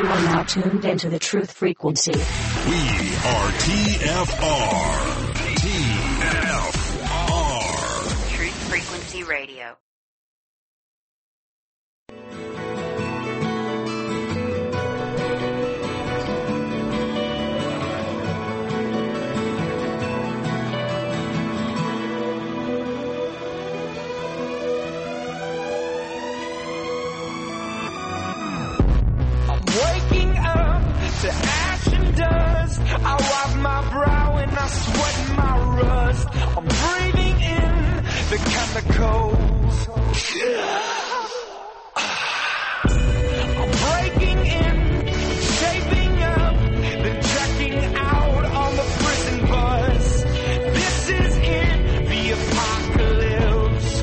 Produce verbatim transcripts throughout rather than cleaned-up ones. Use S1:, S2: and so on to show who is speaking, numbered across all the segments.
S1: You are now tuned into the Truth Frequency.
S2: We are T F R. T F R.
S3: Truth Frequency Radio.
S4: Waking up to action dust. I wipe my brow and I sweat my rust. I'm breathing in the chemicals. I'm breaking in, shaping up, then checking out on the prison bus. This is it, the apocalypse.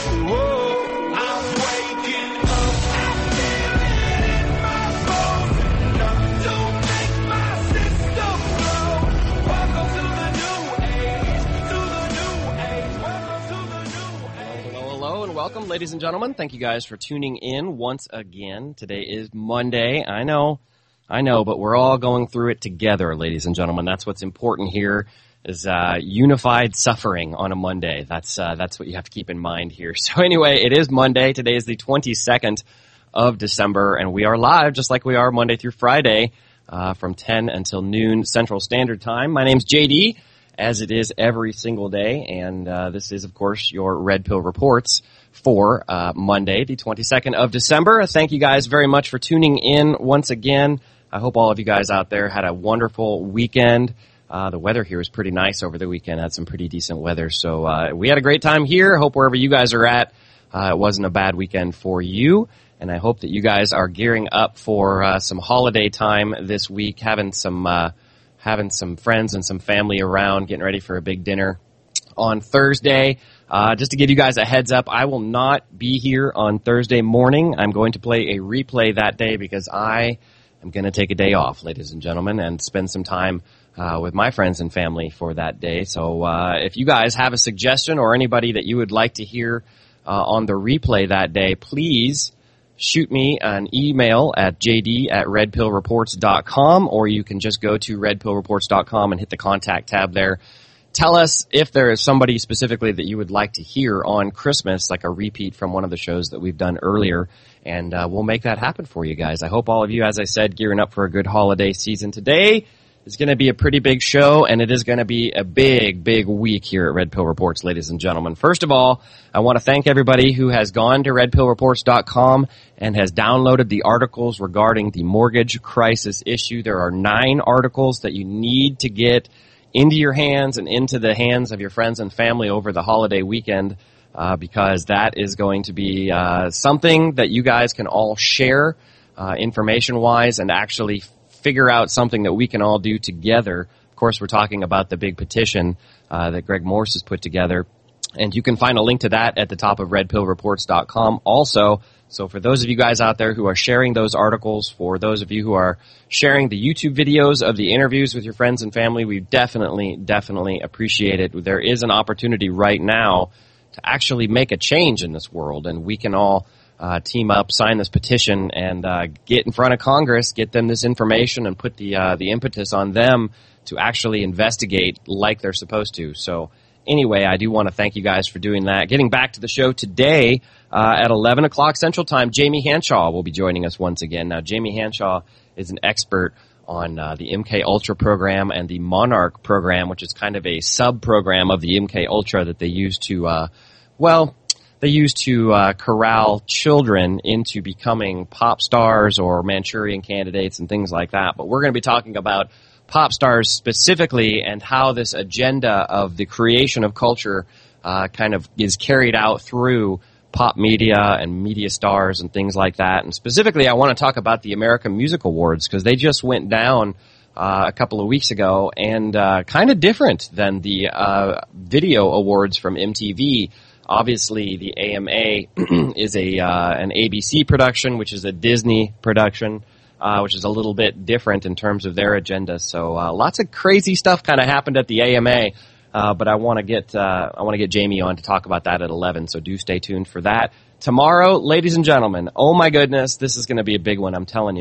S4: Whoa, I'm waking up. I feel it in my bones, enough to make my system blow. Welcome to the new age, to the new age, welcome to the new age.
S5: Hello, hello, and welcome, ladies and gentlemen. Thank you guys for tuning in once again. Today is Monday. I know, I know, but we're all going through it together, ladies and gentlemen. That's what's important here, is uh, unified suffering on a Monday. That's uh, that's what you have to keep in mind here. So anyway, it is Monday. Today is the twenty-second of December, and we are live just like we are Monday through Friday uh, from ten until noon Central Standard Time. My name's J D, as it is every single day, and uh, this is, of course, your Red Pill Reports for uh, Monday, the twenty-second of December. Thank you guys very much for tuning in once again. I hope all of you guys out there had a wonderful weekend. Uh, the weather here was pretty nice over the weekend. Had some pretty decent weather, so uh, we had a great time here. Hope wherever you guys are at, uh, it wasn't a bad weekend for you. And I hope that you guys are gearing up for uh, some holiday time this week, having some uh, having some friends and some family around, getting ready for a big dinner on Thursday. Uh, just to give you guys a heads up, I will not be here on Thursday morning. I'm going to play a replay that day because I am going to take a day off, ladies and gentlemen, and spend some time uh, with my friends and family for that day. So uh, if you guys have a suggestion or anybody that you would like to hear uh, on the replay that day, please shoot me an email at j d at red pill reports dot com, or you can just go to red pill reports dot com and hit the contact tab there. Tell us if there is somebody specifically that you would like to hear on Christmas, like a repeat from one of the shows that we've done earlier, and uh, we'll make that happen for you guys. I hope all of you, as I said, gearing up for a good holiday season. Today is going to be a pretty big show, and it is going to be a big, big week here at Red Pill Reports, ladies and gentlemen. First of all, I want to thank everybody who has gone to red pill reports dot com and has downloaded the articles regarding the mortgage crisis issue. There are nine articles that you need to get into your hands and into the hands of your friends and family over the holiday weekend, uh, because that is going to be uh, something that you guys can all share uh, information-wise and actually figure out something that we can all do together. Of course, we're talking about the big petition uh, that Greg Morse has put together, and you can find a link to that at the top of red pill reports dot com also. So for those of you guys out there who are sharing those articles, for those of you who are sharing the YouTube videos of the interviews with your friends and family, we definitely, definitely appreciate it. There is an opportunity right now to actually make a change in this world, and we can all uh, team up, sign this petition, and uh, get in front of Congress, get them this information, and put the uh, the impetus on them to actually investigate like they're supposed to. So anyway, I do want to thank you guys for doing that. Getting back to the show today, uh, at eleven o'clock Central Time, Jamie Hanshaw will be joining us once again. Now, Jamie Hanshaw is an expert on uh, the M K Ultra program and the Monarch program, which is kind of a sub-program of the M K Ultra that they use to, uh, well, they use to uh, corral children into becoming pop stars or Manchurian candidates and things like that. But we're going to be talking about pop stars specifically and how this agenda of the creation of culture uh, kind of is carried out through pop media and media stars and things like that. And specifically, I want to talk about the American Music Awards because they just went down uh, a couple of weeks ago, and uh, kind of different than the uh, video awards from M T V. Obviously, the A M A is a uh, an A B C production, which is a Disney production. Uh, which is a little bit different in terms of their agenda. So uh, lots of crazy stuff kind of happened at the A M A, uh, but I want to get uh, I want to get Jamie on to talk about that at eleven. So do stay tuned for that tomorrow, ladies and gentlemen. Oh my goodness, this is going to be a big one. I'm telling you.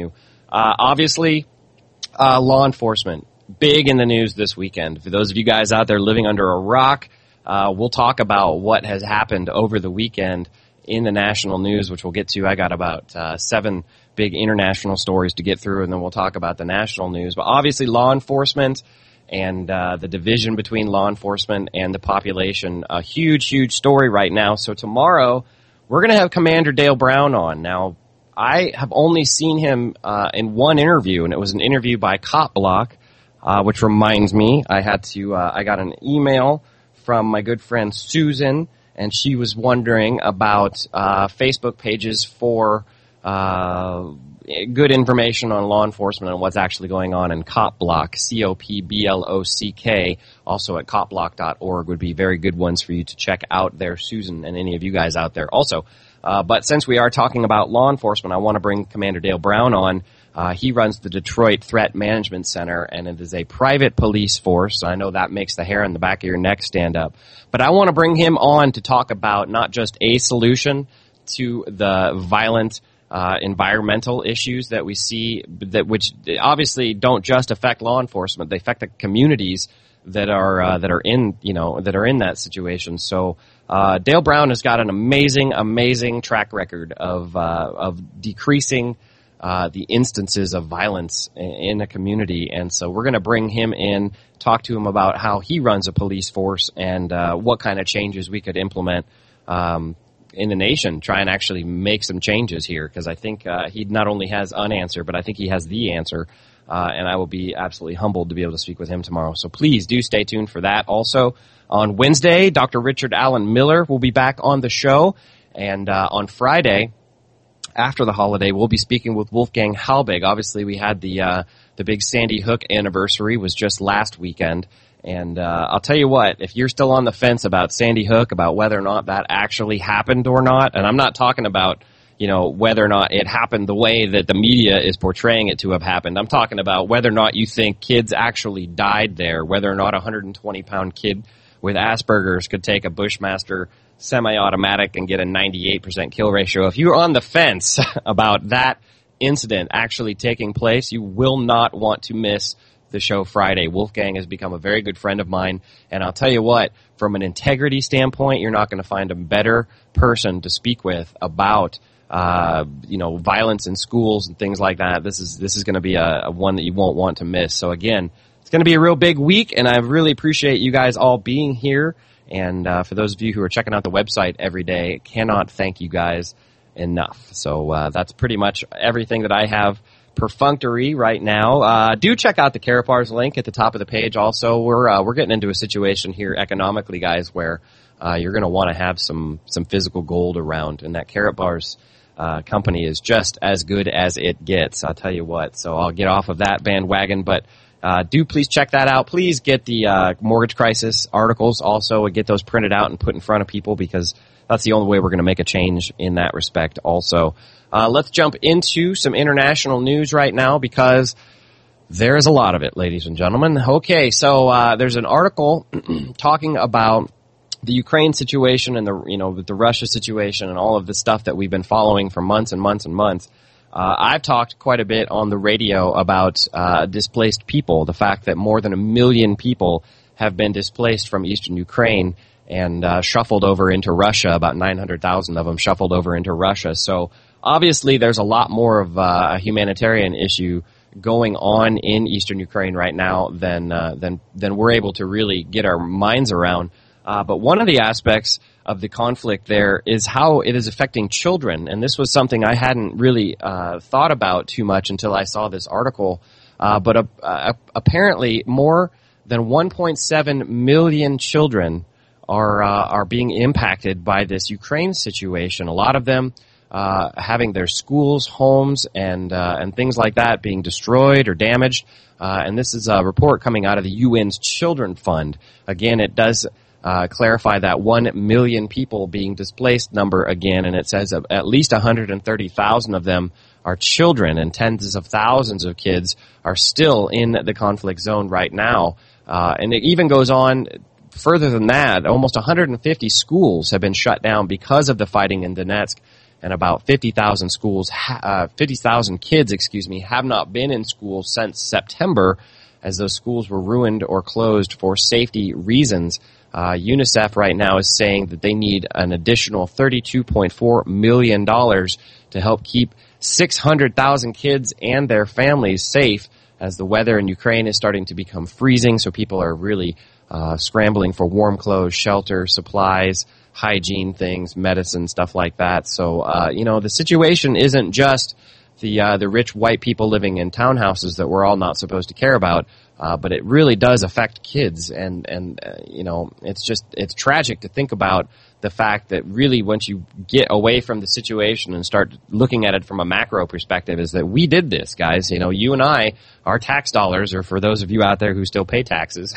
S5: uh, obviously, uh, law enforcement, big in the news this weekend. For those of you guys out there living under a rock, uh, we'll talk about what has happened over the weekend in the national news, which we'll get to. I got about uh, seven big international stories to get through, and then we'll talk about the national news. But obviously, law enforcement and uh, the division between law enforcement and the population, a huge, huge story right now. So tomorrow, we're going to have Commander Dale Brown on. Now, I have only seen him uh, in one interview, and it was an interview by Cop Block, uh, which reminds me, I had to, uh, I got an email from my good friend Susan, and she was wondering about uh, Facebook pages for uh, good information on law enforcement and what's actually going on in Cop Block, C O P B L O C K, also at cop block dot org would be very good ones for you to check out there, Susan, and any of you guys out there also. Uh, but since we are talking about law enforcement, I want to bring Commander Dale Brown on. Uh, he runs the Detroit Threat Management Center, and it is a private police force. I know that makes the hair on the back of your neck stand up. But I want to bring him on to talk about not just a solution to the violent uh, environmental issues that we see, that which obviously don't just affect law enforcement; they affect the communities that are uh, that are in you know that are in that situation. So uh, Dale Brown has got an amazing, amazing track record of uh, of decreasing uh, the instances of violence in a community, and so we're going to bring him in, talk to him about how he runs a police force and uh, what kind of changes we could implement um, in the nation, try and actually make some changes here, because I think uh, he not only has an answer, but I think he has the answer. Uh, and I will be absolutely humbled to be able to speak with him tomorrow. So please do stay tuned for that. Also, on Wednesday, Doctor Richard Allen Miller will be back on the show. And uh, on Friday, after the holiday, we'll be speaking with Wolfgang Halbig. Obviously, we had the uh, the big Sandy Hook anniversary was just last weekend. And uh, I'll tell you what, if you're still on the fence about Sandy Hook, about whether or not that actually happened or not, and I'm not talking about you know, whether or not it happened the way that the media is portraying it to have happened. I'm talking about whether or not you think kids actually died there, whether or not a one hundred twenty pound kid with Asperger's could take a Bushmaster semi-automatic and get a ninety-eight percent kill ratio. If you're on the fence about that incident actually taking place, you will not want to miss the show Friday. Wolfgang has become a very good friend of mine, and I'll tell you what, from an integrity standpoint, you're not going to find a better person to speak with about Uh, you know, violence in schools and things like that. This is this is going to be a, a one that you won't want to miss. So again, it's going to be a real big week, and I really appreciate you guys all being here. And uh, for those of you who are checking out the website every day, cannot thank you guys enough. So uh, that's pretty much everything that I have perfunctory right now. Uh, do check out the Karapars link at the top of the page. Also, we're uh, we're getting into a situation here economically, guys, where uh, you're going to want to have some some physical gold around, and that Karapars Uh, company is just as good as it gets, I'll tell you what. So I'll get off of that bandwagon, but uh, do please check that out. Please get the uh, mortgage crisis articles also and get those printed out and put in front of people, because that's the only way we're going to make a change in that respect also. Uh, let's jump into some international news right now, because there is a lot of it, ladies and gentlemen. Okay, so uh, there's an article talking about the Ukraine situation and the, you know, the Russia situation and all of the stuff that we've been following for months and months and months. Uh, I've talked quite a bit on the radio about uh, displaced people, the fact that more than a million people have been displaced from eastern Ukraine and uh, shuffled over into Russia, about nine hundred thousand of them shuffled over into Russia. So obviously there's a lot more of uh, a humanitarian issue going on in eastern Ukraine right now than, uh, than, than we're able to really get our minds around. Uh, but one of the aspects of the conflict there is how it is affecting children. And this was something I hadn't really uh, thought about too much until I saw this article. Uh, but uh, uh, apparently more than one point seven million children are uh, are being impacted by this Ukraine situation. A lot of them uh, having their schools, homes, and uh, and things like that being destroyed or damaged. Uh, and this is a report coming out of the U N's Children Fund. Again, it does Uh, clarify that one million people being displaced number again, and it says at least one hundred thirty thousand of them are children, and tens of thousands of kids are still in the conflict zone right now. Uh, and it even goes on further than that. Almost one hundred fifty schools have been shut down because of the fighting in Donetsk and about fifty thousand schools, uh, fifty thousand kids, excuse me, have not been in school since September, as those schools were ruined or closed for safety reasons. Uh, UNICEF right now is saying that they need an additional thirty-two point four million dollars to help keep six hundred thousand kids and their families safe, as the weather in Ukraine is starting to become freezing, so people are really uh, scrambling for warm clothes, shelter, supplies, hygiene things, medicine, stuff like that. So, uh, you know, the situation isn't just the uh, the rich white people living in townhouses that we're all not supposed to care about, uh, but it really does affect kids, and and uh, you know, it's just it's tragic to think about the fact that really once you get away from the situation and start looking at it from a macro perspective, is that we did this, guys. You know, you and I, our tax dollars, or for those of you out there who still pay taxes,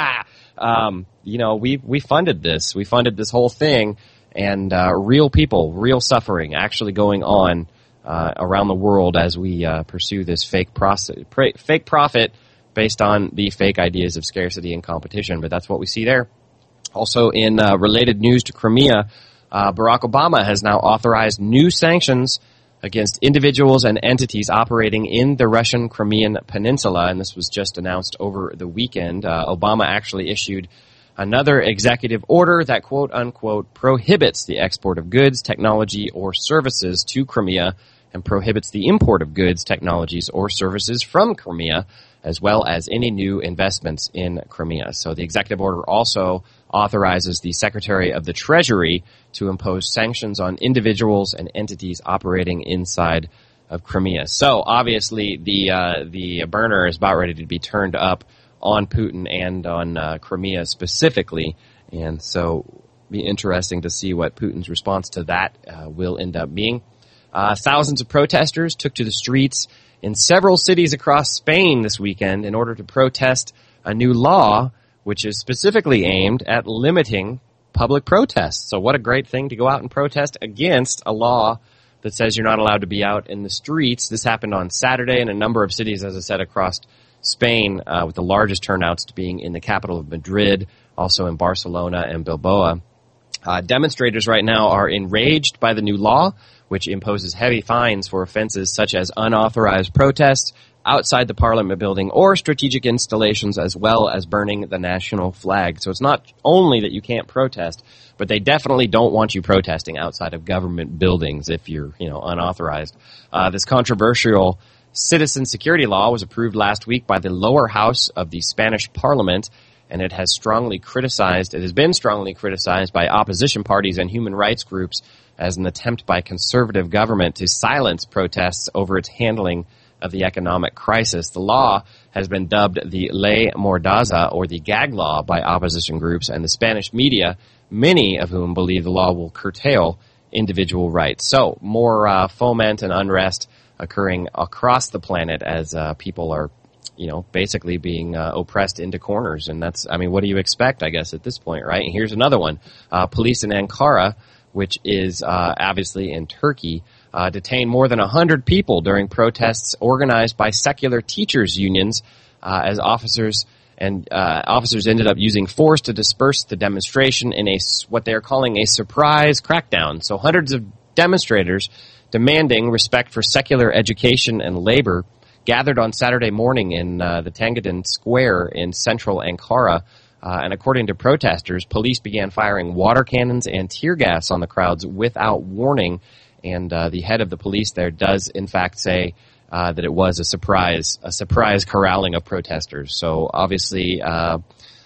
S5: um, you know, we we funded this, we funded this whole thing, and uh, real people, real suffering, actually going on. Uh, around the world as we uh, pursue this fake, process, pra- fake profit based on the fake ideas of scarcity and competition. But that's what we see there. Also, in uh, related news to Crimea, uh, Barack Obama has now authorized new sanctions against individuals and entities operating in the Russian Crimean Peninsula, and this was just announced over the weekend. Uh, Obama actually issued another executive order that, quote unquote, prohibits the export of goods, technology, or services to Crimea, and prohibits the import of goods, technologies, or services from Crimea, as well as any new investments in Crimea. So the executive order also authorizes the Secretary of the Treasury to impose sanctions on individuals and entities operating inside of Crimea. So obviously the uh, the burner is about ready to be turned up on Putin and on uh, Crimea specifically, and so be interesting to see what Putin's response to that uh, will end up being. Uh, thousands of protesters took to the streets in several cities across Spain this weekend in order to protest a new law which is specifically aimed at limiting public protests. So what a great thing to go out and protest against a law that says you're not allowed to be out in the streets. This happened on Saturday in a number of cities, as I said, across Spain, uh, with the largest turnouts being in the capital of Madrid, also in Barcelona and Bilbao. Uh, demonstrators right now are enraged by the new law, which imposes heavy fines for offenses such as unauthorized protests outside the Parliament building or strategic installations, as well as burning the national flag. So it's not only that you can't protest, but they definitely don't want you protesting outside of government buildings if you're, you know, unauthorized. Uh, this controversial citizen security law was approved last week by the lower house of the Spanish Parliament, and it has strongly criticized, it has been strongly criticized by opposition parties and human rights groups as an attempt by conservative government to silence protests over its handling of the economic crisis. The law has been dubbed the Ley Mordaza, or the gag law, by opposition groups and the Spanish media, many of whom believe the law will curtail individual rights. So more uh, foment and unrest occurring across the planet as uh, people are, you know, basically being uh, oppressed into corners. And that's, I mean, what do you expect, I guess, at this point, right? And here's another one. Uh, police in Ankara, which is uh, obviously in Turkey, uh, detained more than one hundred people during protests organized by secular teachers' unions uh, as officers and uh, officers ended up using force to disperse the demonstration in a what they are calling a surprise crackdown. So hundreds of demonstrators demanding respect for secular education and labor gathered on Saturday morning in uh, the Tangadin Square in central Ankara. Uh, and according to protesters, police began firing water cannons and tear gas on the crowds without warning. And uh, the head of the police there does, in fact, say uh, that it was a surprise, a surprise corralling of protesters. So obviously, uh,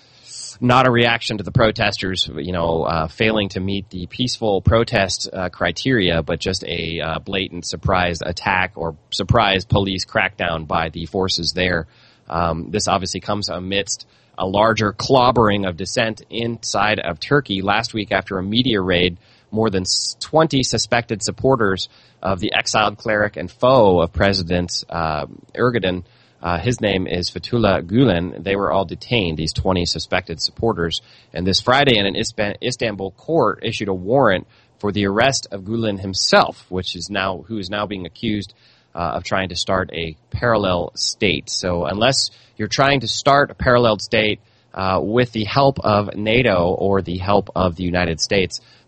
S5: not a reaction to the protesters, you know, uh, failing to meet the peaceful protest uh, criteria, but just a uh, blatant surprise attack or surprise police crackdown by the forces there. Um, this obviously comes amidst a larger clobbering of dissent inside of Turkey last week after a media raid. More than twenty suspected supporters of the exiled cleric and foe of President uh, Erdogan, uh, his name is Fethullah Gulen, they were all detained, these twenty suspected supporters. And this Friday, in an Istanbul court issued a warrant for the arrest of Gulen himself, which is now who is now being accused uh, of trying to start a parallel state. So unless you're trying to start a parallel state uh, with the help of NATO or the help of the United States,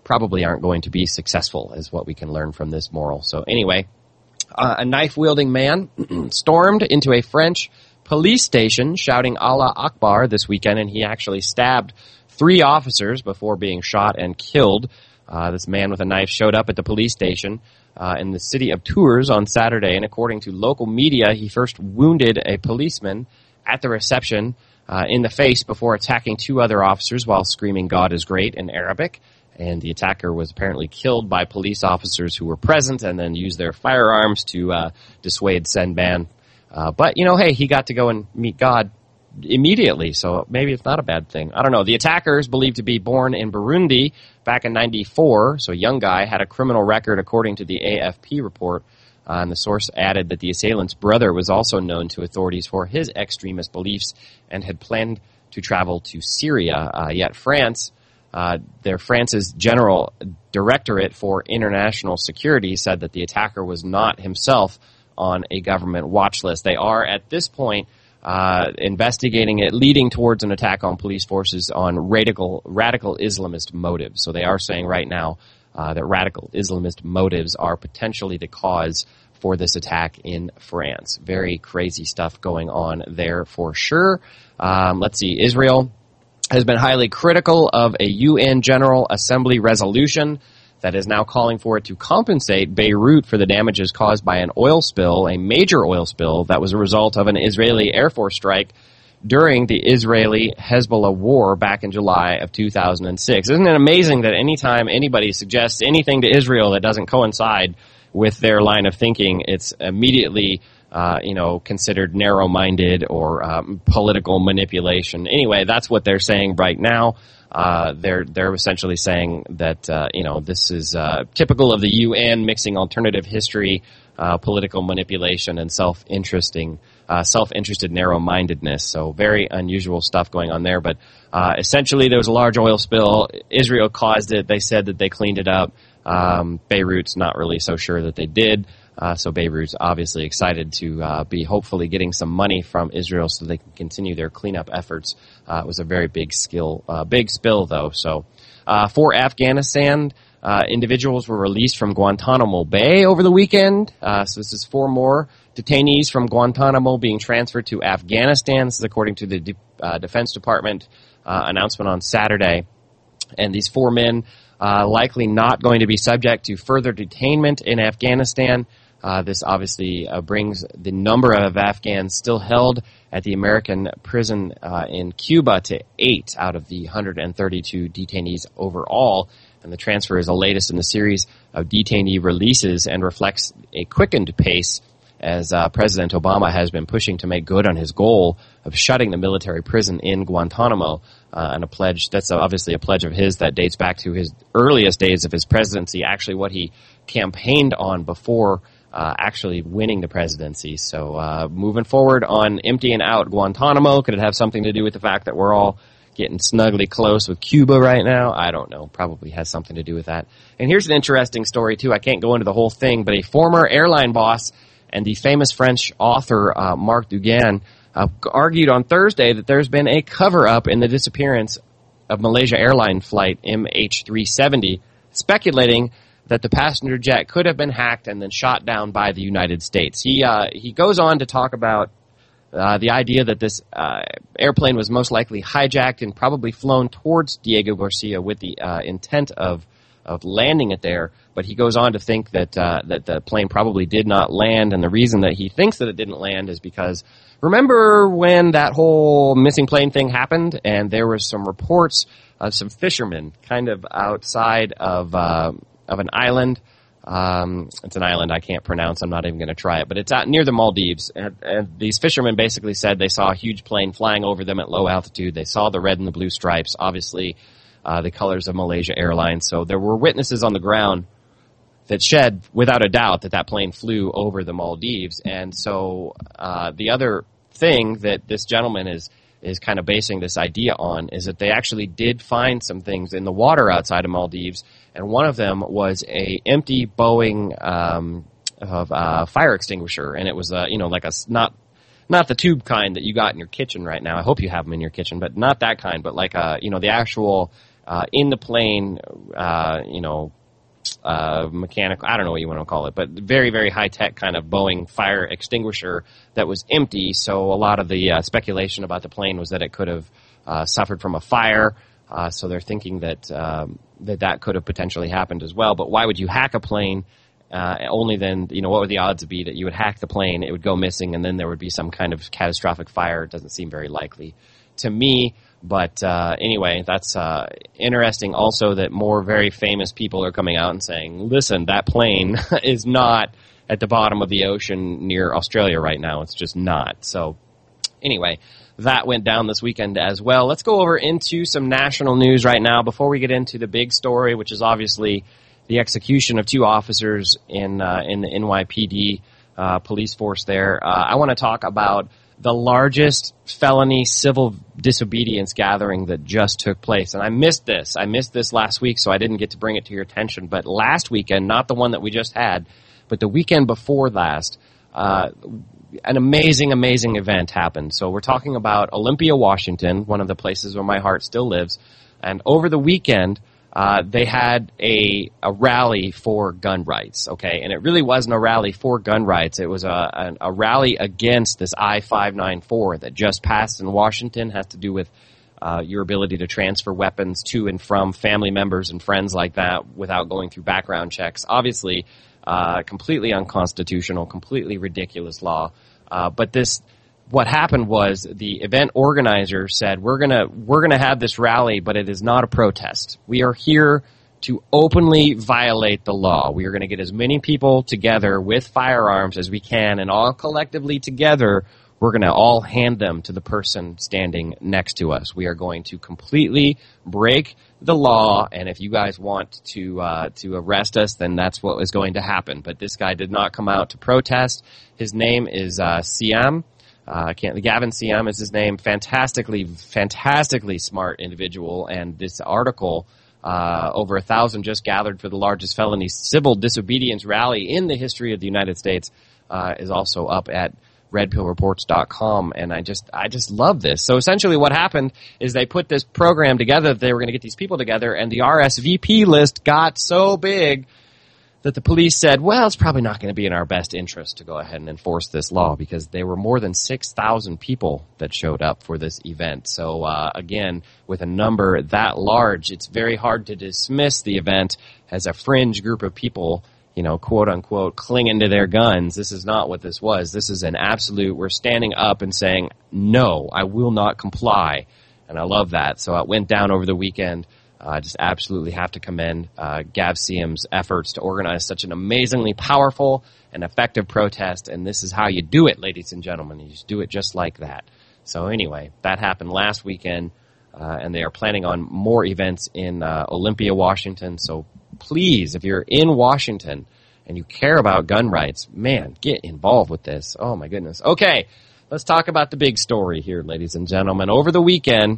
S5: probably aren't going to be successful, is what we can learn from this moral. So anyway, uh, a knife-wielding man stormed into a French police station shouting Allah Akbar this weekend, and he actually stabbed three officers before being shot and killed. Uh, this man with a knife showed up at the police station uh, in the city of Tours on Saturday, and according to local media, he first wounded a policeman at the reception uh, in the face before attacking two other officers while screaming "God is great" in Arabic. And the attacker was apparently killed by police officers who were present and then used their firearms to uh, dissuade said man. Uh, but, you know, hey, he got to go and meet God immediately, so maybe it's not a bad thing. I don't know. The attacker is believed to be born in Burundi back in ninety-four, so a young guy, had a criminal record according to the A F P report. Uh, and the source added that the assailant's brother was also known to authorities for his extremist beliefs and had planned to travel to Syria. Uh, yet France, uh, their France's General Directorate for International Security said that the attacker was not himself on a government watch list. They are, at this point, uh, investigating it, leading towards an attack on police forces on radical, radical Islamist motives. So they are saying right now uh, that radical Islamist motives are potentially the cause for this attack in France. Very crazy stuff going on there for sure. Um, let's see. Israel has been highly critical of a U N General Assembly resolution that is now calling for it to compensate Beirut for the damages caused by an oil spill, a major oil spill that was a result of an Israeli Air Force strike during the Israeli-Hezbollah war back in July of two thousand six. Isn't it amazing that anytime anybody suggests anything to Israel that doesn't coincide with their line of thinking, it's immediately uh, you know, considered narrow-minded or um, political manipulation. Anyway, that's what they're saying right now. Uh, they're they're essentially saying that uh, you know, this is uh, typical of the U N mixing alternative history, uh, political manipulation, and self-interesting, uh, self-interested narrow-mindedness. So very unusual stuff going on there. But uh, essentially, there was a large oil spill. Israel caused it. They said that they cleaned it up. Um, Beirut's not really so sure that they did. Uh, so Beirut's obviously excited to uh, be hopefully getting some money from Israel so they can continue their cleanup efforts. Uh, it was a very big skill, uh, big spill though. So uh, for Afghanistan, uh, individuals were released from Guantanamo Bay over the weekend. Uh, so this is four more detainees from Guantanamo being transferred to Afghanistan. This is according to the De- uh, Defense Department uh, announcement on Saturday. And these four men uh, likely not going to be subject to further detainment in Afghanistan. Uh, this obviously uh, brings the number of Afghans still held at the American prison uh, in Cuba to eight out of the one hundred thirty-two detainees overall. And the transfer is the latest in the series of detainee releases and reflects a quickened pace as uh, President Obama has been pushing to make good on his goal of shutting the military prison in Guantanamo. Uh, and a pledge, that's obviously a pledge of his that dates back to his earliest days of his presidency, actually what he campaigned on before Uh, actually winning the presidency. So uh, moving forward on emptying out Guantanamo, could it have something to do with the fact that we're all getting snugly close with Cuba right now? I don't know. Probably has something to do with that. And here's an interesting story, too. I can't go into the whole thing, but a former airline boss and the famous French author uh, Marc Dugan uh, argued on Thursday that there's been a cover-up in the disappearance of Malaysia Airline flight M H three seventy, speculating that the passenger jet could have been hacked and then shot down by the United States. He uh, he goes on to talk about uh, the idea that this uh, airplane was most likely hijacked and probably flown towards Diego Garcia with the uh, intent of of landing it there. But he goes on to think that uh, that the plane probably did not land, and the reason that he thinks that it didn't land is because remember when that whole missing plane thing happened, and there were some reports of some fishermen kind of outside of Uh, of an island. Um, it's an island I can't pronounce. I'm not even going to try it, but it's out near the Maldives. And, and these fishermen basically said they saw a huge plane flying over them at low altitude. They saw the red and the blue stripes, obviously uh, the colors of Malaysia Airlines. So there were witnesses on the ground that shed, without a doubt, that that plane flew over the Maldives. And so uh, the other thing that this gentleman is is kind of basing this idea on is that they actually did find some things in the water outside of Maldives, and one of them was a empty Boeing um, of uh, fire extinguisher, and it was uh, you know like a not not the tube kind that you got in your kitchen right now. I hope you have them in your kitchen, but not that kind, but like a you know the actual uh, in the plane, uh, you know, uh, mechanical, I don't know what you want to call it, but very, very high-tech kind of Boeing fire extinguisher that was empty. So a lot of the uh, speculation about the plane was that it could have uh, suffered from a fire. Uh, so they're thinking that, um, that that could have potentially happened as well. But why would you hack a plane? Uh, only then, you know, what would the odds be that you would hack the plane, it would go missing, and then there would be some kind of catastrophic fire? It doesn't seem very likely to me. But uh, anyway, that's uh, interesting also that more very famous people are coming out and saying, listen, that plane is not at the bottom of the ocean near Australia right now. It's just not. So anyway, that went down this weekend as well. Let's go over into some national news right now before we get into the big story, which is obviously the execution of two officers in uh, in the N Y P D uh, police force there. Uh, I want to talk about the largest felony civil disobedience gathering that just took place. And I missed this. I missed this last week, so I didn't get to bring it to your attention. But last weekend, not the one that we just had, but the weekend before last, uh, an amazing, amazing event happened. So we're talking about Olympia, Washington, one of the places where my heart still lives. And over the weekend, Uh, they had a, a rally for gun rights, okay? And it really wasn't a rally for gun rights. It was a, a, a rally against this I five ninety-four that just passed in Washington. It has to do with uh, your ability to transfer weapons to and from family members and friends like that without going through background checks. Obviously, uh, completely unconstitutional, completely ridiculous law. Uh, but this... What happened was the event organizer said, we're gonna, we're gonna have this rally, but it is not a protest. We are here to openly violate the law. We are gonna get as many people together with firearms as we can, and all collectively together, we're gonna all hand them to the person standing next to us. We are going to completely break the law, and if you guys want to, uh, to arrest us, then that's what is going to happen. But this guy did not come out to protest. His name is, uh, Siam. Uh, I can't, Gavin Siam is his name. Fantastically, fantastically smart individual. And this article, uh, over a thousand just gathered for the largest felony civil disobedience rally in the history of the United States, uh, is also up at red pill reports dot com. And I just, I just love this. So essentially what happened is they put this program together that they were going to get these people together, and the R S V P list got so big that the police said, well, it's probably not going to be in our best interest to go ahead and enforce this law, because there were more than six thousand people that showed up for this event. So, uh, again, with a number that large, it's very hard to dismiss the event as a fringe group of people, you know, quote unquote, clinging to their guns. This is not what this was. This is an absolute, we're standing up and saying, no, I will not comply. And I love that. So it went down over the weekend. I uh, just absolutely have to commend uh, Gav Siam's efforts to organize such an amazingly powerful and effective protest. And this is how you do it, ladies and gentlemen. You just do it just like that. So anyway, that happened last weekend, uh, and they are planning on more events in uh, Olympia, Washington. So please, if you're in Washington and you care about gun rights, man, get involved with this. Oh, my goodness. Okay, let's talk about the big story here, ladies and gentlemen. Over the weekend,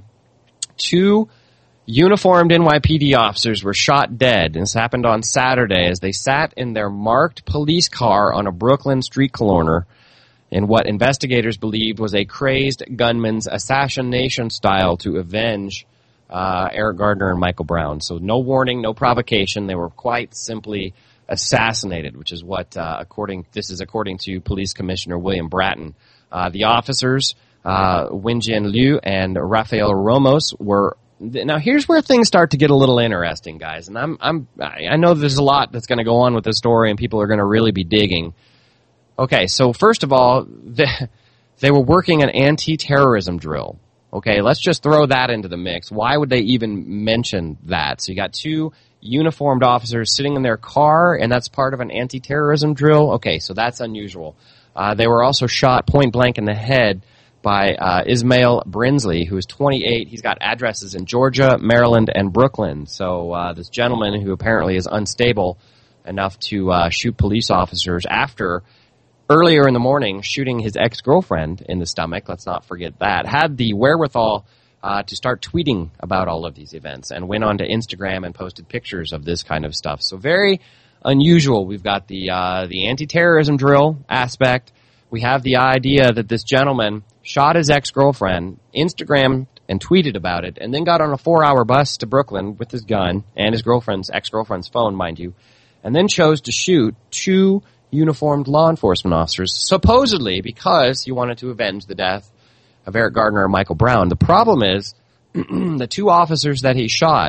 S5: two uniformed N Y P D officers were shot dead. And this happened on Saturday as they sat in their marked police car on a Brooklyn street corner in what investigators believed was a crazed gunman's assassination style to avenge uh, Eric Gardner and Michael Brown. So no warning, no provocation. They were quite simply assassinated, which is what, uh, according this is according to Police Commissioner William Bratton. Uh, the officers, uh, Wenjian Liu and Rafael Ramos, were. Now, here's where things start to get a little interesting, guys. And I'm, I'm, I know there's a lot that's going to go on with this story, and people are going to really be digging. Okay, so first of all, they, they were working an anti-terrorism drill. Okay, let's just throw that into the mix. Why would they even mention that? So you got two uniformed officers sitting in their car, and that's part of an anti-terrorism drill? Okay, so that's unusual. Uh, they were also shot point blank in the head by uh, Ismail Brinsley, who is twenty-eight. He's got addresses in Georgia, Maryland, and Brooklyn. So uh, this gentleman, who apparently is unstable enough to uh, shoot police officers after earlier in the morning shooting his ex-girlfriend in the stomach, let's not forget that, had the wherewithal uh, to start tweeting about all of these events and went on to Instagram and posted pictures of this kind of stuff. So very unusual. We've got the uh, the anti-terrorism drill aspect. We have the idea that this gentleman shot his ex-girlfriend, Instagrammed and tweeted about it, and then got on a four-hour bus to Brooklyn with his gun and his girlfriend's, ex-girlfriend's phone, mind you, and then chose to shoot two uniformed law enforcement officers, supposedly because he wanted to avenge the death of Eric Gardner and Michael Brown. The problem is the two officers that he shot,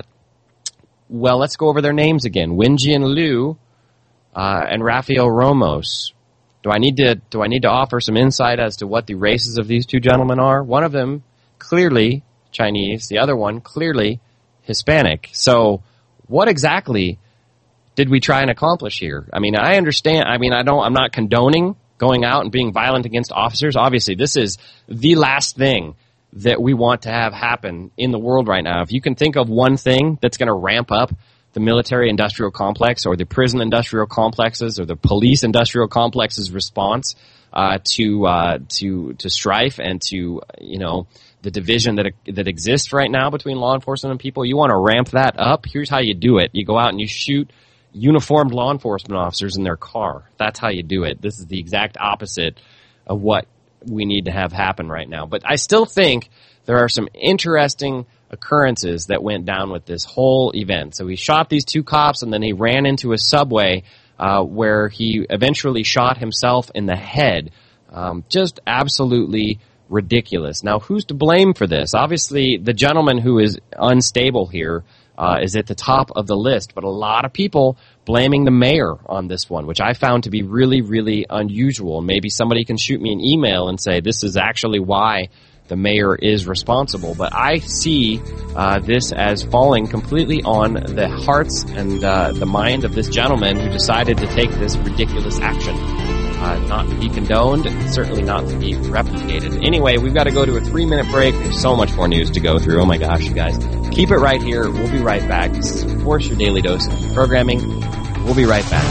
S5: well, let's go over their names again. Wenjian Liu uh, and Rafael Ramos. Do I need to do I need to offer some insight as to what the races of these two gentlemen are? One of them clearly Chinese, the other one clearly Hispanic. So what exactly did we try and accomplish here? I mean, I understand. I mean, I don't. I'm not condoning going out and being violent against officers. Obviously, this is the last thing that we want to have happen in the world right now. If you can think of one thing that's going to ramp up the military-industrial complex or the prison-industrial complexes or the police-industrial complexes response uh, to uh, to to strife and to, you know, the division that that exists right now between law enforcement and people, you want to ramp that up, here's how you do it. You go out and you shoot uniformed law enforcement officers in their car. That's how you do it. This is the exact opposite of what we need to have happen right now. But I still think there are some interesting occurrences that went down with this whole event. So he shot these two cops, and then he ran into a subway uh, where he eventually shot himself in the head. Um, just absolutely ridiculous. Now, who's to blame for this? Obviously, the gentleman who is unstable here uh, is at the top of the list, but a lot of people blaming the mayor on this one, which I found to be really, really unusual. Maybe somebody can shoot me an email and say this is actually why the mayor is responsible. But I see uh, this as falling completely on the hearts and uh, the mind of this gentleman who decided to take this ridiculous action. Uh, not to be condoned, certainly not to be replicated. Anyway, we've got to go to a three-minute break. There's so much more news to go through. Oh my gosh, you guys. Keep it right here. We'll be right back. This is, of course, your daily dose of programming. We'll be right back.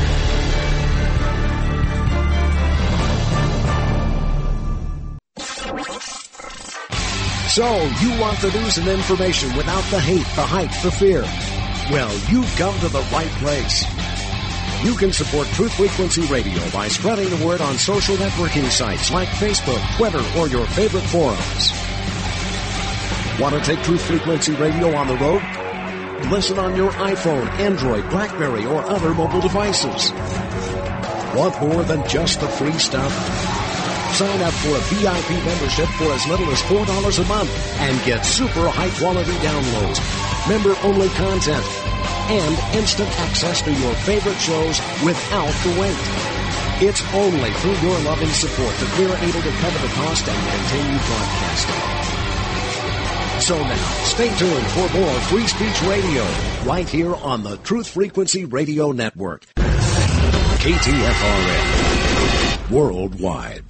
S3: So, you want the news and information without the hate, the hype, the fear? Well, you've come to the right place. You can support Truth Frequency Radio by spreading the word on social networking sites like Facebook, Twitter, or your favorite forums. Want to take Truth Frequency Radio on the road? Listen on your iPhone, Android, BlackBerry, or other mobile devices. Want more than just the free stuff? Sign up for a V I P membership for as little as four dollars a month and get super high-quality downloads, member-only content, and instant access to your favorite shows without the wait. It's only through your loving support that we're able to cover the cost and continue broadcasting. So now, stay tuned for more Free Speech Radio right here on the Truth Frequency Radio Network. K T F R N, worldwide.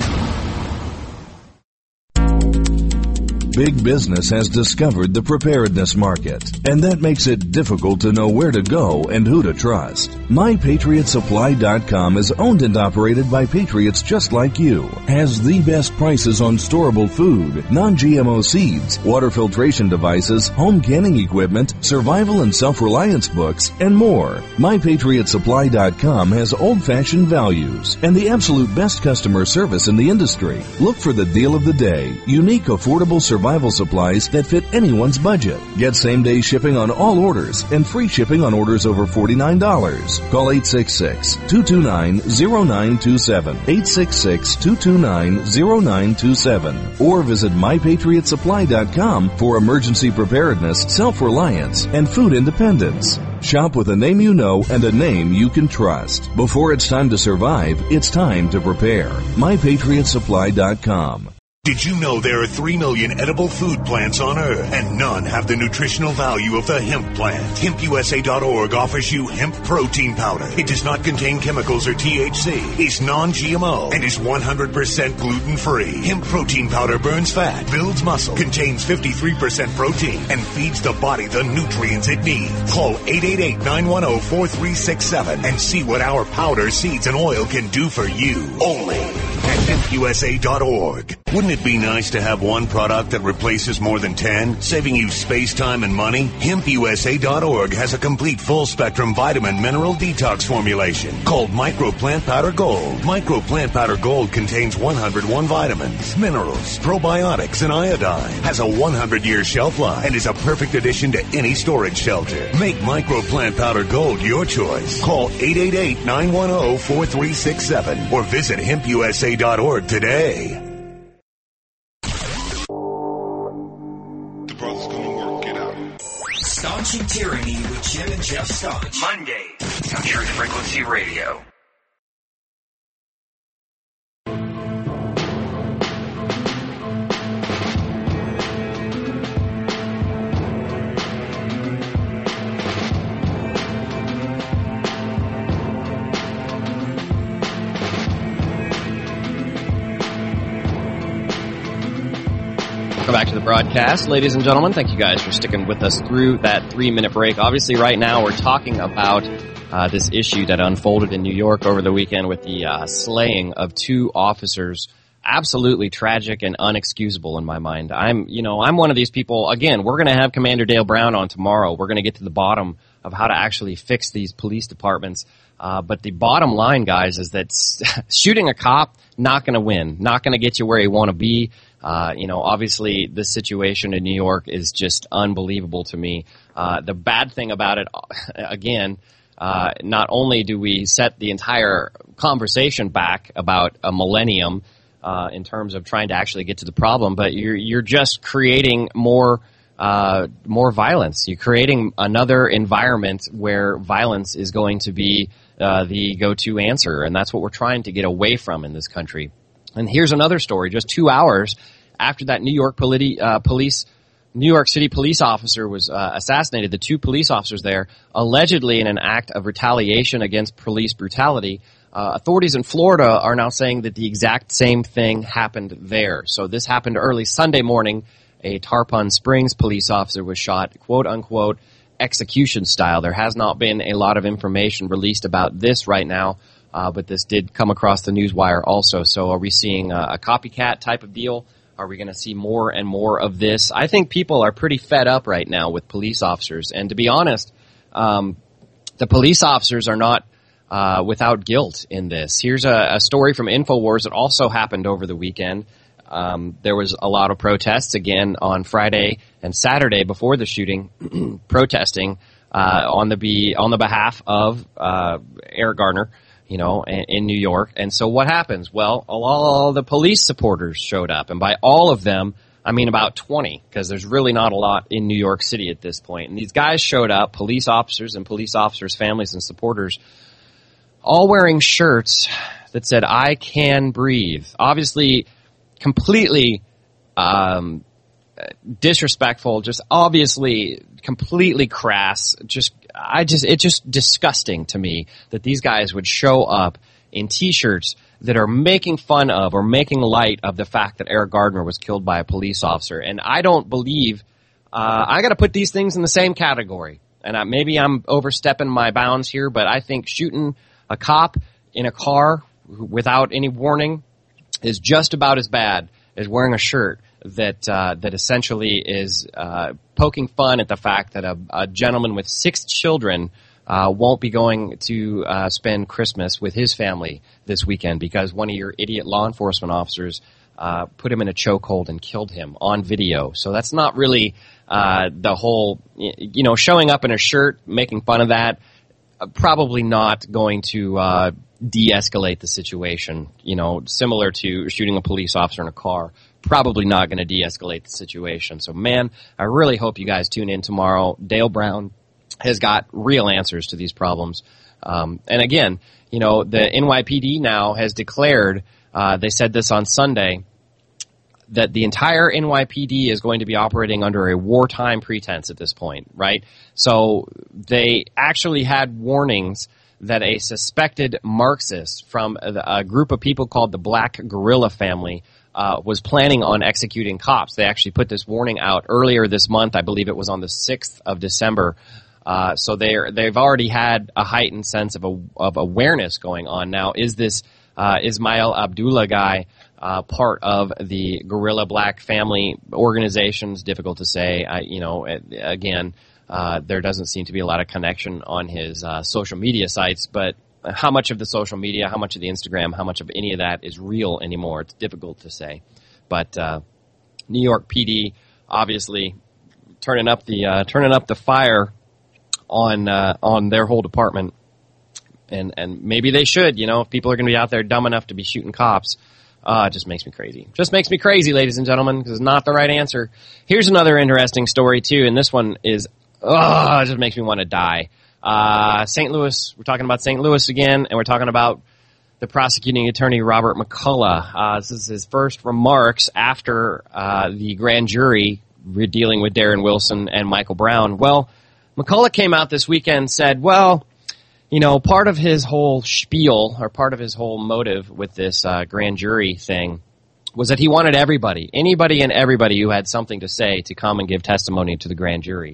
S2: Big business has discovered the preparedness market, and that makes it difficult to know where to go and who to trust. My Patriot Supply dot com is owned and operated by patriots just like you, has the best prices on storable food, non-G M O seeds, water filtration devices, home canning equipment, survival and self-reliance books, and more. My Patriot Supply dot com has old-fashioned values and the absolute best customer service in the industry. Look for the deal of the day, unique, affordable survival supplies that fit anyone's budget. Get same-day shipping on all orders and free shipping on orders over forty-nine dollars. Call eight six six, two two nine, zero nine two seven, eight six six, two two nine, zero nine two seven, or visit My Patriot Supply dot com for emergency preparedness, self-reliance, and food independence. Shop with a name you know and a name you can trust. Before it's time to survive, it's time to prepare. My Patriot Supply dot com.
S6: Did you know there are three million edible food plants on Earth, and none have the nutritional value of the hemp plant? Hemp U S A dot org offers you hemp protein powder. It does not contain chemicals or T H C, is non-G M O, and is one hundred percent gluten-free. Hemp protein powder burns fat, builds muscle, contains fifty-three percent protein, and feeds the body the nutrients it needs. Call eight eight eight, nine one zero, four three six seven and see what our powder, seeds, and oil can do for you. Only at hemp U S A dot org. Wouldn't it be nice to have one product that replaces more than ten, saving you space, time, and money? Hemp U S A dot org has a complete full-spectrum vitamin mineral detox formulation called Micro Plant Powder Gold. Micro Plant Powder Gold contains one hundred one vitamins, minerals, probiotics, and iodine. Has a one hundred year shelf life and is a perfect addition to any storage shelter. Make Micro Plant Powder Gold your choice. Call eight eight eight, nine one zero, four three six seven or visit hemp U S A dot org today.
S7: Staunching Tyranny with Jim and Jeff Staunch. Monday on Truth Frequency Radio.
S5: Welcome back to the broadcast. Ladies and gentlemen, thank you guys for sticking with us through that three-minute break. Obviously, right now we're talking about uh, this issue that unfolded in New York over the weekend with the uh, slaying of two officers. Absolutely tragic and unexcusable in my mind. I'm, you know, I'm one of these people. Again, we're going to have Commander Dale Brown on tomorrow. We're going to get to the bottom of how to actually fix these police departments. Uh, but the bottom line, guys, is that shooting a cop, not going to win, not going to get you where you want to be. Uh, you know, obviously this situation in New York is just unbelievable to me. Uh, the bad thing about it, again, uh, not only do we set the entire conversation back about a millennium, uh, in terms of trying to actually get to the problem, but you're, you're just creating more, uh, more violence. You're creating another environment where violence is going to be, uh, the go-to answer. And that's what we're trying to get away from in this country. And here's another story. Just two hours after that New York politi- uh, police, New York City police officer was uh, assassinated, the two police officers there, allegedly in an act of retaliation against police brutality, uh, authorities in Florida are now saying that the exact same thing happened there. So this happened early Sunday morning. A Tarpon Springs police officer was shot, quote unquote, execution style. There has not been a lot of information released about this right now. Uh, but this did come across the newswire also. So are we seeing a, a copycat type of deal? Are we going to see more and more of this? I think people are pretty fed up right now with police officers. And to be honest, um, the police officers are not uh, without guilt in this. Here's a, a story from InfoWars that also happened over the weekend. Um, there was a lot of protests again on Friday and Saturday before the shooting, protesting uh, on the be on the behalf of uh, Eric Garner, you know, in New York. And so what happens? Well, all the police supporters showed up. And by all of them, I mean about twenty, because there's really not a lot in New York City at this point. And these guys showed up, police officers and police officers' families and supporters, all wearing shirts that said, "I can breathe." Obviously, completely um, disrespectful, just obviously completely crass, just I just it's just disgusting to me that these guys would show up in T-shirts that are making fun of or making light of the fact that Eric Garner was killed by a police officer. And I don't believe uh, I got to put these things in the same category. And I, maybe I'm overstepping my bounds here, but I think shooting a cop in a car without any warning is just about as bad as wearing a shirt that uh, that essentially is uh, poking fun at the fact that a, a gentleman with six children uh, won't be going to uh, spend Christmas with his family this weekend because one of your idiot law enforcement officers uh, put him in a chokehold and killed him on video. So that's not really uh, the whole, you know, showing up in a shirt, making fun of that, uh, probably not going to uh, de-escalate the situation, you know, similar to shooting a police officer in a car. Probably not going to de-escalate the situation. So, man, I really hope you guys tune in tomorrow. Dale Brown has got real answers to these problems. Um, and again, you know, the N Y P D now has declared, uh, they said this on Sunday, that the entire N Y P D is going to be operating under a wartime pretense at this point, right? So they actually had warnings that a suspected Marxist from a, a group of people called the Black Guerrilla Family Uh, was planning on executing cops. They actually put this warning out earlier this month. I believe it was on the sixth of December. Uh, so they're, they've already had a heightened sense of a, of awareness going on. Now, is this uh, Ismail Abdullah guy uh, part of the Guerrilla Black Family organizations. Difficult to say. I, you know, again, uh, there doesn't seem to be a lot of connection on his uh, social media sites, but how much of the social media, how much of the Instagram, how much of any of that is real anymore, it's difficult to say. But uh, New York P D obviously turning up the uh, turning up the fire on uh, on their whole department, and and maybe they should. You know, if people are going to be out there dumb enough to be shooting cops, uh, it just makes me crazy. Just makes me crazy, ladies and gentlemen, because it's not the right answer. Here's another interesting story too, and this one is, oh, it just makes me want to die. Uh, Saint Louis, we're talking about Saint Louis again, and we're talking about the prosecuting attorney, Robert McCullough. Uh, this is his first remarks after uh, the grand jury dealing with Darren Wilson and Michael Brown. Well, McCullough came out this weekend and said, well, you know, part of his whole spiel, or part of his whole motive with this uh, grand jury thing, was that he wanted everybody, anybody and everybody who had something to say, to come and give testimony to the grand jury.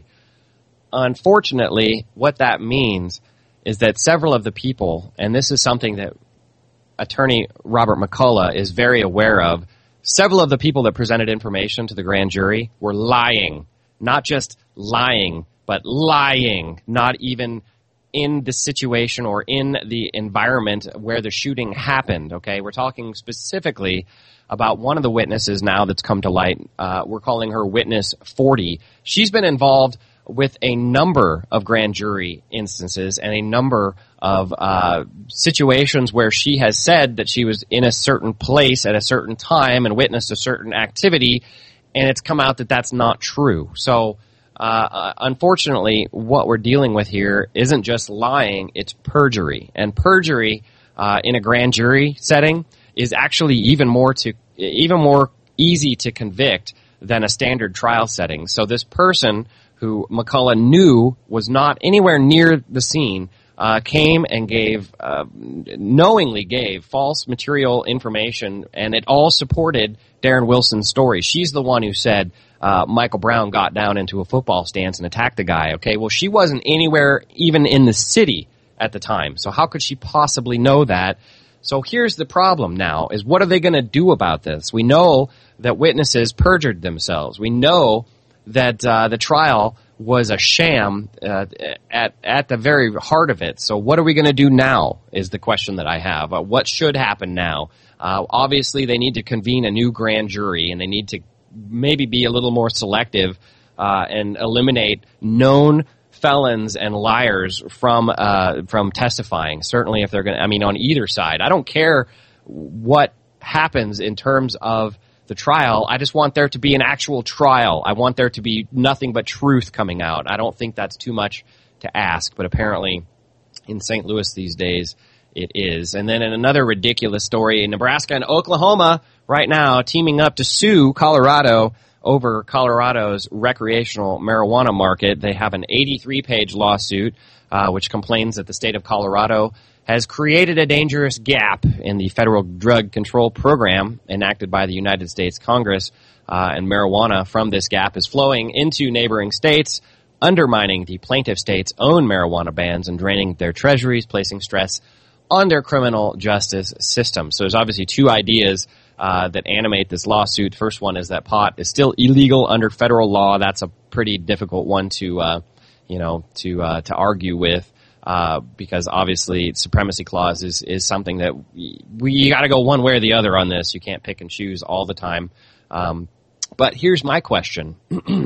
S5: Unfortunately, what that means is that several of the people, and this is something that attorney Robert McCullough is very aware of, several of the people that presented information to the grand jury were lying. Not just lying, but lying. Not even in the situation or in the environment where the shooting happened, okay? We're talking specifically about one of the witnesses now that's come to light. Uh, we're calling her Witness forty. She's been involved with a number of grand jury instances and a number of uh, situations where she has said that she was in a certain place at a certain time and witnessed a certain activity, and it's come out that that's not true. So, uh, unfortunately, what we're dealing with here isn't just lying, it's perjury. And perjury uh, in a grand jury setting is actually even more to even more easy to convict than a standard trial setting. So this person who McCullough knew was not anywhere near the scene, uh, came and gave, uh, knowingly gave false material information, and it all supported Darren Wilson's story. She's the one who said uh, Michael Brown got down into a football stance and attacked the guy. Okay, well, she wasn't anywhere even in the city at the time, so how could she possibly know that? So here's the problem now, is what are they going to do about this? We know that witnesses perjured themselves. We know that uh, the trial was a sham uh, at at the very heart of it. So what are we going to do now is the question that I have. Uh, what should happen now? Uh, obviously, they need to convene a new grand jury, and they need to maybe be a little more selective uh, and eliminate known felons and liars from uh, from testifying. Certainly, if they're going to, I mean, on either side. I don't care what happens in terms of the trial. I just want there to be an actual trial. I want there to be nothing but truth coming out. I don't think that's too much to ask, but apparently in Saint Louis these days it is. And then in another ridiculous story, Nebraska and Oklahoma right now teaming up to sue Colorado over Colorado's recreational marijuana market. They have an eighty-three page lawsuit uh, which complains that the state of Colorado has created a dangerous gap in the federal drug control program enacted by the United States Congress, uh, and marijuana from this gap is flowing into neighboring states, undermining the plaintiff states' own marijuana bans and draining their treasuries, placing stress on their criminal justice system. So there's obviously two ideas uh, that animate this lawsuit. First one is that pot is still illegal under federal law. That's a pretty difficult one to, uh, you know, to uh, to argue with. Uh, because obviously supremacy clause is, is something that we, we you got to go one way or the other on this. You can't pick and choose all the time. Um, but here's my question.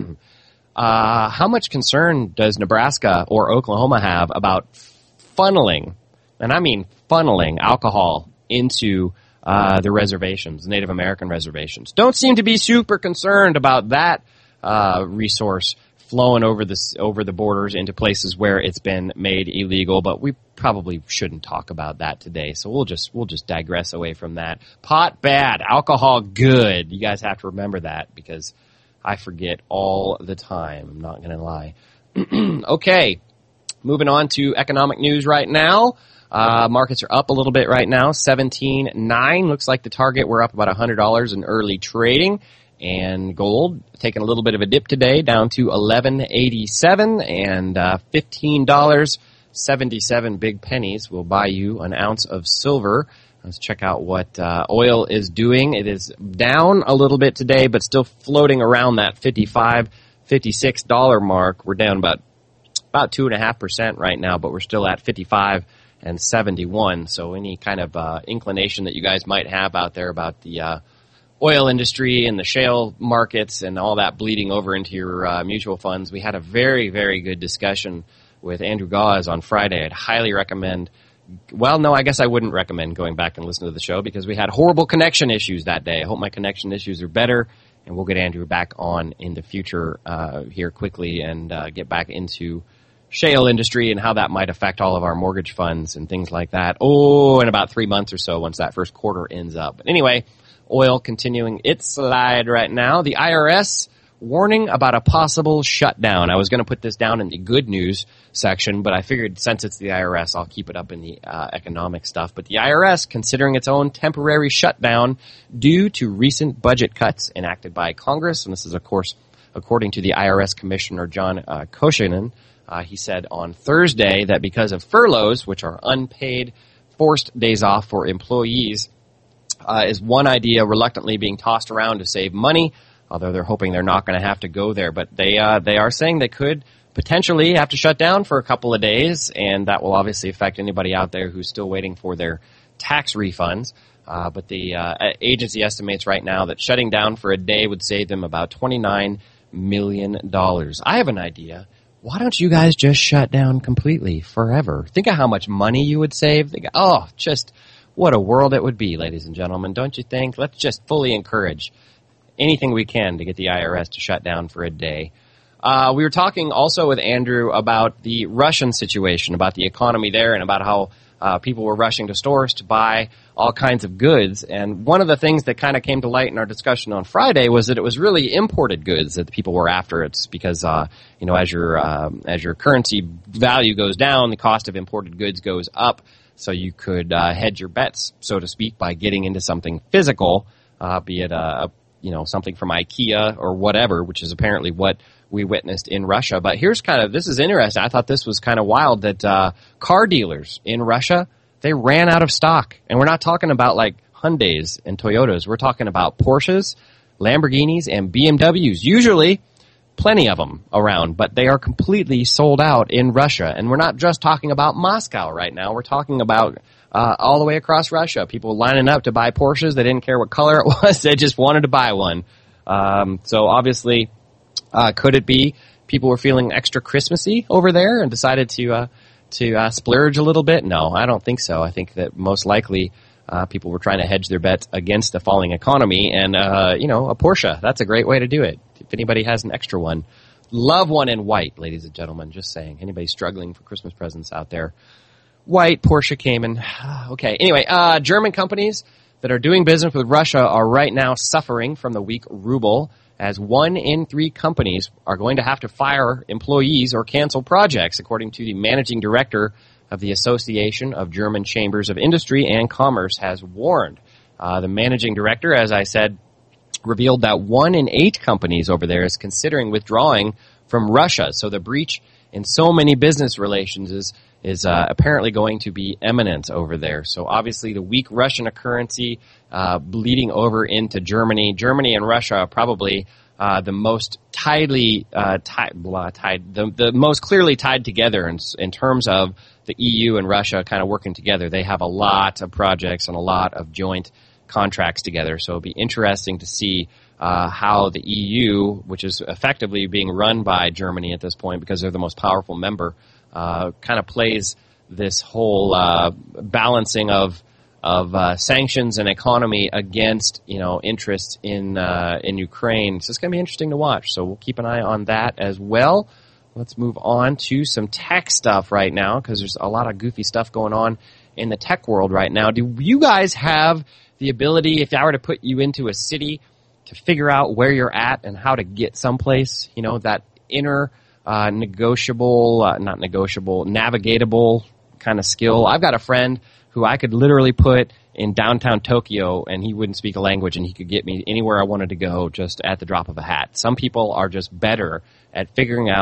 S5: uh, how much concern does Nebraska or Oklahoma have about funneling, and I mean funneling, alcohol into uh, the reservations, Native American reservations? Don't seem to be super concerned about that uh, resource flowing over the over the borders into places where it's been made illegal, but we probably shouldn't talk about that today. So we'll just we'll just digress away from that. Pot bad, alcohol good. You guys have to remember that because I forget all the time. I'm not going to lie. Okay, moving on to economic news right now. Uh, markets are up a little bit right now, seventeen nine. Looks like the target, we're up about one hundred dollars in early trading. And gold taking a little bit of a dip today, down to eleven eighty-seven, and uh, fifteen dollars and seventy-seven big pennies will buy you an ounce of silver. Let's check out what uh, oil is doing. It is down a little bit today, but still floating around that fifty-five, fifty-six dollar mark. We're down about about two and a half percent right now, but we're still at fifty-five and seventy-one. So any kind of uh, inclination that you guys might have out there about the uh, oil industry and the shale markets and all that bleeding over into your uh, mutual funds. We had a very, very good discussion with Andrew Gause on Friday. I'd highly recommend, well, no, I guess I wouldn't recommend going back and listening to the show because we had horrible connection issues that day. I hope my connection issues are better, and we'll get Andrew back on in the future uh, here quickly and uh, get back into shale industry and how that might affect all of our mortgage funds and things like that. Oh, in about three months or so once that first quarter ends up. But anyway, oil continuing its slide right now. The I R S warning about a possible shutdown. I was going to put this down in the good news section, but I figured since it's the I R S, I'll keep it up in the uh, economic stuff. But the I R S considering its own temporary shutdown due to recent budget cuts enacted by Congress. And this is, of course, according to the I R S Commissioner John uh, Koshinan. Uh, he said on Thursday that because of furloughs, which are unpaid forced days off for employees, Uh, is one idea reluctantly being tossed around to save money, although they're hoping they're not going to have to go there. But they uh, they are saying they could potentially have to shut down for a couple of days, and that will obviously affect anybody out there who's still waiting for their tax refunds. Uh, but the uh, agency estimates right now that shutting down for a day would save them about twenty-nine million dollars. I have an idea. Why don't you guys just shut down completely forever? Think of how much money you would save. Think, oh, just... what a world it would be, ladies and gentlemen, don't you think? Let's just fully encourage anything we can to get the I R S to shut down for a day. Uh, we were talking also with Andrew about the Russian situation, about the economy there, and about how uh, people were rushing to stores to buy all kinds of goods. And one of the things that kind of came to light in our discussion on Friday was that it was really imported goods that the people were after. It's because, uh, you know, as your um, as your currency value goes down, the cost of imported goods goes up. So you could uh, hedge your bets, so to speak, by getting into something physical, uh, be it a, a you know something from IKEA or whatever, which is apparently what we witnessed in Russia. But here's kind of this is interesting. I thought this was kind of wild that uh, car dealers in Russia, they ran out of stock, and we're not talking about like Hyundais and Toyotas. We're talking about Porsches, Lamborghinis, and B M Ws. Usually, plenty of them around, but they are completely sold out in Russia. And we're not just talking about Moscow right now. We're talking about uh, all the way across Russia. People lining up to buy Porsches. They didn't care what color it was. They just wanted to buy one. Um, so obviously, uh, could it be people were feeling extra Christmassy over there and decided to uh, to uh, splurge a little bit? No, I don't think so. I think that most likely uh, people were trying to hedge their bets against the falling economy. And, uh, you know, a Porsche, that's a great way to do it. If anybody has an extra one, love one in white, ladies and gentlemen, just saying. Anybody struggling for Christmas presents out there? White, Porsche Cayman. Okay, anyway, uh, German companies that are doing business with Russia are right now suffering from the weak ruble, as one in three companies are going to have to fire employees or cancel projects, according to the managing director of the Association of German Chambers of Industry and Commerce has warned. Uh, the managing director, as I said, revealed that one in eight companies over there is considering withdrawing from Russia. So the breach in so many business relations is is uh, apparently going to be imminent over there. So obviously the weak Russian currency uh, bleeding over into Germany. Germany and Russia are probably uh, the most tightly uh, tied, blah, tied the, the most clearly tied together in, in terms of the E U and Russia kind of working together. They have a lot of projects and a lot of joint contracts together. So it'll be interesting to see uh, how the E U, which is effectively being run by Germany at this point because they're the most powerful member, uh, kind of plays this whole uh, balancing of of uh, sanctions and economy against, you know, interest in uh, in Ukraine. So it's going to be interesting to watch. So we'll keep an eye on that as well. Let's move on to some tech stuff right now because there's a lot of goofy stuff going on in the tech world right now. Do you guys have the ability, if I were to put you into a city, to figure out where you're at and how to get someplace? You know, that inner uh, negotiable, uh, not negotiable, navigatable kind of skill. I've got a friend who I could literally put in downtown Tokyo and he wouldn't speak a language and he could get me anywhere I wanted to go just at the drop of a hat. Some people are just better at figuring out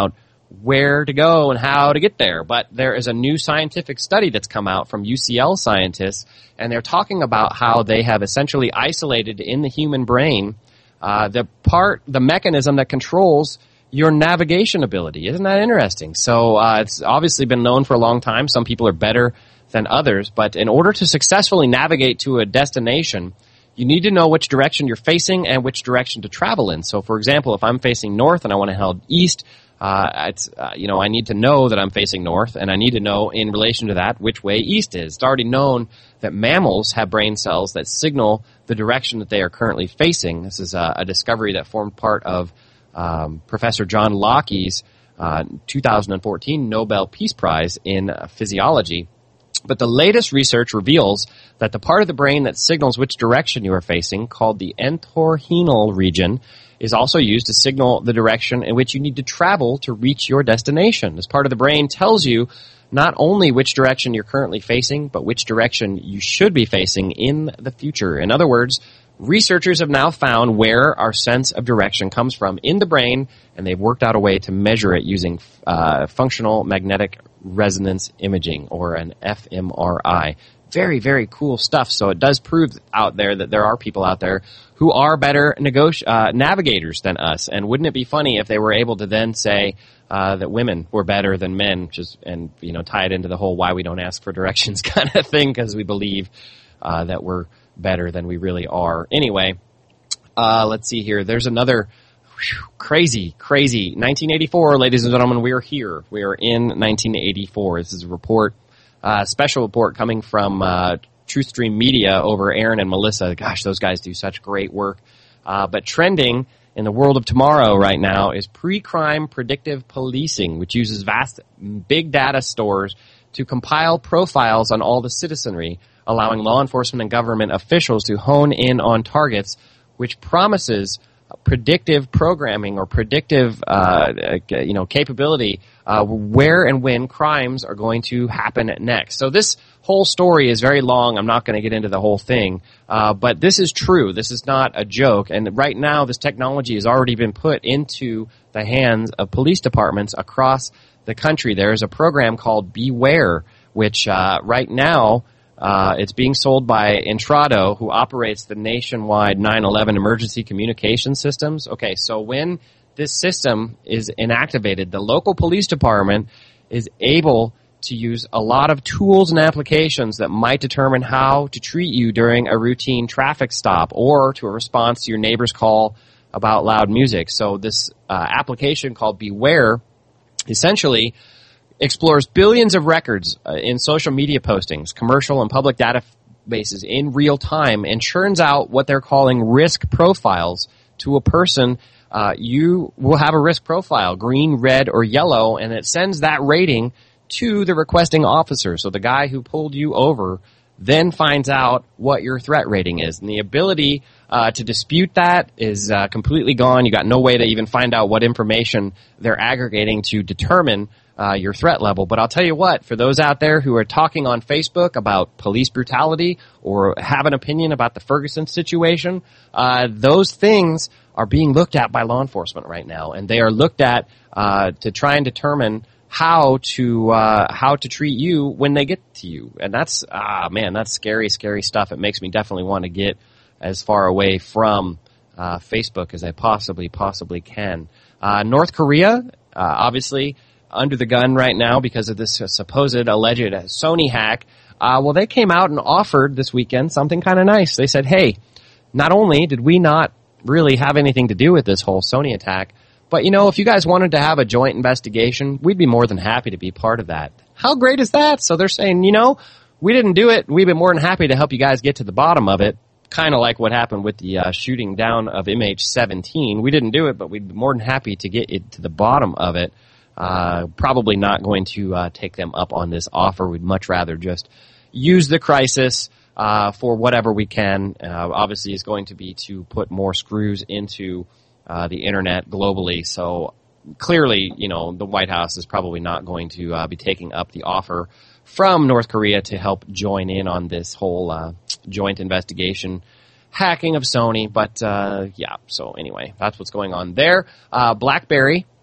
S5: where to go and how to get there. But there is a new scientific study that's come out from U C L scientists, and they're talking about how they have essentially isolated in the human brain uh, the part, the mechanism that controls your navigation ability. Isn't that interesting? So uh, it's obviously been known for a long time. Some people are better than others, but in order to successfully navigate to a destination, you need to know which direction you're facing and which direction to travel in. So, for example, if I'm facing north and I want to head east, uh, it's, uh, you know, I need to know that I'm facing north, and I need to know in relation to that which way east is. It's already known that mammals have brain cells that signal the direction that they are currently facing. This is a, a discovery that formed part of um, Professor John Lockey's uh, two thousand fourteen Nobel Peace Prize in uh, physiology. But the latest research reveals that the part of the brain that signals which direction you are facing, called the entorhinal region, is also used to signal the direction in which you need to travel to reach your destination. This part of the brain tells you not only which direction you're currently facing, but which direction you should be facing in the future. In other words, researchers have now found where our sense of direction comes from in the brain, and they've worked out a way to measure it using uh, functional magnetic resonance imaging, or an F M R I. Very, very cool stuff. So it does prove out there that there are people out there who are better negoti- uh, navigators than us. And wouldn't it be funny if they were able to then say uh, that women were better than men, just and you know tie it into the whole why we don't ask for directions kind of thing, because we believe uh, that we're better than we really are. Anyway, uh, let's see here. There's another whew, crazy, crazy nineteen eighty-four, ladies and gentlemen. We are here. We are in nineteen eighty-four. This is a report. Uh, special report coming from uh, TruthStream Media over Aaron and Melissa. Gosh, those guys do such great work. Uh, but trending in the world of tomorrow right now is pre-crime predictive policing, which uses vast big data stores to compile profiles on all the citizenry, allowing law enforcement and government officials to hone in on targets, which promises predictive programming or predictive, uh, you know, capability, uh, where and when crimes are going to happen next. So this whole story is very long. I'm not going to get into the whole thing, uh, but this is true. This is not a joke. And right now, this technology has already been put into the hands of police departments across the country. There is a program called Beware, which uh, right now, Uh, it's being sold by Intrado, who operates the nationwide nine eleven emergency communication systems. Okay, so when this system is inactivated, the local police department is able to use a lot of tools and applications that might determine how to treat you during a routine traffic stop or to a response to your neighbor's call about loud music. So this uh, application called Beware essentially explores billions of records uh, in social media postings, commercial and public databases in real time, and churns out what they're calling risk profiles to a person. Uh, you will have a risk profile, green, red, or yellow, and it sends that rating to the requesting officer. So the guy who pulled you over then finds out what your threat rating is. And the ability uh, to dispute that is uh, completely gone. You got no way to even find out what information they're aggregating to determine Uh, your threat level. But I'll tell you what, for those out there who are talking on Facebook about police brutality or have an opinion about the Ferguson situation, uh, those things are being looked at by law enforcement right now, and they are looked at uh, to try and determine how to uh, how to treat you when they get to you. And that's, ah, man, that's scary, scary stuff. It makes me definitely want to get as far away from uh, Facebook as I possibly, possibly can. Uh, North Korea, uh, obviously, under the gun right now because of this uh, supposed alleged uh, Sony hack. Uh, well, they came out and offered this weekend something kind of nice. They said, hey, not only did we not really have anything to do with this whole Sony attack, but, you know, if you guys wanted to have a joint investigation, we'd be more than happy to be part of that. How great is that? So they're saying, you know, we didn't do it. We've been more than happy to help you guys get to the bottom of it. Kind of like what happened with the uh, shooting down of M H seventeen. We didn't do it, but we'd be more than happy to get it to the bottom of it. Uh, probably not going to uh, take them up on this offer. We'd much rather just use the crisis uh, for whatever we can. Uh, obviously, it's going to be to put more screws into uh, the internet globally. So clearly, you know, the White House is probably not going to uh, be taking up the offer from North Korea to help join in on this whole uh, joint investigation hacking of Sony. But uh, yeah, so anyway, that's what's going on there. Uh, BlackBerry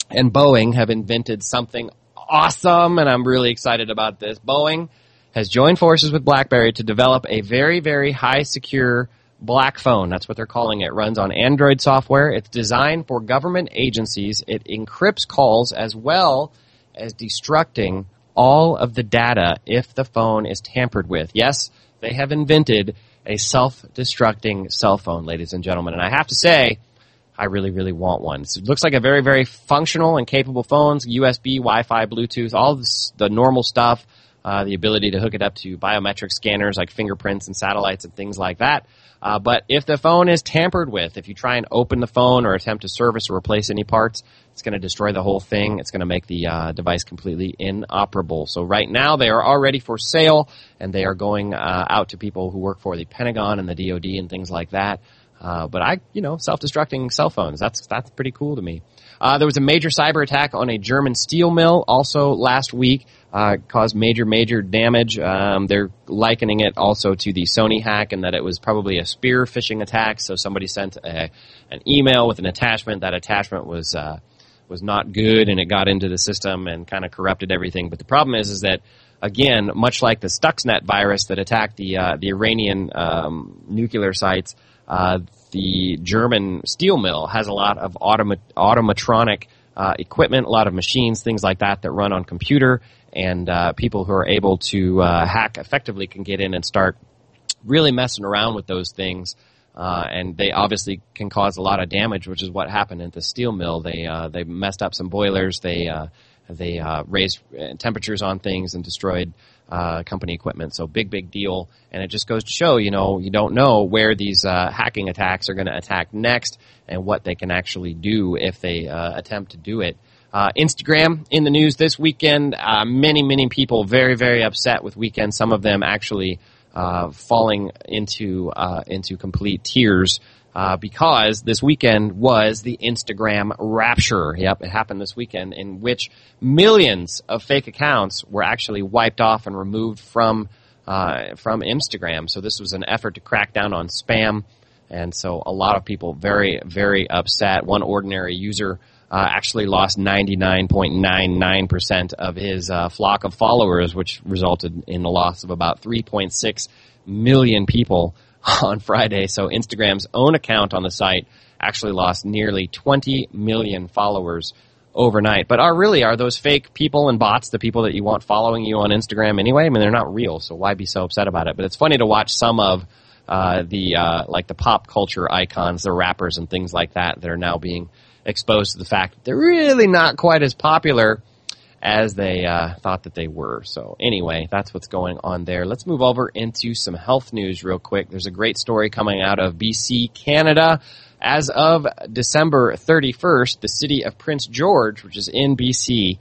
S5: and Boeing have invented something awesome, and I'm really excited about this. Boeing has joined forces with BlackBerry to develop a very, very high-secure black phone. That's what they're calling it. It runs on Android software. It's designed for government agencies. It encrypts calls as well as destructing all of the data if the phone is tampered with. Yes, they have invented a self-destructing cell phone, ladies and gentlemen. And I have to say, I really, really want one. So it looks like a very, very functional and capable phone. U S B, Wi-Fi, Bluetooth, all this, the normal stuff, uh, the ability to hook it up to biometric scanners like fingerprints and satellites and things like that. Uh, but if the phone is tampered with, if you try and open the phone or attempt to service or replace any parts, it's going to destroy the whole thing. It's going to make the uh, device completely inoperable. So right now they are already for sale, and they are going uh, out to people who work for the Pentagon and the D O D and things like that. Uh, but I, you know, self-destructing cell phones, that's that's pretty cool to me. Uh, there was a major cyber attack on a German steel mill also last week, uh, caused major, major damage. Um, they're likening it also to the Sony hack and that it was probably a spear phishing attack. So somebody sent a, an email with an attachment. That attachment was uh, was not good, and it got into the system and kind of corrupted everything. But the problem is, is that, again, much like the Stuxnet virus that attacked the uh, the Iranian um, nuclear sites, Uh, the German steel mill has a lot of automa- automatronic uh, equipment, a lot of machines, things like that that run on computer, and uh, people who are able to uh, hack effectively can get in and start really messing around with those things, uh, and they obviously can cause a lot of damage, which is what happened at the steel mill. They uh, they messed up some boilers, they uh, they uh, raised temperatures on things and destroyed Uh, company equipment. So big, big deal. And it just goes to show, you know, you don't know where these uh, hacking attacks are going to attack next and what they can actually do if they uh, attempt to do it. Uh, Instagram in the news this weekend. Uh, many, many people very, very upset with weekend. Some of them actually uh, falling into uh, into complete tears uh, because this weekend was the Instagram rapture. Yep, it happened this weekend, in which millions of fake accounts were actually wiped off and removed from uh, from Instagram. So this was an effort to crack down on spam, and so a lot of people very, very upset. One ordinary user uh, actually lost ninety-nine point nine nine percent of his uh, flock of followers, which resulted in the loss of about three point six million people on Friday. So Instagram's own account on the site actually lost nearly twenty million followers overnight. But are really, are those fake people and bots the people that you want following you on Instagram anyway? I mean, they're not real, so why be so upset about it? But it's funny to watch some of uh, the, uh, like the pop culture icons, the rappers and things like that that are now being exposed to the fact that they're really not quite as popular as they uh, thought that they were. So anyway, that's what's going on there. Let's move over into some health news real quick. There's a great story coming out of B C, Canada. As of December thirty-first, the city of Prince George, which is in B C,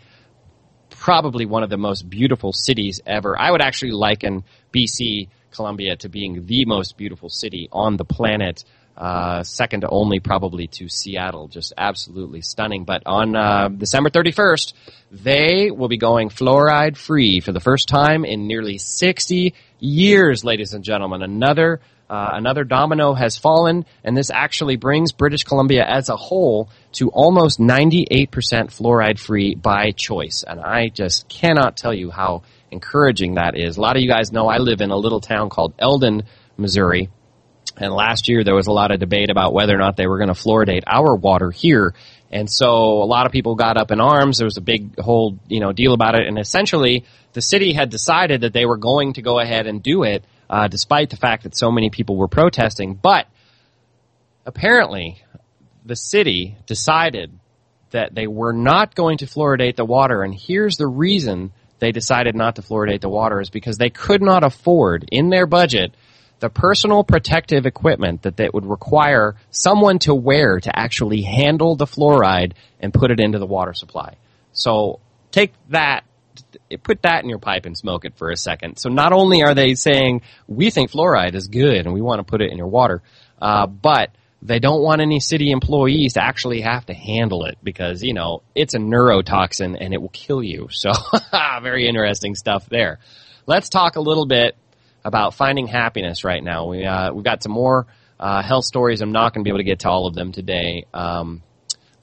S5: probably one of the most beautiful cities ever. I would actually liken B C, Columbia, to being the most beautiful city on the planet. Uh, second only probably to Seattle. Just absolutely stunning. But on uh, December thirty-first, they will be going fluoride free for the first time in nearly sixty years, ladies and gentlemen. Another uh, another domino has fallen, and this actually brings British Columbia as a whole to almost ninety-eight percent fluoride free by choice. And I just cannot tell you how encouraging that is. A lot of you guys know I live in a little town called Eldon, Missouri. And last year there was a lot of debate about whether or not they were going to fluoridate our water here. And so a lot of people got up in arms. There was a big whole, you know, deal about it. And essentially the city had decided that they were going to go ahead and do it, uh, despite the fact that so many people were protesting. But apparently the city decided that they were not going to fluoridate the water. And here's the reason they decided not to fluoridate the water, is because they could not afford in their budget the personal protective equipment that they would require someone to wear to actually handle the fluoride and put it into the water supply. So take that, put that in your pipe and smoke it for a second. So not only are they saying, we think fluoride is good and we want to put it in your water, uh, but they don't want any city employees to actually have to handle it because, you know, it's a neurotoxin and it will kill you. So very interesting stuff there. Let's talk a little bit about finding happiness right now. We, uh, we've got some more uh, health stories. I'm not going to be able to get to all of them today. Um,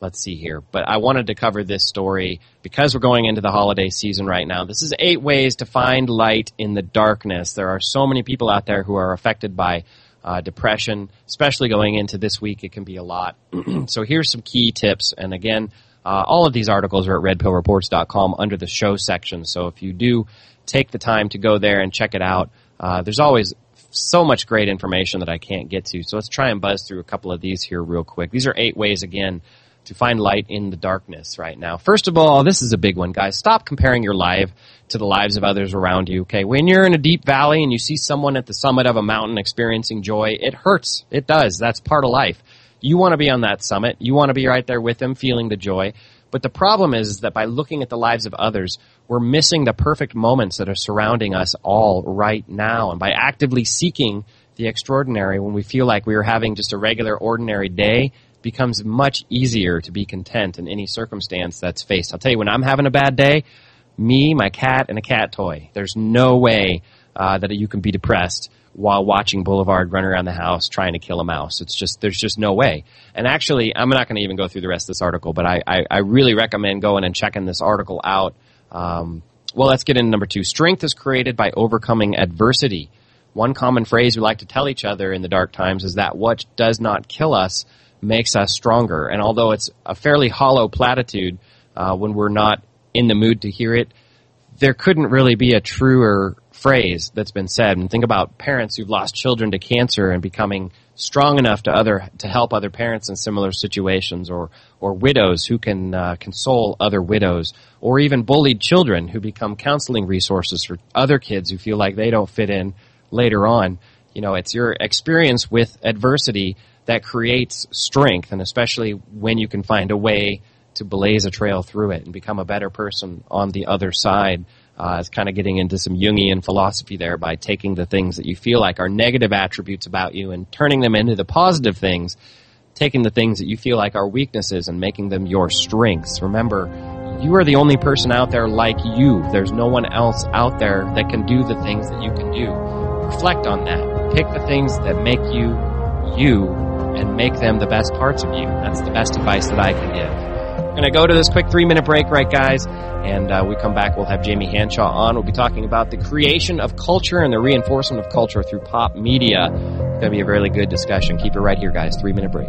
S5: let's see here. But I wanted to cover this story because we're going into the holiday season right now. This is eight ways to find light in the darkness. There are so many people out there who are affected by uh, depression, especially going into this week. It can be a lot. So here's some key tips. And again, uh, all of these articles are at red pill reports dot com under the show section. So if you do take the time to go there and check it out, uh, there's always so much great information that I can't get to. So let's try and buzz through a couple of these here real quick. These are eight ways, again, to find light in the darkness right now. First of all, this is a big one, guys. Stop comparing your life to the lives of others around you, okay? When you're in a deep valley and you see someone at the summit of a mountain experiencing joy, it hurts. It does. That's part of life. You want to be on that summit. You want to be right there with them, feeling the joy. But the problem is that by looking at the lives of others, we're missing the perfect moments that are surrounding us all right now. And by actively seeking the extraordinary when we feel like we are having just a regular, ordinary day, becomes much easier to be content in any circumstance that's faced. I'll tell you, when I'm having a bad day, me, my cat, and a cat toy, there's no way uh, that you can be depressed while watching Boulevard run around the house trying to kill a mouse. It's just, there's just no way. And actually, I'm not going to even go through the rest of this article, but I, I, I really recommend going and checking this article out. Um, well, let's get into number two. Strength is created by overcoming adversity. One common phrase we like to tell each other in the dark times is that what does not kill us makes us stronger. And although it's a fairly hollow platitude uh, when we're not in the mood to hear it, there couldn't really be a truer phrase that's been said. And think about parents who've lost children to cancer and becoming strong enough to other to help other parents in similar situations, or or widows who can uh, console other widows, or even bullied children who become counseling resources for other kids who feel like they don't fit in later on. You know, it's your experience with adversity that creates strength, and especially when you can find a way to blaze a trail through it and become a better person on the other side. Uh, it's kind of getting into some Jungian philosophy there by taking the things that you feel like are negative attributes about you and turning them into the positive things, taking the things that you feel like are weaknesses and making them your strengths. Remember, you are the only person out there like you. There's no one else out there that can do the things that you can do. Reflect on that. Pick the things that make you you and make them the best parts of you. That's the best advice that I can give. We're going to go to this quick three-minute break, right, guys? And uh, we come back, we'll have Jamie Hanshaw on. We'll be talking about the creation of culture and the reinforcement of culture through pop media. It's going to be a really good discussion. Keep it right here, guys. Three-minute break.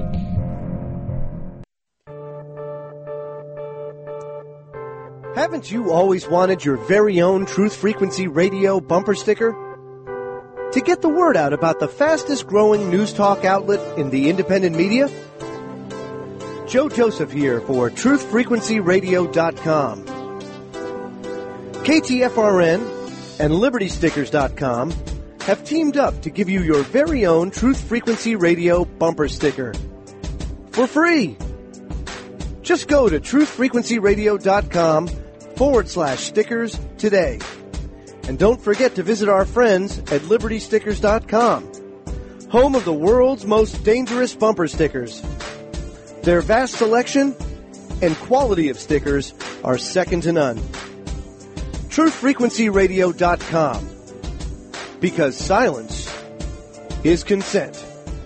S8: Haven't you always wanted your very own Truth Frequency Radio bumper sticker? To get the word out about the fastest-growing news talk outlet in the independent media? Joe Joseph here for truth frequency radio dot com. K T F R N and liberty stickers dot com have teamed up to give you your very own Truth Frequency Radio bumper sticker for free. Just go to truth frequency radio dot com forward slash stickers today. And don't forget to visit our friends at liberty stickers dot com, home of the world's most dangerous bumper stickers. Their vast selection and quality of stickers are second to none. truth frequency radio dot com, because silence is consent.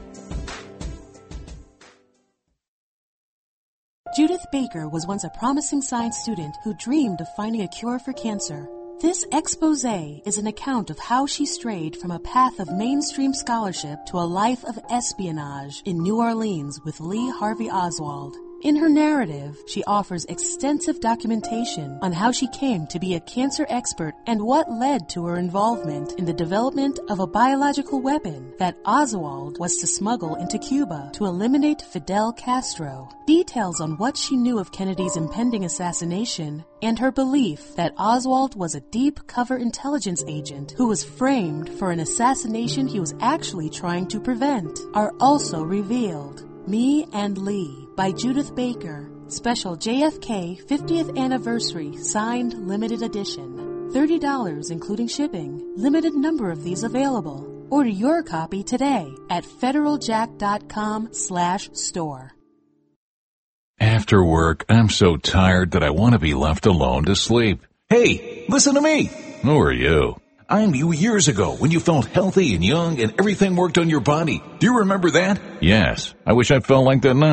S9: Judith Baker was once a promising science student who dreamed of finding a cure for cancer. This expose is an account of how she strayed from a path of mainstream scholarship to a life of espionage in New Orleans with Lee Harvey Oswald. In her narrative, she offers extensive documentation on how she came to be a cancer expert and what led to her involvement in the development of a biological weapon that Oswald was to smuggle into Cuba to eliminate Fidel Castro. Details on what she knew of Kennedy's impending assassination and her belief that Oswald was a deep-cover intelligence agent who was framed for an assassination he was actually trying to prevent are also revealed. Me and Lee by Judith Baker. Special J F K fiftieth Anniversary Signed Limited Edition. thirty dollars including shipping. Limited number of these available. Order your copy today at federaljack.com slash store.
S10: After work, I'm so tired that I want to be left alone to sleep.
S11: Hey, listen to me.
S10: Who are you?
S11: I'm you years ago when you felt healthy and young and everything worked on your body. Do you remember that?
S10: Yes. I wish I felt like that now.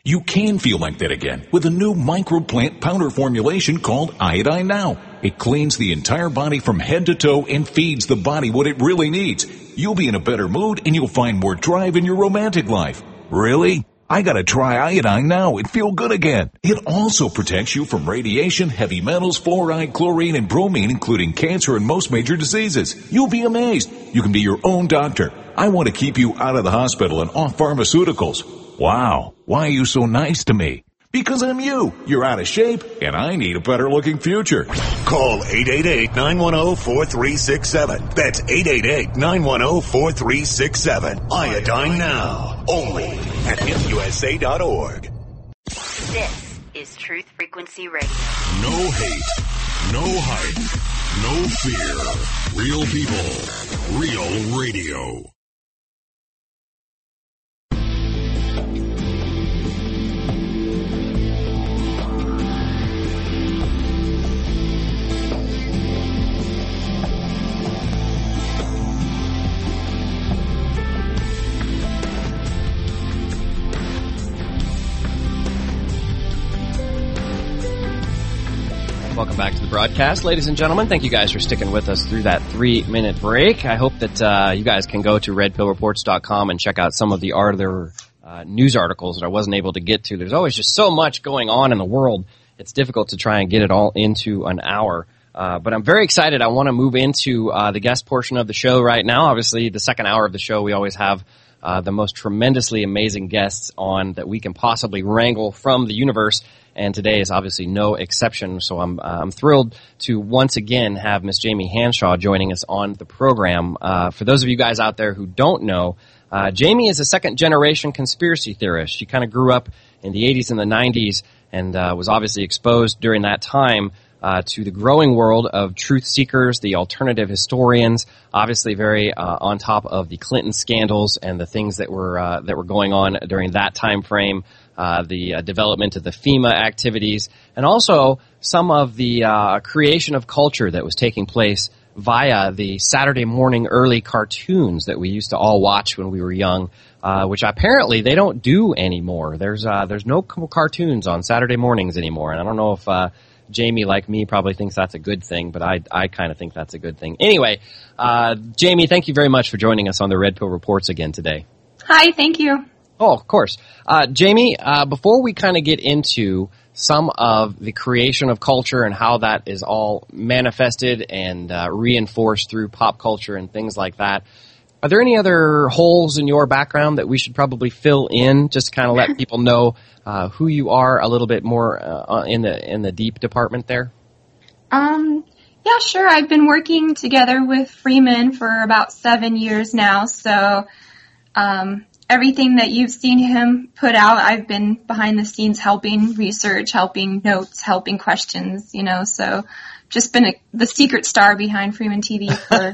S11: You can feel like that again with a new microplant powder formulation called Iodine Now. It cleans the entire body from head to toe and feeds the body what it really needs. You'll be in a better mood and you'll find more drive in your romantic life. Really? I gotta try Iodine Now and feel good again. It also protects you from radiation, heavy metals, fluoride, chlorine, and bromine, including cancer and most major diseases. You'll be amazed. You can be your own doctor. I want to keep you out of the hospital and off pharmaceuticals. Wow. Why are you so nice to me? Because I'm you. You're out of shape, and I need a better-looking future.
S6: Call eight eight eight, nine one zero, four three six seven. That's eight eight eight, nine one zero, four three six seven. Iodine Now. Only at hemp U S A dot org.
S12: This is Truth Frequency Radio.
S6: No hate. No hype. No fear. Real people. Real radio.
S5: Welcome back to the broadcast, ladies and gentlemen. Thank you guys for sticking with us through that three-minute break. I hope that uh, you guys can go to red pill reports dot com and check out some of the other uh, news articles that I wasn't able to get to. There's always just so much going on in the world. It's difficult to try and get it all into an hour. Uh, but I'm very excited. I want to move into uh, the guest portion of the show right now. Obviously, the second hour of the show, we always have uh, the most tremendously amazing guests on that we can possibly wrangle from the universe. And today is obviously no exception, so I'm uh, I'm thrilled to once again have Miss Jamie Hanshaw joining us on the program. Uh, for those of you guys out there who don't know, uh, Jamie is a second-generation conspiracy theorist. She kind of grew up in the eighties and the nineties and uh, was obviously exposed during that time uh, to the growing world of truth seekers, the alternative historians, obviously very uh, on top of the Clinton scandals and the things that were uh, that were going on during that time frame. Uh, the uh, development of the FEMA activities, and also some of the uh, creation of culture that was taking place via the Saturday morning early cartoons that we used to all watch when we were young, uh, which apparently they don't do anymore. There's uh, there's no cartoons on Saturday mornings anymore, and I don't know if uh, Jamie, like me, probably thinks that's a good thing, but I I kind of think that's a good thing. Anyway, uh, Jamie, thank you very much for joining us on the Red Pill Reports again today.
S13: Hi, thank you.
S5: Oh, of course. Uh, Jamie, uh, before we kind of get into some of the creation of culture and how that is all manifested and uh, reinforced through pop culture and things like that, are there any other holes in your background that we should probably fill in, just to kind of let people know uh, who you are a little bit more uh, in the in the deep department there?
S13: Um, yeah, sure. I've been working together with Freeman for about seven years now, so um everything that you've seen him put out, I've been behind the scenes helping research, helping notes, helping questions, you know, so just been a, the secret star behind Freeman T V for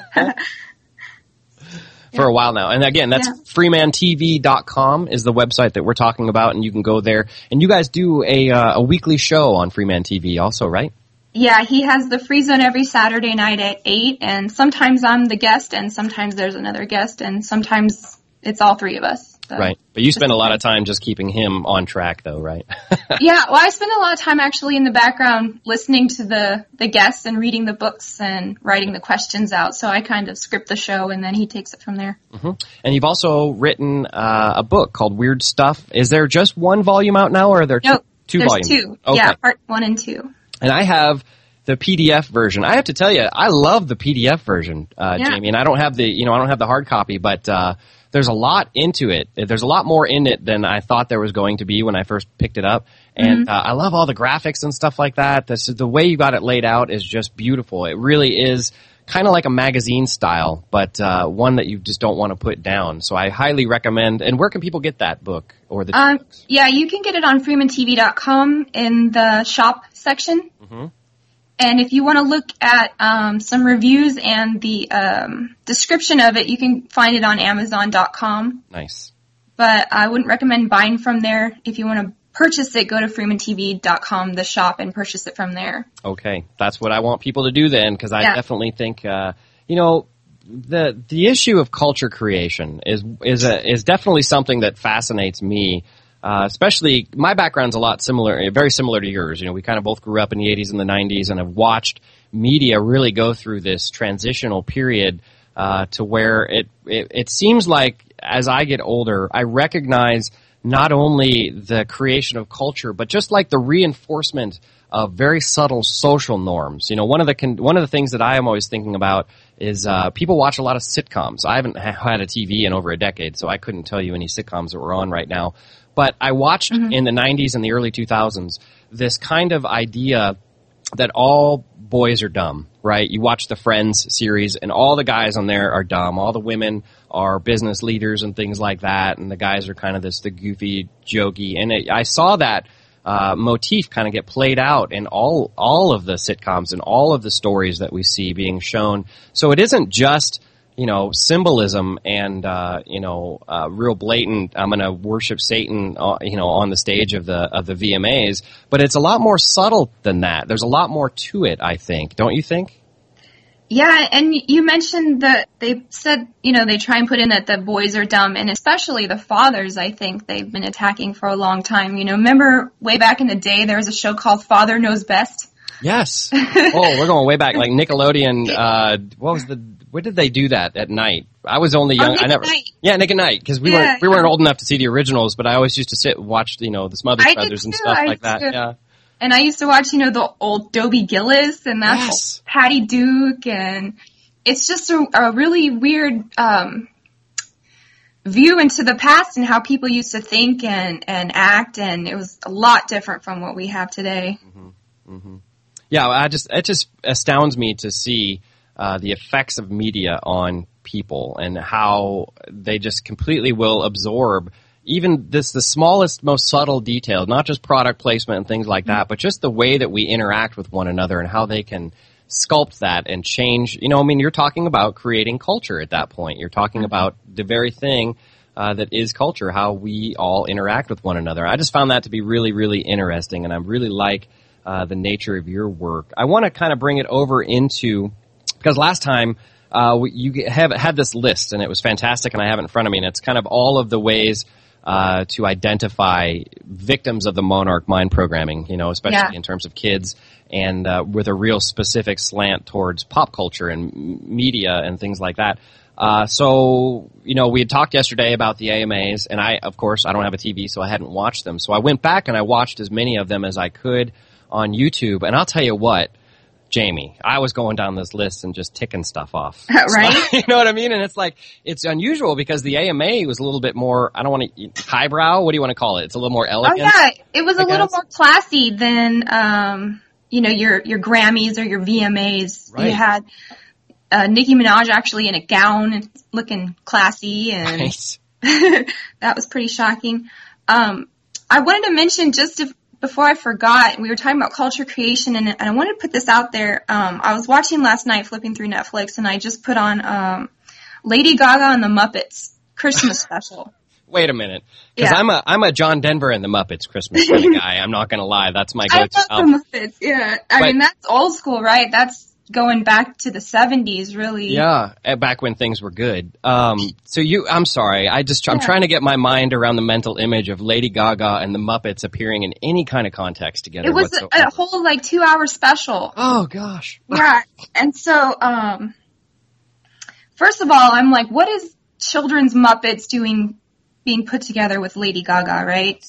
S5: for a while now. And again, that's yeah. freeman T V dot com is the website that we're talking about, and you can go there. And you guys do a uh, a weekly show on Freeman T V also, right?
S13: Yeah, he has the Free Zone every Saturday night at eight, and sometimes I'm the guest, and sometimes there's another guest, and sometimes it's all three of us. So.
S5: Right. But you spend a lot of time just keeping him on track, though, right?
S13: Yeah. Well, I spend a lot of time actually in the background listening to the, the guests and reading the books and writing the questions out. So I kind of script the show, and then he takes it from there.
S5: Mm-hmm. And you've also written uh, a book called Weird Stuff. Is there just one volume out now, or are there two,
S13: nope,
S5: two
S13: there's
S5: volumes?
S13: two.
S5: Okay.
S13: Yeah, part one and two.
S5: And I have the P D F version. I have to tell you, I love the P D F version, uh, yeah. Jamie. And I don't have the, you know, I don't have the hard copy, but uh, there's a lot into it. There's a lot more in it than I thought there was going to be when I first picked it up. And mm-hmm. uh, I love all the graphics and stuff like that. This, the way you got it laid out is just beautiful. It really is kind of like a magazine style, but uh, one that you just don't want to put down. So I highly recommend. And where can people get that book or the?
S13: Um, yeah, you can get it on freeman T V dot com in the shop section. Mm-hmm. And if you want to look at um, some reviews and the um, description of it, you can find it on amazon dot com.
S5: Nice.
S13: But I wouldn't recommend buying from there. If you want to purchase it, go to freeman T V dot com, the shop, and purchase it from there.
S5: Okay. That's what I want people to do then, because I
S13: yeah.
S5: definitely think, uh, you know, the the issue of culture creation is is a, is definitely something that fascinates me. uh, especially my background's a lot similar, very similar to yours. You know, we kind of both grew up in the eighties and the nineties and have watched media really go through this transitional period uh, to where it, it it seems like as I get older, I recognize not only the creation of culture, but just like the reinforcement of very subtle social norms. You know, one of the con- one of the things that I am always thinking about is uh, people watch a lot of sitcoms. I haven't ha- had a T V in over a decade, so I couldn't tell you any sitcoms that were on right now. But I watched mm-hmm. in the nineties and the early two thousands this kind of idea that all boys are dumb, right? You watch the Friends series, and all the guys on there are dumb. All the women are business leaders and things like that, and the guys are kind of this the goofy, jokey. And it, I saw that uh, motif kind of get played out in all all of the sitcoms and all of the stories that we see being shown. So it isn't just, you know, symbolism and, uh, you know, uh, real blatant, I'm going to worship Satan, uh, you know, on the stage of the, of the V M As, but it's a lot more subtle than that. There's a lot more to it, I think. Don't you think?
S13: Yeah, and you mentioned that they said, you know, they try and put in that the boys are dumb, and especially the fathers, I think they've been attacking for a long time. You know, remember way back in the day, there was a show called Father Knows Best?
S5: Yes. Oh, we're going way back, like Nickelodeon, uh, what was the, where did they do that at night? I was only young.
S13: Oh, Nick
S5: I never.
S13: at Night.
S5: Yeah, Nick at Night, because we
S13: Yeah,
S5: weren't we weren't
S13: yeah.
S5: old enough to see the originals, but I always used to sit and watch, you know, the Smothers
S13: I did
S5: Brothers and
S13: too,
S5: stuff
S13: I
S5: like
S13: did
S5: that.
S13: too.
S5: Yeah.
S13: And I used to watch, you know, the old Dobie Gillis and that's
S5: Yes.
S13: Patty Duke, and it's just a, a really weird um, view into the past and how people used to think and, and act, and it was a lot different from what we have today.
S5: Mm-hmm. Mm-hmm. Yeah, I just it just astounds me to see uh, the effects of media on people and how they just completely will absorb even this the smallest, most subtle detail, not just product placement and things like that, but just the way that we interact with one another and how they can sculpt that and change. You know, I mean, you're talking about creating culture at that point. You're talking about the very thing uh, that is culture, how we all interact with one another. I just found that to be really, really interesting, and I really like uh, the nature of your work. I want to kind of bring it over into, because last time uh, we, you have had this list, and it was fantastic, and I have it in front of me, and it's kind of all of the ways Uh, to identify victims of the Monarch mind programming, you know, especially
S13: Yeah.
S5: in terms of kids, and uh, with a real specific slant towards pop culture and m- media and things like that. Uh, so, you know, we had talked yesterday about the A M As, and I, of course, I don't have a T V, so I hadn't watched them. So I went back and I watched as many of them as I could on YouTube, and I'll tell you what, Jamie, I was going down this list and just ticking stuff off.
S13: Right?
S5: So, you know what I mean? And it's like, it's unusual because the A M A was a little bit more, I don't want to, highbrow? What do you want to call it? It's a little more
S13: Oh
S5: elegant.
S13: yeah, it was
S5: I
S13: a little
S5: guess.
S13: more classy than, um, you know, your, your Grammys or your V M As.
S5: Right.
S13: You had uh, Nicki Minaj actually in a gown and looking classy, and
S5: Right.
S13: that was pretty shocking. Um, I wanted to mention just if, before I forgot, we were talking about culture creation, and, and I wanted to put this out there. Um, I was watching last night, flipping through Netflix, and I just put on um, Lady Gaga and the Muppets Christmas special.
S5: Wait a minute. Because
S13: Yeah.
S5: I'm a, I'm a John Denver and the Muppets Christmas kind of guy. I'm not going to lie. That's my
S13: I
S5: go-to
S13: love
S5: album.
S13: the Muppets, yeah. I
S5: But-
S13: mean, that's old school, right? That's going back to the seventies, really.
S5: Yeah, eh, back when things were good. Um, so you, I'm sorry, I just, I'm
S13: Yeah.
S5: trying to get my mind around the mental image of Lady Gaga and the Muppets appearing in any kind of context together.
S13: It was a,
S5: whatsoever.
S13: a whole, like, two-hour special.
S5: Oh gosh.
S13: Yeah, and so, um, first of all, I'm like, what is children's Muppets doing being put together with Lady Gaga, right?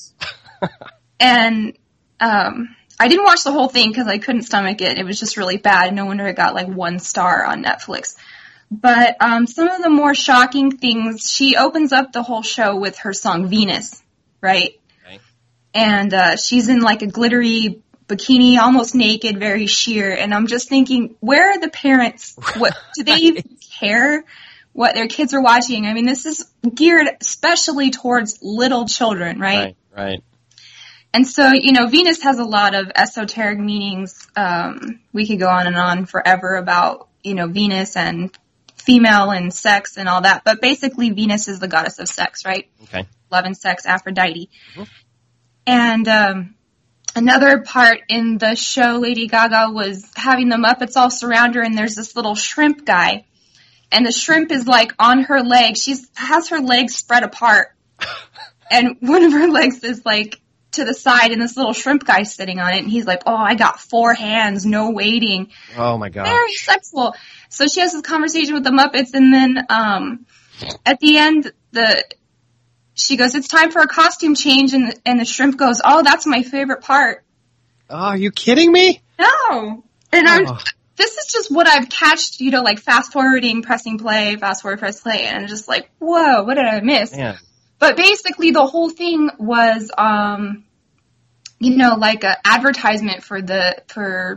S13: And um, I didn't watch the whole thing because I couldn't stomach it. It was just really bad. No wonder it got like one star on Netflix. But um, some of the more shocking things, she opens up the whole show with her song Venus, right?
S5: Okay.
S13: And uh, she's in like a glittery bikini, almost naked, very sheer. And I'm just thinking, where are the parents? What do they even care what their kids are watching? I mean, this is geared especially towards little children, right?
S5: Right, right.
S13: And so, you know, Venus has a lot of esoteric meanings. Um, we could go on and on forever about, you know, Venus and female and sex and all that. But basically, Venus is the goddess of sex, right?
S5: Okay.
S13: Love and sex, Aphrodite.
S5: Mhm.
S13: And um, another part in the show, Lady Gaga was having the Muppets all surround her, and there's this little shrimp guy. And the shrimp is like on her leg. She's has her legs spread apart. and one of her legs is like to the side, and this little shrimp guy's sitting on it, and he's like, "Oh, I got four hands, no waiting."
S5: Oh my god.
S13: Very sexual. So she has this conversation with the Muppets, and then um, at the end, the she goes, "It's time for a costume change," and the, and the shrimp goes, "Oh, that's my favorite part."
S5: Oh, are you kidding me?
S13: No. And
S5: oh.
S13: I'm, this is just what I've catched, you know, like fast forwarding, pressing play, fast forward, press play, and I'm just like, whoa, what did I miss?
S5: Man.
S13: But basically the whole thing was, um, you know, like an advertisement for the, for,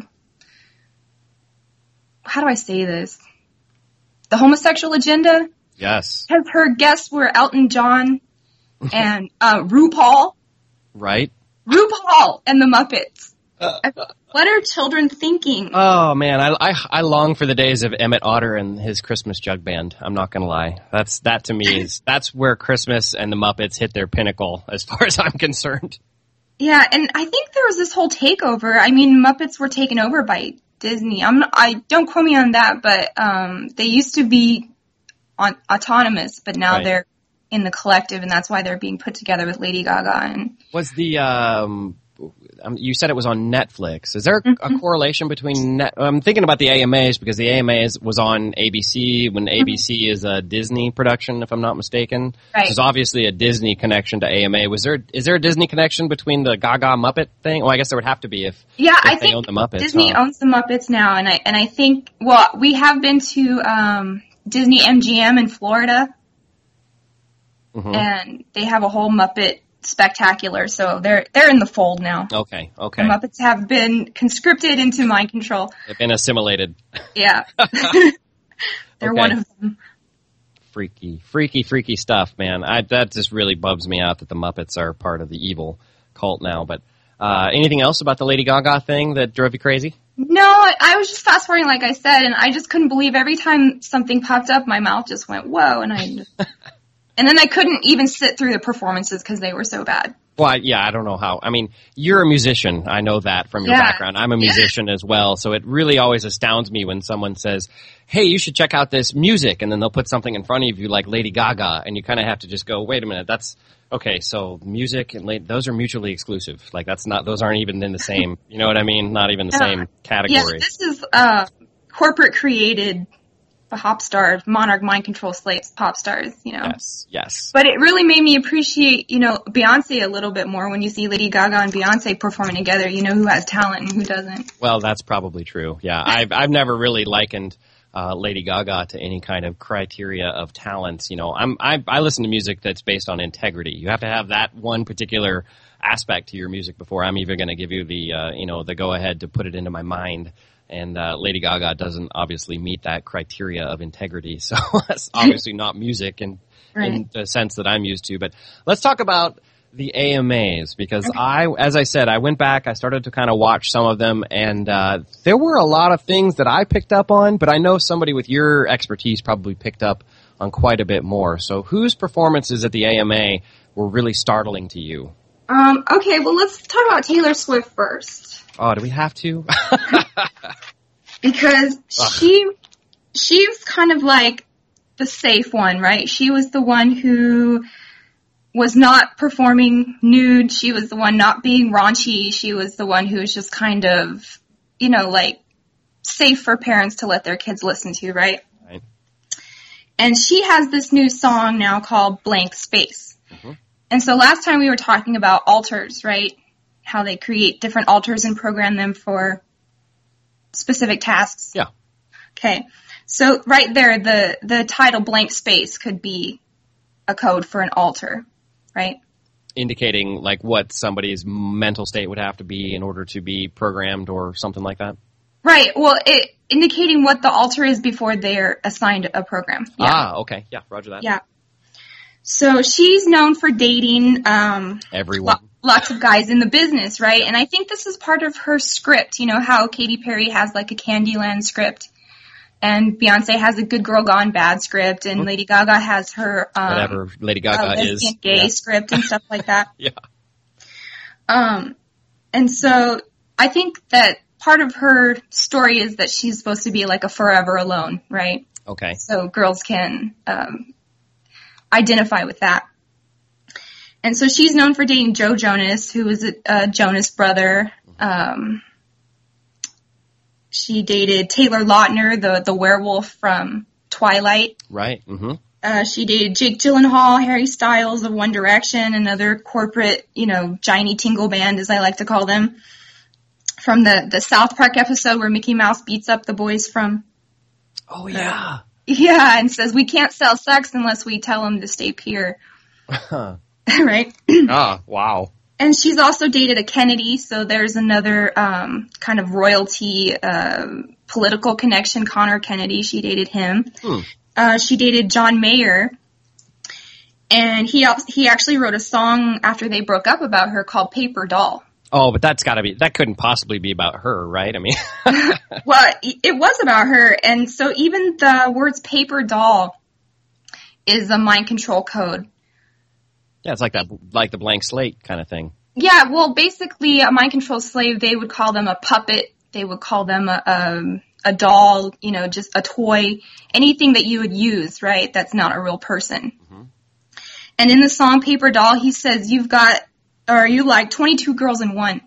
S13: how do I say this? The homosexual agenda?
S5: Yes.
S13: Because her guests were Elton John and uh, RuPaul.
S5: Right.
S13: RuPaul and the Muppets. Uh, what are children thinking?
S5: Oh man, I, I I long for the days of Emmett Otter and his Christmas Jug Band. I'm not gonna lie. That's that to me is that's where Christmas and the Muppets hit their pinnacle, as far as I'm concerned.
S13: Yeah, and I think there was this whole takeover. I mean, Muppets were taken over by Disney. I'm not, I don't quote me on that, but um, they used to be on, autonomous, but now right. they're in the collective, and that's why they're being put together with Lady Gaga. And
S5: was the um, you said it was on Netflix. Is there mm-hmm. a correlation between net? I'm thinking about the A M As because the A M As was on A B C when mm-hmm. A B C is a Disney production, if I'm not mistaken.
S13: Right.
S5: There's obviously a Disney connection to A M A. Was there? Is there a Disney connection between the Gaga Muppet thing? Well, I guess there would have to be if
S13: yeah,
S5: if
S13: I
S5: they
S13: think
S5: own the Muppets,
S13: Disney
S5: huh?
S13: owns the Muppets now, and I and I think well, we have been to um, Disney M G M in Florida. Mm-hmm. And they have a whole Muppet spectacular, so they're they're in the fold now.
S5: Okay, okay.
S13: The Muppets have been conscripted into mind control.
S5: They've been assimilated.
S13: Yeah. They're
S5: okay.
S13: one of them.
S5: Freaky, freaky, freaky stuff, man. I, that just really bums me out that the Muppets are part of the evil cult now. But uh, anything else about the Lady Gaga thing that drove you crazy?
S13: No, I, I was just fast forwarding, like I said, and I just couldn't believe every time something popped up, my mouth just went, whoa, and I just... And then I couldn't even sit through the performances because they were so bad.
S5: Well, I, yeah, I don't know how. I mean, you're a musician. I know that from your
S13: yeah.
S5: background. I'm a musician as well, so it really always astounds me when someone says, hey, you should check out this music, and then they'll put something in front of you like Lady Gaga, and you kind of have to just go, wait a minute, that's, okay, so music and la- those are mutually exclusive. Like, that's not, those aren't even in the same, you know what I mean? Not even the
S13: yeah.
S5: same category.
S13: Yeah, this is uh, corporate created pop stars, Monarch Mind Control slates pop stars, you know.
S5: Yes, yes.
S13: But it really made me appreciate, you know, Beyonce a little bit more when you see Lady Gaga and Beyonce performing together. You know who has talent and who doesn't.
S5: Well, that's probably true. Yeah, I've I've never really likened uh, Lady Gaga to any kind of criteria of talent. You know, I'm I I listen to music that's based on integrity. You have to have that one particular aspect to your music before I'm even going to give you the uh, you know the go ahead to put it into my mind. And uh, Lady Gaga doesn't obviously meet that criteria of integrity, so that's obviously not music in,
S13: right.
S5: in the sense that I'm used to. But let's talk about the A M As, because okay. I, as I said, I went back, I started to kind of watch some of them, and uh, there were a lot of things that I picked up on, but I know somebody with your expertise probably picked up on quite a bit more. So whose performances at the A M A were really startling to you?
S13: Um, okay, well, let's talk about Taylor Swift first.
S5: Oh, do we have to?
S13: Because she, she was kind of like the safe one, right? She was the one who was not performing nude. She was the one not being raunchy. She was the one who was just kind of, you know, like safe for parents to let their kids listen to, right?
S5: Right.
S13: And she has this new song now called Blank Space. Mm-hmm. And so last time we were talking about altars, right? How they create different altars and program them for specific tasks.
S5: Yeah.
S13: Okay. So right there, the, the title Blank Space could be a code for an altar, right?
S5: Indicating like what somebody's mental state would have to be in order to be programmed or something like that?
S13: Right. Well, it indicating what the altar is before they're assigned a program. Yeah.
S5: Ah, okay. Yeah, roger that.
S13: Yeah. So she's known for dating um,
S5: everyone.
S13: Lo- lots of guys in the business, right? And I think this is part of her script. You know how Katy Perry has like a Candyland script, and Beyonce has a Good Girl Gone Bad script, and mm-hmm. Lady Gaga has her um,
S5: whatever Lady Gaga
S13: lesbian,
S5: is
S13: gay
S5: yeah.
S13: script and stuff like that.
S5: Yeah.
S13: Um, and so I think that part of her story is that she's supposed to be like a forever alone, right?
S5: Okay.
S13: So girls can um, identify with that. And so she's known for dating Joe Jonas, who was a, a Jonas brother. Um, she dated Taylor Lautner, the, the werewolf from Twilight.
S5: Right. Mm-hmm.
S13: Uh, she dated Jake Gyllenhaal, Harry Styles of One Direction, another corporate, you know, Johnny Tingle band, as I like to call them, from the, the South Park episode where Mickey Mouse beats up the boys from...
S5: Oh, yeah.
S13: Yeah, and says, we can't sell sex unless we tell them to stay pure. Right?
S5: Ah, wow.
S13: And she's also dated a Kennedy, so there's another um, kind of royalty uh, political connection, Connor Kennedy. She dated him.
S5: Hmm.
S13: Uh, she dated John Mayer, and he he actually wrote a song after they broke up about her called Paper Doll.
S5: Oh, but that's got to be, that couldn't possibly be about her, right? I mean.
S13: Well, it was about her, and so even the words paper doll is a mind control code.
S5: Yeah, it's like that, like the blank slate kind of thing.
S13: Yeah, well, basically, a mind control slave, they would call them a puppet. They would call them a, a, a doll, you know, just a toy, anything that you would use, right? That's not a real person. Mm-hmm. And in the song Paper Doll, he says, you've got, or you like twenty-two girls in one.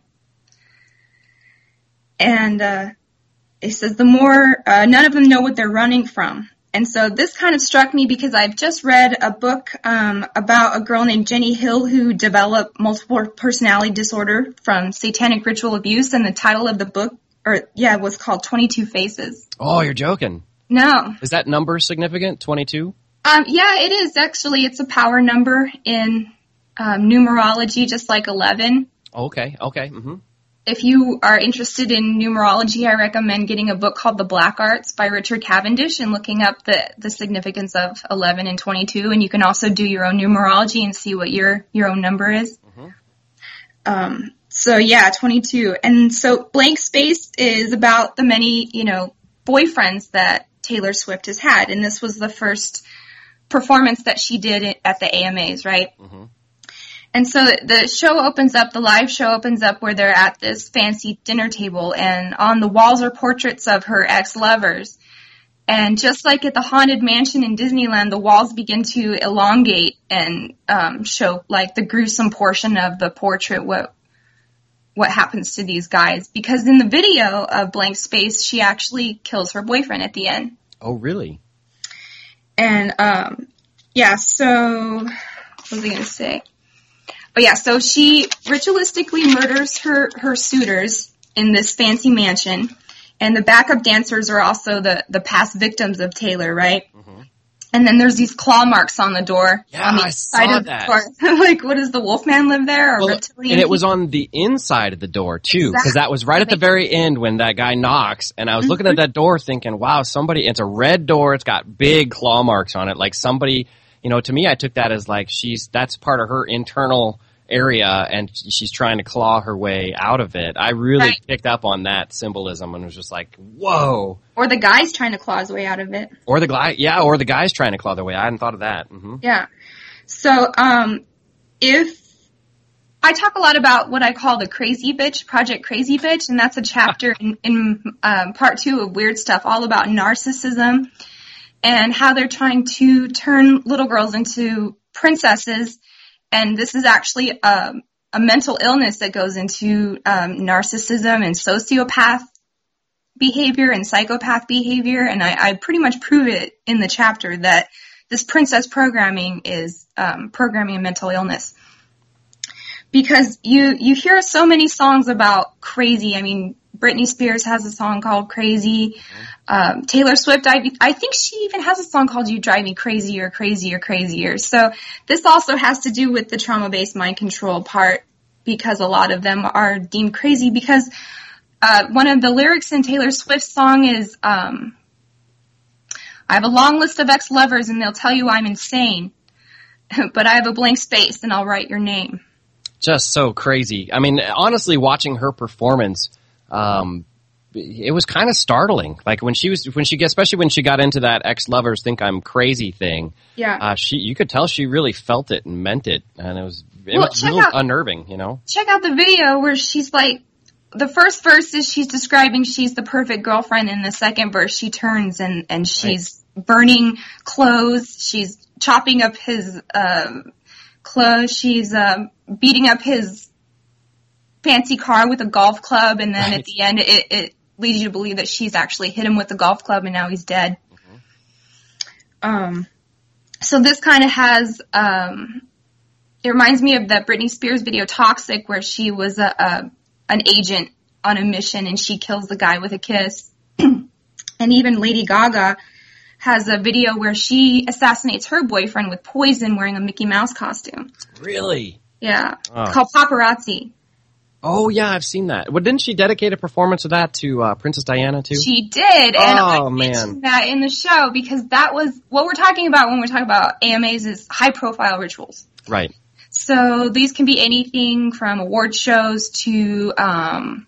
S13: And uh, it says, the more, uh, none of them know what they're running from. And so this kind of struck me because I've just read a book um, about a girl named Jenny Hill who developed multiple personality disorder from satanic ritual abuse, and the title of the book, or yeah, was called twenty-two Faces.
S5: Oh, you're joking.
S13: No.
S5: Is that number significant, twenty-two?
S13: Um, yeah, it is actually. It's a power number in um, numerology, just like eleven.
S5: Okay, okay. Mm-hmm.
S13: If you are interested in numerology, I recommend getting a book called The Black Arts by Richard Cavendish and looking up the, the significance of eleven and twenty-two. And you can also do your own numerology and see what your, your own number is. Mm-hmm. Um, so yeah, twenty-two. And so Blank Space is about the many, you know, boyfriends that Taylor Swift has had. And this was the first performance that she did at the A M As, right? Mm-hmm. And so the show opens up, the live show opens up where they're at this fancy dinner table, and on the walls are portraits of her ex-lovers. And just like at the Haunted Mansion in Disneyland, the walls begin to elongate and um, show like the gruesome portion of the portrait, what what happens to these guys. Because in the video of Blank Space, she actually kills her boyfriend at the end.
S5: Oh, really?
S13: And, um, yeah, so, what was I going to say? But yeah, so she ritualistically murders her, her suitors in this fancy mansion. And the backup dancers are also the, the past victims of Taylor, right? Mm-hmm. And then there's these claw marks on the door.
S5: Yeah,
S13: on the
S5: I
S13: side
S5: saw
S13: of
S5: that.
S13: The door. Like, what does the Wolfman live there? Or
S5: well,
S13: reptilian
S5: and it was
S13: people?
S5: on the inside of the door, too, because
S13: Exactly.
S5: that was right at the very end when that guy knocks. And I was
S13: Mm-hmm.
S5: looking at that door thinking, wow, somebody, it's a red door. It's got big claw marks on it. Like somebody, you know, to me, I took that as like she's, that's part of her internal area and she's trying to claw her way out of it. I really
S13: Right.
S5: picked up on that symbolism and was just like, whoa.
S13: Or the guy's trying to claw his way out of it.
S5: Or the guy, yeah, or the guy's trying to claw their way. I hadn't thought of that. Mm-hmm.
S13: Yeah. So, um, if I talk a lot about what I call the Crazy Bitch, Project Crazy Bitch, and that's a chapter in, in um, part two of Weird Stuff, all about narcissism and how they're trying to turn little girls into princesses. And this is actually a, a mental illness that goes into um, narcissism and sociopath behavior and psychopath behavior. And I, I pretty much prove it in the chapter that this princess programming is um, programming a mental illness. Because you, you hear so many songs about crazy. I mean, Britney Spears has a song called Crazy. Um, Taylor Swift, I, I think she even has a song called You Drive Me Crazier, Crazier, Crazier. So this also has to do with the trauma-based mind control part because a lot of them are deemed crazy because uh, one of the lyrics in Taylor Swift's song is, um, I have a long list of ex-lovers and they'll tell you I'm insane, but I have a blank space and I'll write your name.
S5: Just so crazy. I mean, honestly, watching her performance, um, it was kind of startling. Like when she was, when she, especially when she got into that ex-lovers think I'm crazy thing.
S13: Yeah.
S5: Uh, she, you could tell she really felt it and meant it, and it was, it
S13: Well,
S5: was
S13: check
S5: real
S13: out-
S5: unnerving, you know.
S13: Check out the video where she's like, the first verse is she's describing she's the perfect girlfriend, and the second verse she turns and, and she's burning clothes, she's chopping up his, um, clothes. She's um, beating up his fancy car with a golf club, and then right. at the end it, it leads you to believe that she's actually hit him with the golf club and now he's dead. Mm-hmm. Um, so this kind of has, um, it reminds me of that Britney Spears video Toxic, where she was a, a an agent on a mission and she kills the guy with a kiss. And even Lady Gaga has a video where she assassinates her boyfriend with poison wearing a Mickey Mouse costume.
S5: Really?
S13: Yeah.
S5: Oh.
S13: Called Paparazzi.
S5: Oh, yeah, I've seen that. Well, didn't she dedicate a performance of that to uh, Princess Diana, too?
S13: She did. And
S5: oh,
S13: I
S5: man.
S13: mentioned that in the show because that was what we're talking about when we're talking about A M As is high-profile rituals.
S5: Right.
S13: So these can be anything from award shows to um,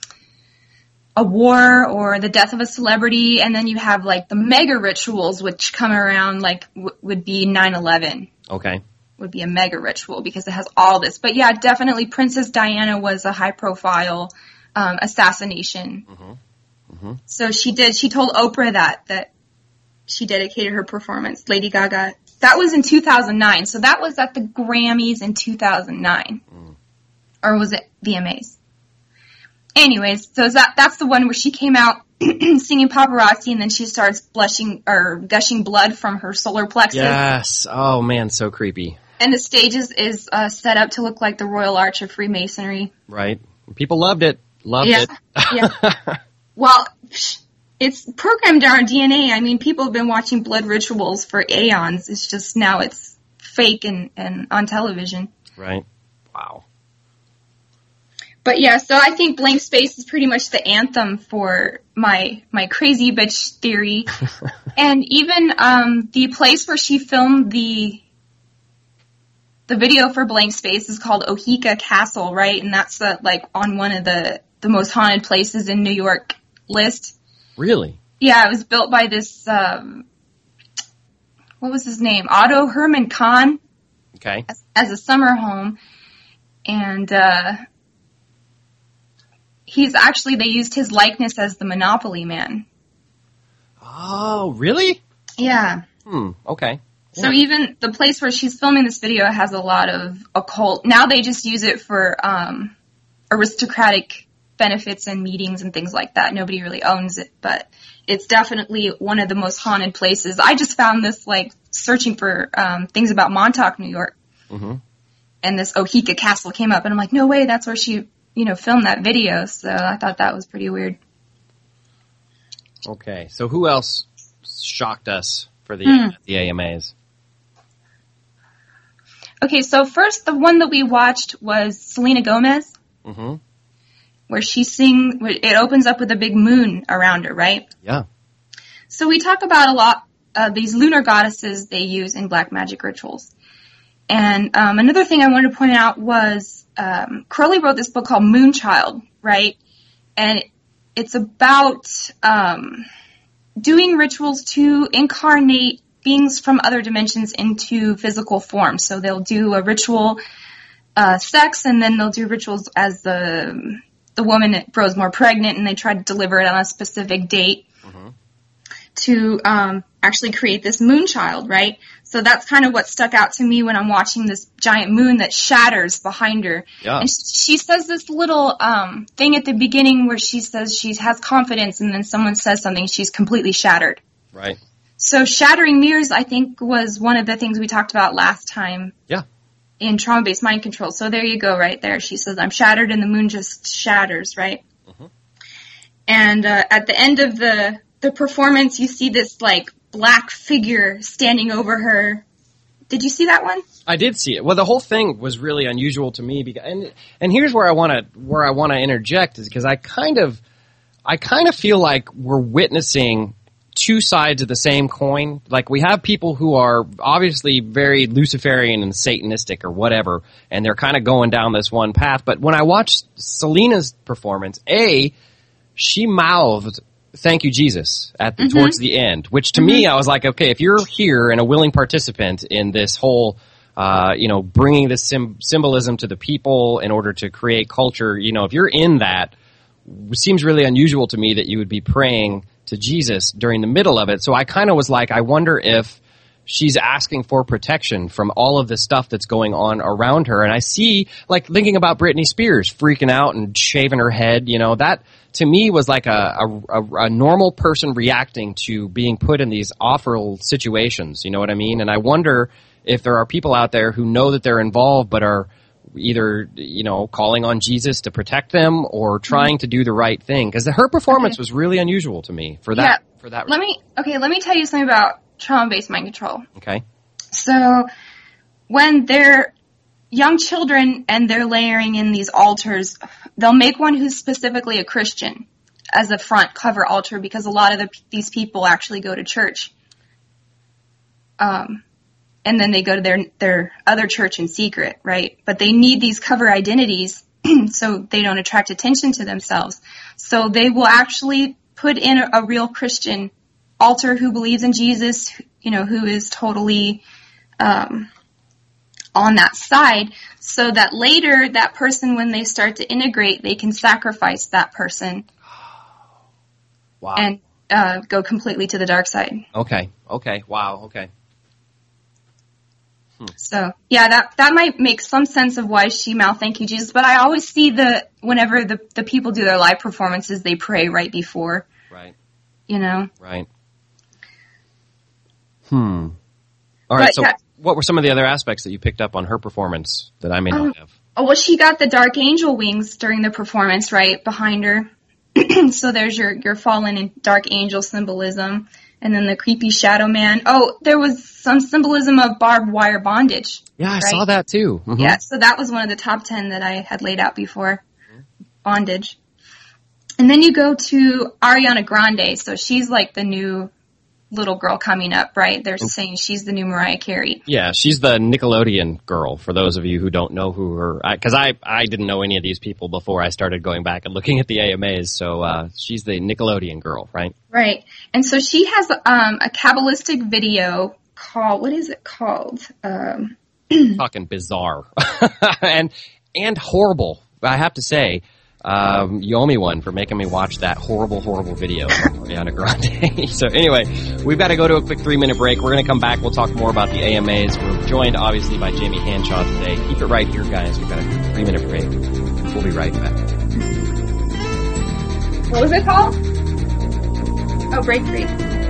S13: a war or the death of a celebrity. And then you have, like, the mega rituals, which come around, like, w- would be nine eleven.
S5: Okay.
S13: Would be a mega ritual because it has all this. But yeah, definitely Princess Diana was a high profile um, assassination. Mm-hmm. Mm-hmm. So she did, she told Oprah that, that she dedicated her performance, Lady Gaga. That was in two thousand nine. So that was at the Grammys in two thousand nine. Mm. Or was it V M As? Anyways, so that, that's the one where she came out singing Paparazzi, and then she starts blushing or gushing blood from her solar plexus.
S5: Yes. Oh man, so creepy.
S13: And the stage is, is uh, set up to look like the Royal Arch of Freemasonry.
S5: Right. People loved it. Loved
S13: yeah.
S5: it.
S13: yeah. Well, it's programmed in our D N A. I mean, people have been watching blood rituals for aeons. It's just now it's fake and, and on television.
S5: Right. Wow.
S13: But yeah, so I think Blank Space is pretty much the anthem for my my crazy bitch theory. And even um, the place where she filmed the the video for Blank Space is called Oheka Castle, right? And that's uh, like on one of the, the most haunted places in New York list.
S5: Really?
S13: Yeah, it was built by this, um, what was his name? Otto Herman Kahn.
S5: Okay.
S13: As, as a summer home. And uh, he's actually, they used his likeness as the Monopoly Man.
S5: Oh, really?
S13: Yeah.
S5: Hmm, okay.
S13: So yeah. Even the place where she's filming this video has a lot of occult. Now they just use it for um, aristocratic benefits and meetings and things like that. Nobody really owns it, but it's definitely one of the most haunted places. I just found this, like, searching for um, things about Montauk, New York. Mm-hmm. And this Oheka Castle came up, and I'm like, no way, that's where she, you know, filmed that video. So I thought that was pretty weird.
S5: Okay, so who else shocked us for the,
S13: hmm.
S5: the A M As?
S13: Okay, so first, the one that we watched was Selena Gomez,
S5: mm-hmm.
S13: where she sings, it opens up with a big moon around her, right?
S5: Yeah.
S13: So we talk about a lot of these lunar goddesses they use in black magic rituals. And um, another thing I wanted to point out was um, Crowley wrote this book called Moonchild, right? And it's about um, doing rituals to incarnate beings from other dimensions into physical form. So they'll do a ritual uh, sex, and then they'll do rituals as the the woman grows more pregnant, and they try to deliver it on a specific date mm-hmm. to um, actually create this moon child, right? So that's kind of what stuck out to me when I'm watching this giant moon that shatters behind her.
S5: Yeah.
S13: And she says this little um, thing at the beginning where she says she has confidence, and then someone says something, she's completely shattered.
S5: Right.
S13: So shattering mirrors, I think, was one of the things we talked about last time.
S5: Yeah.
S13: In trauma-based mind control. So there you go right there. She says, I'm shattered, and the moon just shatters, right? Mm-hmm. And uh, at the end of the, the performance, you see this, like, black figure standing over her. Did you see that one?
S5: I did see it. Well, the whole thing was really unusual to me, because, and and here's where I want to where I want to interject is because I kind of I kind of feel like we're witnessing two sides of the same coin. Like, we have people who are obviously very Luciferian and Satanistic or whatever, and they're kind of going down this one path. But when I watched Selena's performance, A, she mouthed, "Thank you, Jesus," at the, mm-hmm. towards the end, which to mm-hmm. me, I was like, okay, if you're here and a willing participant in this whole, uh, you know, bringing this sim- symbolism to the people in order to create culture, you know, if you're in that, it seems really unusual to me that you would be praying to Jesus during the middle of it. So I kind of was like, I wonder if she's asking for protection from all of the stuff that's going on around her. And I see, like, thinking about Britney Spears freaking out and shaving her head, you know, that to me was like a, a, a normal person reacting to being put in these awful situations, you know what I mean? And I wonder if there are people out there who know that they're involved but are either, you know, calling on Jesus to protect them or trying mm-hmm. to do the right thing. Because her performance okay. was really unusual to me for that.
S13: Yeah.
S5: For that.
S13: Let me, okay, let me tell you something about trauma-based mind control.
S5: Okay.
S13: So when they're young children and they're layering in these altars, they'll make one who's specifically a Christian as a front cover altar because a lot of the, these people actually go to church. Um, and then they go to their, their other church in secret, right? But they need these cover identities so they don't attract attention to themselves. So they will actually put in a, a real Christian altar who believes in Jesus, you know, who is totally um, on that side, so that later that person, when they start to integrate, they can sacrifice that person
S5: wow.
S13: and uh, go completely to the dark side.
S5: Okay, okay, wow, okay.
S13: Hmm. So, yeah, that that might make some sense of why she mouthed "Thank you, Jesus," but I always see the, whenever the, the people do their live performances, they pray right before.
S5: Right.
S13: You know?
S5: Right. Hmm. All right,
S13: but,
S5: so
S13: yeah.
S5: what were some of the other aspects that you picked up on her performance that I may not
S13: um,
S5: have?
S13: Oh, well, she got the dark angel wings during the performance, right, behind her. So there's your, your fallen and dark angel symbolism. And then the creepy shadow man. Oh, there was some symbolism of barbed wire bondage.
S5: Yeah, I
S13: right?
S5: saw that too. Mm-hmm.
S13: Yeah, so that was one of the top ten that I had laid out before. Mm-hmm. Bondage. And then you go to Ariana Grande. So she's like the new little girl coming up, right? They're saying she's the new Mariah Carey.
S5: Yeah, she's the Nickelodeon girl, for those of you who don't know who her... Because I, I, I didn't know any of these people before I started going back and looking at the A M As, so uh, she's the Nickelodeon girl, right?
S13: Right. And so she has um, a Kabbalistic video called... What is it called? Um,
S5: Fucking bizarre. and and horrible, I have to say. Um, you owe me one for making me watch that horrible, horrible video from Ariana Grande. So anyway, we've got to go to a quick three-minute break. We're going to come back. We'll talk more about the A M As. We're joined, obviously, by Jamie Hanshaw today. Keep it right here, guys. We've got a three-minute break. We'll be right back.
S13: What was it called? Oh, Break Free.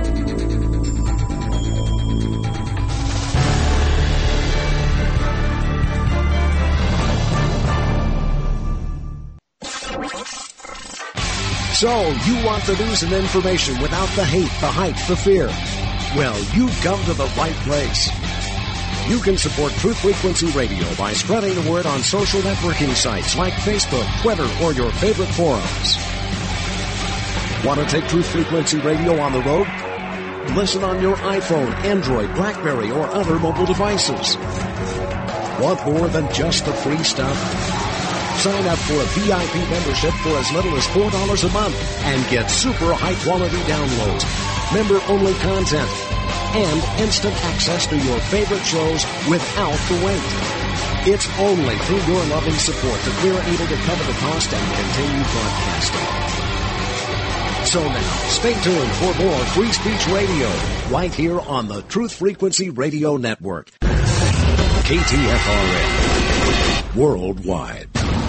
S3: So, you want the news and information without the hate, the hype, the fear? Well, you've come to the right place. You can support Truth Frequency Radio by spreading the word on social networking sites like Facebook, Twitter, or your favorite forums. Want to take Truth Frequency Radio on the road? Listen on your iPhone, Android, BlackBerry, or other mobile devices. Want more than just the free stuff? Sign up for a V I P membership for as little as four dollars a month and get super high-quality downloads, member-only content, and instant access to your favorite shows without the wait. It's only through your loving support that we're able to cover the cost and continue broadcasting. So now, stay tuned for more Free Speech Radio right here on the Truth Frequency Radio Network. K T F R N, worldwide.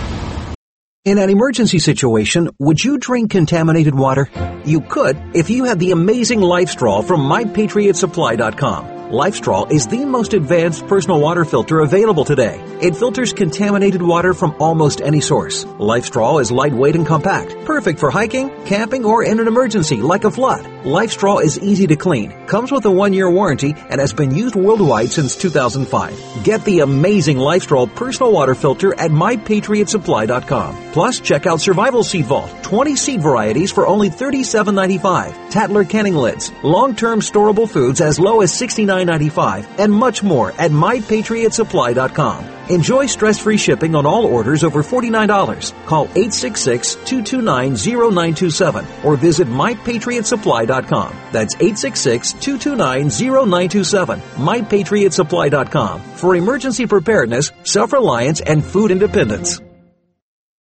S14: In an emergency situation, would you drink contaminated water? You could if you had the amazing LifeStraw from my patriot supply dot com. LifeStraw is the most advanced personal water filter available today. It filters contaminated water from almost any source. LifeStraw is lightweight and compact, perfect for hiking, camping, or in an emergency like a flood. LifeStraw is easy to clean, comes with a one-year warranty, and has been used worldwide since two thousand five. Get the amazing LifeStraw personal water filter at my patriot supply dot com. Plus, check out Survival Seed Vault, twenty seed varieties for only thirty-seven ninety-five, Tatler canning lids, long-term storable foods as low as sixty-nine ninety-five, and much more at my patriot supply dot com. Enjoy stress-free shipping on all orders over forty-nine dollars. Call eight six six, two two nine, zero nine two seven or visit my patriot supply dot com. That's eight six six, two two nine, zero nine two seven. my patriot supply dot com for emergency preparedness, self-reliance, and food independence.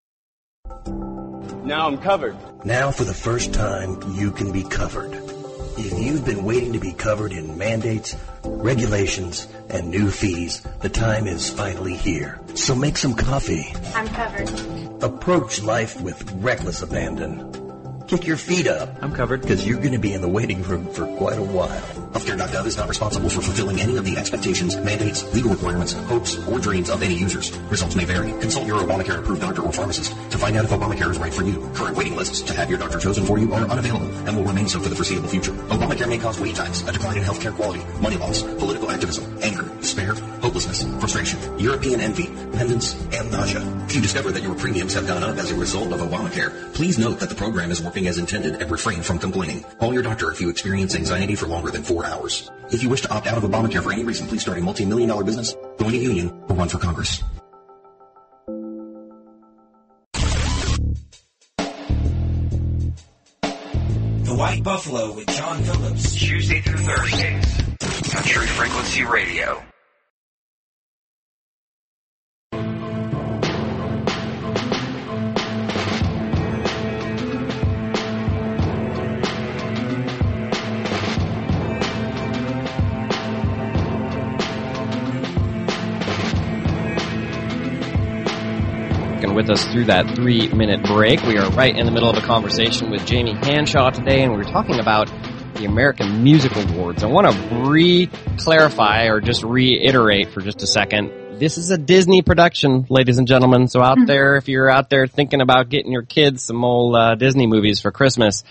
S15: Now I'm covered.
S16: Now for the first time, you can be covered.
S15: If you've been waiting to be covered in mandates, regulations, and new fees, the time is finally here. So make some coffee.
S13: I'm covered.
S15: Approach life with reckless abandon. Kick your feet up. I'm covered. Because you're going to be in the waiting room for quite a while.
S16: Healthcare dot gov is not responsible for fulfilling any of the expectations, mandates, legal requirements, hopes, or dreams of any users. Results may vary. Consult your Obamacare-approved doctor or pharmacist to find out if Obamacare is right for you. Current waiting lists to have your doctor chosen for you are unavailable and will remain so for the foreseeable future. Obamacare may cause wait times, a decline in healthcare quality, money loss, political activism, anger, despair, hopelessness, frustration, European envy, dependence, and nausea. If you discover that your premiums have gone up as a result of Obamacare, please note that the program is working as intended and refrain from complaining. Call your doctor if you experience anxiety for longer than four hours. If you wish to opt out of Obamacare for any reason, please start a multi-million dollar business, join a union, or run for Congress.
S7: The White Buffalo with John Phillips. Tuesday through Thursdays on Truth Frequency Radio.
S5: With us through that three-minute break. We are right in the middle of a conversation with Jamie Hanshaw today, and we're talking about the American Music Awards. I want to re-clarify or just reiterate for just a second. This is a Disney production, ladies and gentlemen. So out there, if you're out there thinking about getting your kids some old uh, Disney movies for Christmas,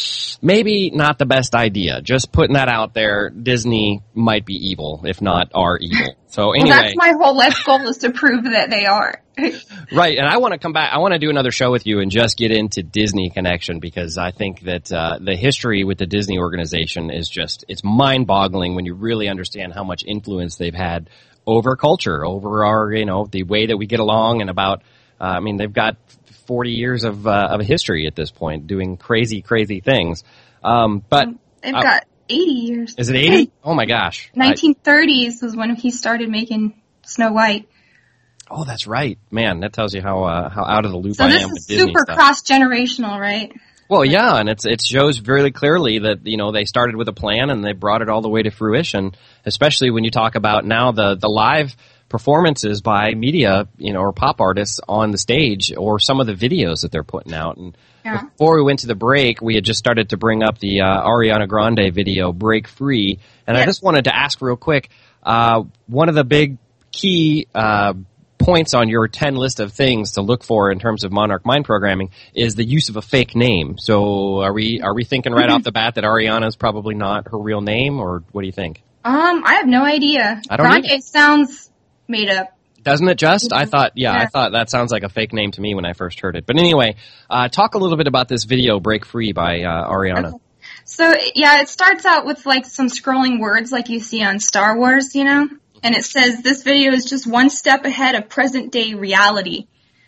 S5: maybe not the best idea. Just putting that out there, Disney might be evil, if not are evil. So anyway.
S13: Well, that's my whole life goal is to prove that they are.
S5: Right, and I want to come back, I want to do another show with you and just get into Disney Connection, because I think that uh, the history with the Disney organization is just, it's mind-boggling when you really understand how much influence they've had over culture, over our, you know, the way that we get along, and about, uh, I mean, they've got forty years of, uh, of history at this point, doing crazy, crazy things. Um, but
S13: they've
S5: uh,
S13: got eighty years.
S5: Is it eighty? Oh my gosh.
S13: nineteen thirties was when he started making Snow White.
S5: Oh, that's right. Man, that tells you how uh, how out of the loop
S13: so
S5: I
S13: this
S5: am
S13: is
S5: with Disney
S13: super
S5: stuff.
S13: cross-generational, right?
S5: Well, yeah, and it's it shows very clearly that, you know, they started with a plan and they brought it all the way to fruition, especially when you talk about now the, the live performances by media, you know, or pop artists on the stage, or some of the videos that they're putting out. And
S13: yeah.
S5: Before we went to the break, we had just started to bring up the uh, Ariana Grande video, Break Free, and
S13: yes.
S5: I just wanted to ask real quick, uh, one of the big key uh points on your ten list of things to look for in terms of Monarch Mind programming is the use of a fake name. So are we are we thinking right off the bat that Ariana is probably not her real name, or what do you think?
S13: Um, I have no idea.
S5: I don't
S13: Grande
S5: either.
S13: sounds made up.
S5: Doesn't it just? I thought, yeah,
S13: Yeah.
S5: I thought that sounds like a fake name to me when I first heard it. But anyway, uh, talk a little bit about this video, Break Free, by uh, Ariana.
S13: Okay. So, yeah, it starts out with, like, some scrolling words like you see on Star Wars, you know? And it says, this video is just one step ahead of present-day reality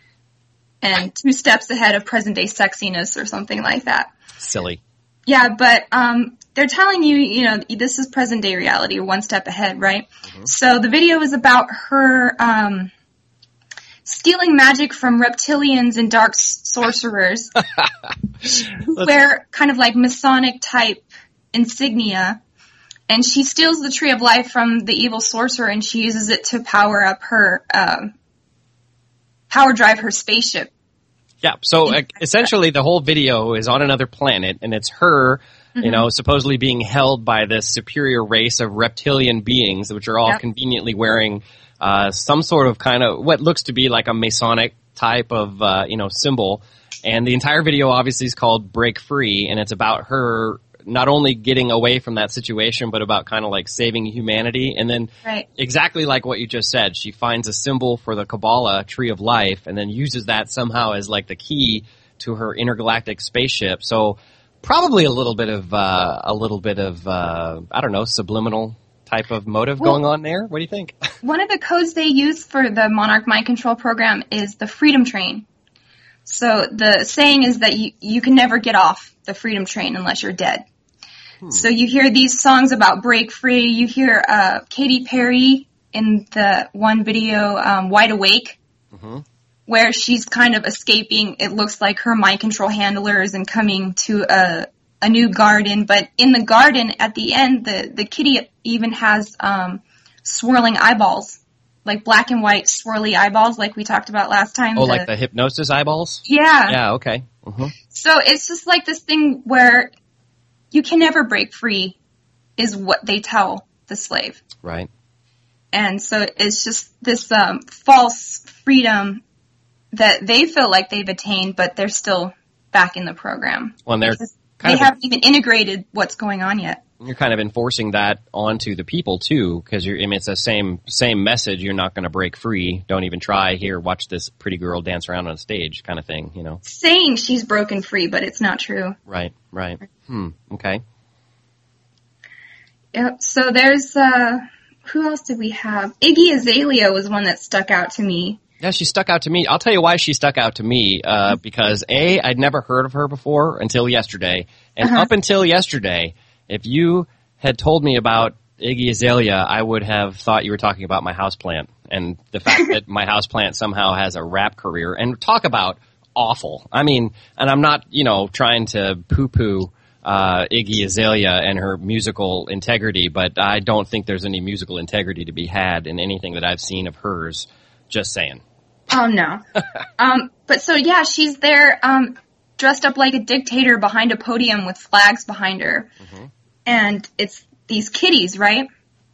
S13: and two steps ahead of present-day sexiness or something like that.
S5: Silly.
S13: Yeah, but um, they're telling you, you know, this is present-day reality, or one step ahead, right?
S5: Mm-hmm.
S13: So the video is about her um, stealing magic from reptilians and dark s- sorcerers who wear kind of like Masonic-type insignia. And she steals the Tree of Life from the evil sorcerer, and she uses it to power up her, um, power drive her spaceship.
S5: Yeah, so uh, essentially the whole video is on another planet, and it's her,
S13: Mm-hmm.
S5: you know, supposedly being held by this superior race of reptilian beings, which are all
S13: Yep.
S5: conveniently wearing uh, some sort of kind of what looks to be like a Masonic type of, uh, you know, symbol. And the entire video obviously is called Break Free, and it's about her not only getting away from that situation, but about kind of like saving humanity. And then
S13: Right.
S5: exactly like what you just said, she finds a symbol for the Kabbalah Tree of Life and then uses that somehow as like the key to her intergalactic spaceship. So probably a little bit of, uh, a little bit of, uh, I don't know, subliminal type of motive
S13: Well-
S5: going on there. What do you think?
S13: One of the codes they use for the Monarch Mind Control program is the Freedom Train. So the saying is that you, you can never get off the Freedom Train unless you're dead. Hmm. So you hear these songs about break free. You hear uh, Katy Perry in the one video, um, Wide Awake,
S5: Mm-hmm.
S13: where she's kind of escaping, it looks like, her mind control handlers and coming to a a new garden, but in the garden at the end, the, the kitty even has um, swirling eyeballs, like black and white swirly eyeballs like we talked about last time.
S5: Oh,
S13: the,
S5: like the hypnosis eyeballs?
S13: Yeah.
S5: Yeah, okay. Mm-hmm.
S13: So it's just like this thing where you can never break free is what they tell the slave.
S5: Right.
S13: And so it's just this um, false freedom that they feel like they've attained, but they're still back in the program.
S5: Well, and they're
S13: Because
S5: kind
S13: they
S5: of
S13: haven't even integrated what's going on yet.
S5: you're kind of enforcing that onto the people too, because you're. I mean, it's the same same message. You're not going to break free. Don't even try. Here, watch this pretty girl dance around on a stage, kind of thing. You know,
S13: Saying she's broken free, but it's not true.
S5: right, right. Hmm. Okay.
S13: Yep. So there's uh, who else did we have? Iggy Azalea was one that stuck out to me.
S5: Yeah, she stuck out to me. I'll tell you why she stuck out to me. Uh, because A, I'd never heard of her before until yesterday. And
S13: Uh-huh.
S5: up until yesterday, if you had told me about Iggy Azalea, I would have thought you were talking about my houseplant. And the fact that my houseplant somehow has a rap career. And talk about awful. I mean, and I'm not, you know, trying to poo-poo uh, Iggy Azalea and her musical integrity, but I don't think there's any musical integrity to be had in anything that I've seen of hers. Just saying.
S13: Oh no. um, but so yeah, she's there, um, dressed up like a dictator behind a podium with flags behind her.
S5: Mm-hmm.
S13: And it's these kitties, right?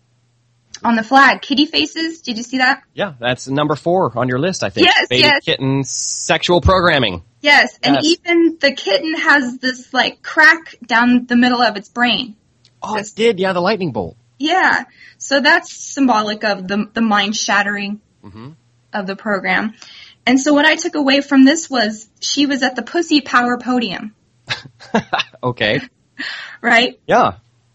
S13: On the flag, kitty faces. Did you see that?
S5: Yeah, that's number four on your list, I think.
S13: Yes,
S5: Beta
S13: yes.
S5: kitten sexual programming.
S13: Yes. And
S5: Yes.
S13: even the kitten has this like crack down the middle of its brain.
S5: Oh, it did. Yeah, the lightning bolt.
S13: Yeah. So that's symbolic of the, the mind shattering
S5: Mm-hmm.
S13: of the program. And so what I took away from this was she was at the Pussy Power podium,
S5: Okay.
S13: right?
S5: Yeah.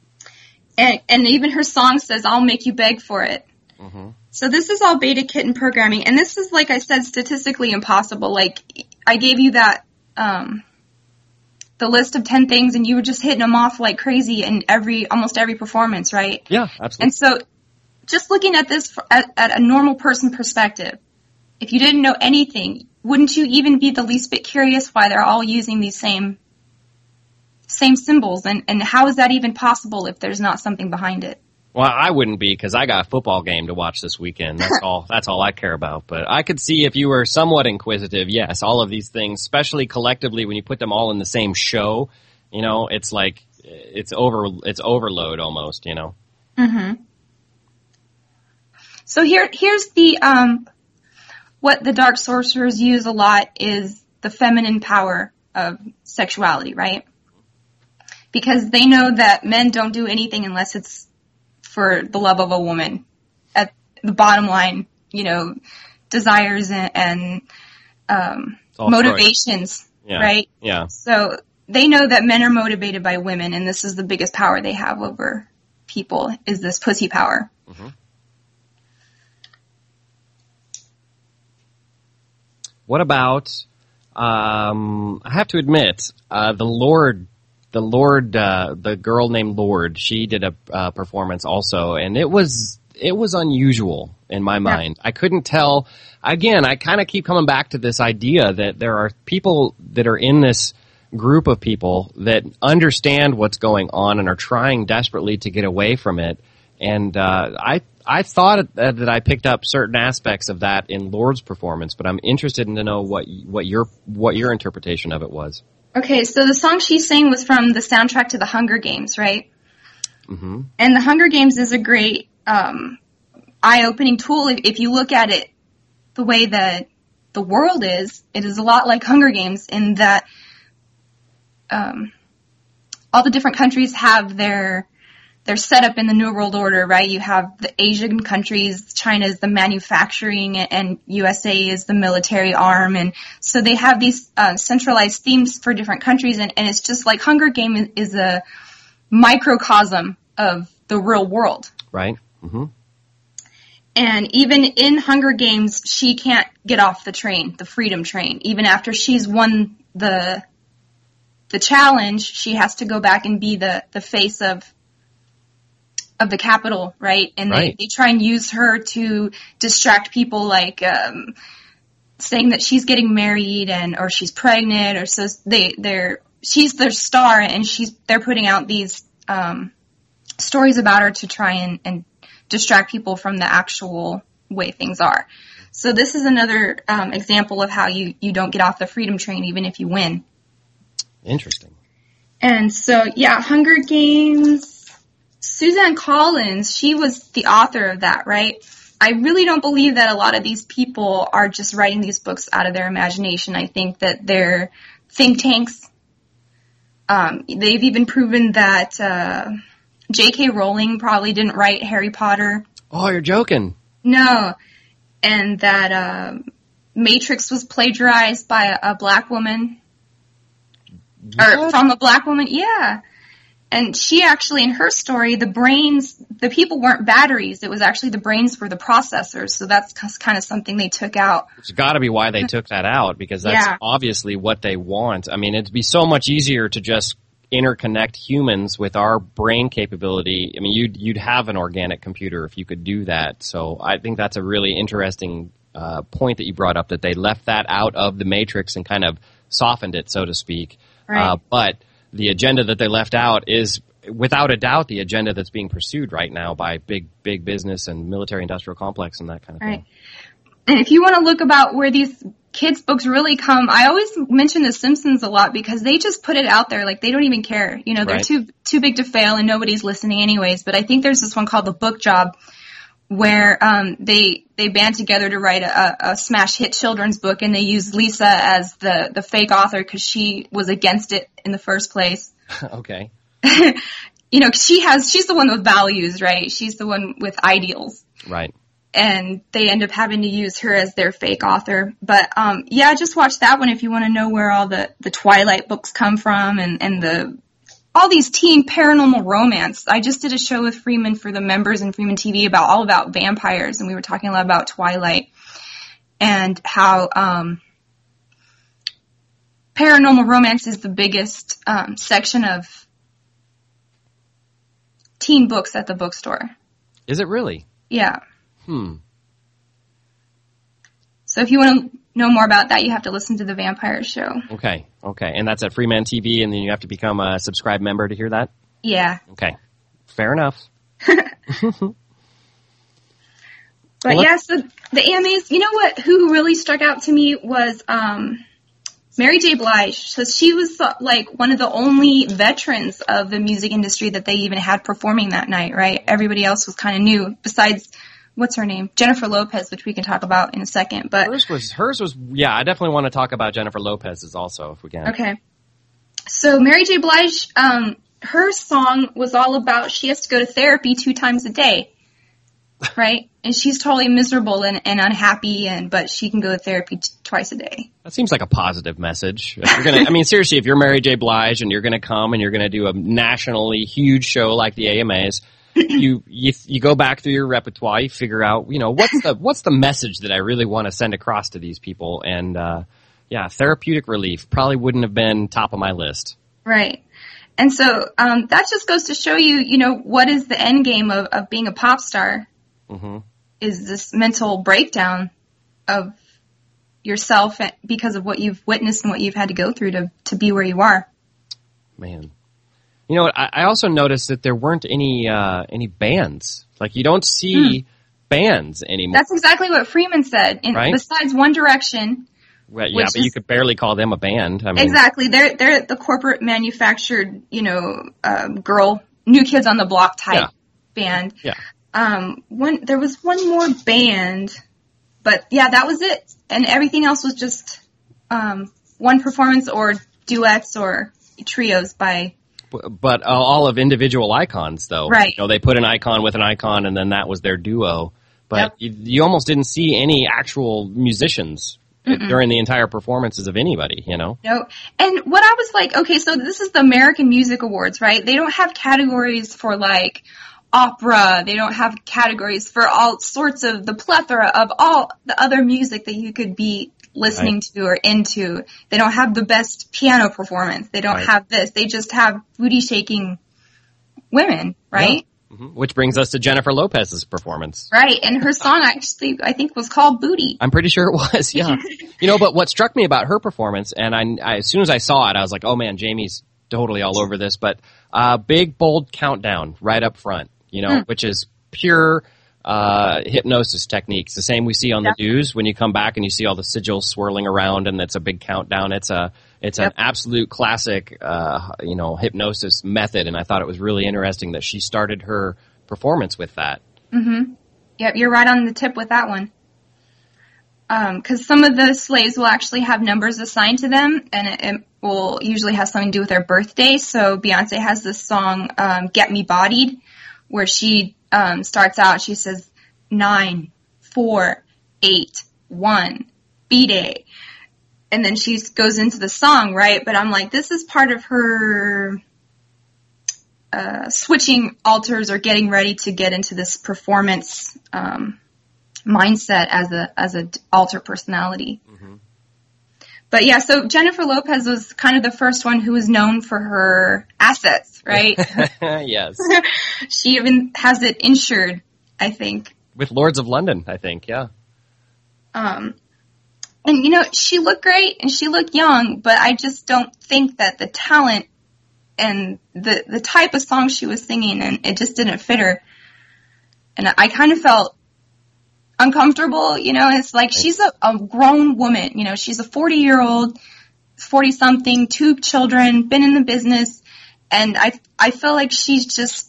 S13: And, and even her song says, I'll make you beg for it.
S5: Mm-hmm.
S13: So this is all beta kitten programming. And this is, like I said, statistically impossible. Like, I gave you that, um, the list of ten things and you were just hitting them off like crazy in every, almost every performance, right?
S5: Yeah, absolutely.
S13: And so just looking at this f- at, at a normal person perspective, if you didn't know anything, wouldn't you even be the least bit curious why they're all using these same same symbols? And, and how is that even possible if there's not something behind it?
S5: Well, I wouldn't be because I got a football game to watch this weekend. That's all. That's all I care about. But I could see if you were somewhat inquisitive. Yes, all of these things, especially collectively, when you put them all in the same show, you know, it's like it's over. It's overload almost. You know.
S13: Mm-hmm. So here, here's the um, what the dark sorcerers use a lot is the feminine power of sexuality, right? Because they know that men don't do anything unless it's for the love of a woman. At the bottom line, you know, desires and, and um, motivations,
S5: Yeah.
S13: right?
S5: Yeah.
S13: So they know that men are motivated by women, and this is the biggest power they have over people, is this pussy power.
S5: Mm-hmm. What about? Um, I have to admit, uh, the Lord. The Lord, uh, the girl named Lord, she did a uh, performance also, and it was it was unusual in my mind. I couldn't tell. Again, I kind of keep coming back to this idea that there are people that are in this group of people that understand what's going on and are trying desperately to get away from it. And uh, I I thought that, that I picked up certain aspects of that in Lord's performance, but I'm interested in to know what what your what your interpretation of it was.
S13: Okay, so the song she sang was from the soundtrack to The Hunger Games, right?
S5: Mm-hmm.
S13: And The Hunger Games is a great um, eye-opening tool. If, if you look at it the way that the world is, it is a lot like Hunger Games in that um, all the different countries have their their setup in the New World Order, right? You have the Asian countries, China is the manufacturing, and U S A is the military arm. And so they have these uh, centralized themes for different countries, and, and it's just like Hunger Game is a microcosm of the real world.
S5: Right. Mm-hmm.
S13: And even in Hunger Games, she can't get off the train, the freedom train. Even after she's won the the challenge, she has to go back and be the, the face of of the capital, right? And
S5: Right.
S13: they, they try and use her to distract people, like um, saying that she's getting married and or she's pregnant, or so they they're she's their star, and she's they're putting out these um, stories about her to try and, and distract people from the actual way things are. So this is another um, example of how you, you don't get off the freedom train even if you win.
S5: Interesting.
S13: And so, yeah, Hunger Games, Suzanne Collins, she was the author of that, right? I really don't believe that a lot of these people are just writing these books out of their imagination. I think that they're think tanks. Um, they've even proven that uh, J K Rowling probably didn't write Harry Potter.
S5: Oh, you're joking.
S13: No. And that uh, Matrix was plagiarized by a, a black woman.
S5: What?
S13: Or from a black woman, yeah. And she actually, in her story, the brains, the people weren't batteries. It was actually the brains were the processors. So that's kind of something they took out.
S5: It's got to be why they took that out, because that's
S13: Yeah.
S5: obviously what they want. I mean, it'd be so much easier to just interconnect humans with our brain capability. I mean, you'd, you'd have an organic computer if you could do that. So I think that's a really interesting uh, point that you brought up, that they left that out of the Matrix and kind of softened it, so to speak.
S13: Right.
S5: Uh, but the agenda that they left out is, without a doubt, the agenda that's being pursued right now by big, big business and military-industrial complex and that kind of
S13: Right.
S5: thing.
S13: And if you want to look about where these kids' books really come, I always mention The Simpsons a lot because they just put it out there like they don't even care. You know, they're
S5: Right.
S13: too too big to fail and nobody's listening anyways. But I think there's this one called The Book Job where um, they they band together to write a, a smash hit children's book, and they use Lisa as the, the fake author because she was against it in the first place.
S5: Okay.
S13: You know, 'cause she has she's the one with values, right? She's the one with ideals.
S5: Right.
S13: And they end up having to use her as their fake author. But, um, yeah, just watch that one if you want to know where all the, the Twilight books come from and, and the, all these teen paranormal romance. I just did a show with Freeman for the members in Freeman T V about all about vampires, and we were talking a lot about Twilight and how, um, paranormal romance is the biggest, um, section of teen books at the bookstore.
S5: Is it really?
S13: Yeah.
S5: Hmm.
S13: So if you want to know more about that, you have to listen to the Vampire Show.
S5: Okay. Okay. And that's at Freeman T V, and then you have to become a subscribed member to hear that?
S13: Yeah.
S5: Okay. Fair enough.
S13: But
S5: Well,
S13: yeah, so the A M As, you know what, who really struck out to me was um, Mary J. Blige. So she was uh, like one of the only veterans of the music industry that they even had performing that night, right? Everybody else was kind of new, besides, what's her name? Jennifer Lopez, which we can talk about in a second. But
S5: Hers was, hers was, yeah, I definitely want to talk about Jennifer Lopez's also, if we can.
S13: Okay. So Mary J. Blige, um, her song was all about she has to go to therapy two times a day, right? And she's totally miserable and, and unhappy, and but she can go to therapy t- twice a day.
S5: That seems like a positive message. If you're gonna, I mean, seriously, if you're Mary J. Blige and you're going to come and you're going to do a nationally huge show like the A M As, you, you you go back through your repertoire, you figure out, you know, what's the what's the message that I really want to send across to these people, and uh, yeah, therapeutic relief probably wouldn't have been top of my list.
S13: Right. And so um, that just goes to show you, you know, what is the end game of, of being a pop star?
S5: Mm-hmm.
S13: Is this mental breakdown of yourself because of what you've witnessed and what you've had to go through to, to be where you are.
S5: Man. You know what, I, I also noticed that there weren't any uh, any bands. Like, you don't see hmm. bands anymore.
S13: That's exactly what Freeman said. In,
S5: right?
S13: Besides One Direction.
S5: Well, yeah, but is, you could barely call them a band. I mean,
S13: exactly. They're, they're the corporate manufactured, you know, uh, girl, New Kids on the Block type
S5: yeah.
S13: band.
S5: Yeah.
S13: Um, one, there was one more band, but yeah, that was it. And everything else was just, um, one performance or duets or trios by.
S5: But uh, all of individual icons, though.
S13: Right.
S5: You know, they put an icon with an icon, and then that was their duo. But
S13: yep.
S5: you, you almost didn't see any actual musicians Mm-mm. during the entire performances of anybody, you know?
S13: No. And what I was like, okay, so this is the American Music Awards, right? They don't have categories for, like, opera. They don't have categories for all sorts of the plethora of all the other music that you could be listening right. to or into. They don't have the best piano performance. They don't right. have this. They just have booty shaking women, right?
S5: Mm-hmm. Which brings us to Jennifer Lopez's performance.
S13: Right, and her song actually, I think, was called Booty.
S5: I'm pretty sure it was, yeah. You know, but what struck me about her performance, and I, I, as soon as I saw it, I was like, oh man, Jamie's totally all over this, but uh, big, bold countdown right up front, you know, mm. which is pure uh, hypnosis techniques. The same we see on yep. the news when you come back and you see all the sigils swirling around and it's a big countdown. It's a It's yep. an absolute classic, uh, you know, hypnosis method, and I thought it was really interesting that she started her performance with that.
S13: Mm-hmm. Yep, you're right on the tip with that one. Because um, some of the slaves will actually have numbers assigned to them, and it, it will usually have something to do with their birthday. So Beyonce has this song, um, Get Me Bodied, where she um, starts out, she says, nine, four, eight, one, B-Day. And then she goes into the song, right? But I'm like, this is part of her uh, switching alters or getting ready to get into this performance um, mindset as a as a alter personality. Mm-hmm. But yeah, so Jennifer Lopez was kind of the first one who was known for her assets, right?
S5: Yes.
S13: She even has it insured, I think.
S5: With Lords of London, I think, yeah.
S13: Um. And, you know, she looked great and she looked young, but I just don't think that the talent and the the type of song she was singing, and it just didn't fit her. And I kind of felt uncomfortable, you know, it's like she's a, a grown woman, you know, she's a forty-year-old, forty-something, two children, been in the business, and I I feel like she's just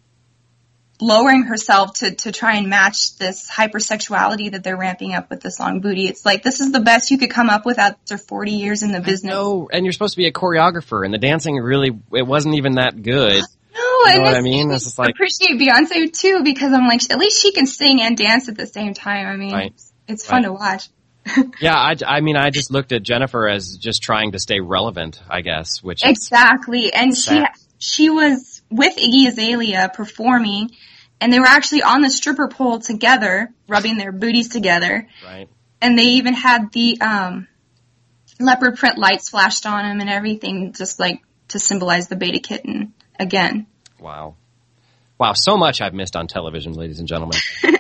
S13: lowering herself to, to try and match this hypersexuality that they're ramping up with the song Booty. It's like, this is the best you could come up with after forty years in the business.
S5: No, and you're supposed to be a choreographer, and the dancing really, it wasn't even that good.
S13: No,
S5: you
S13: and
S5: know what I mean?
S13: I
S5: it's just like,
S13: appreciate Beyonce too, because I'm like, at least she can sing and dance at the same time. I mean,
S5: right.
S13: it's, it's fun
S5: right.
S13: to watch.
S5: Yeah, I, I mean, I just looked at Jennifer as just trying to stay relevant, I guess, which is
S13: exactly. And sad. she she was with Iggy Azalea performing, and they were actually on the stripper pole together, rubbing their booties together.
S5: Right.
S13: And they even had the um, leopard print lights flashed on them and everything, just like to symbolize the beta kitten again.
S5: Wow. Wow, so much I've missed on television, ladies and gentlemen.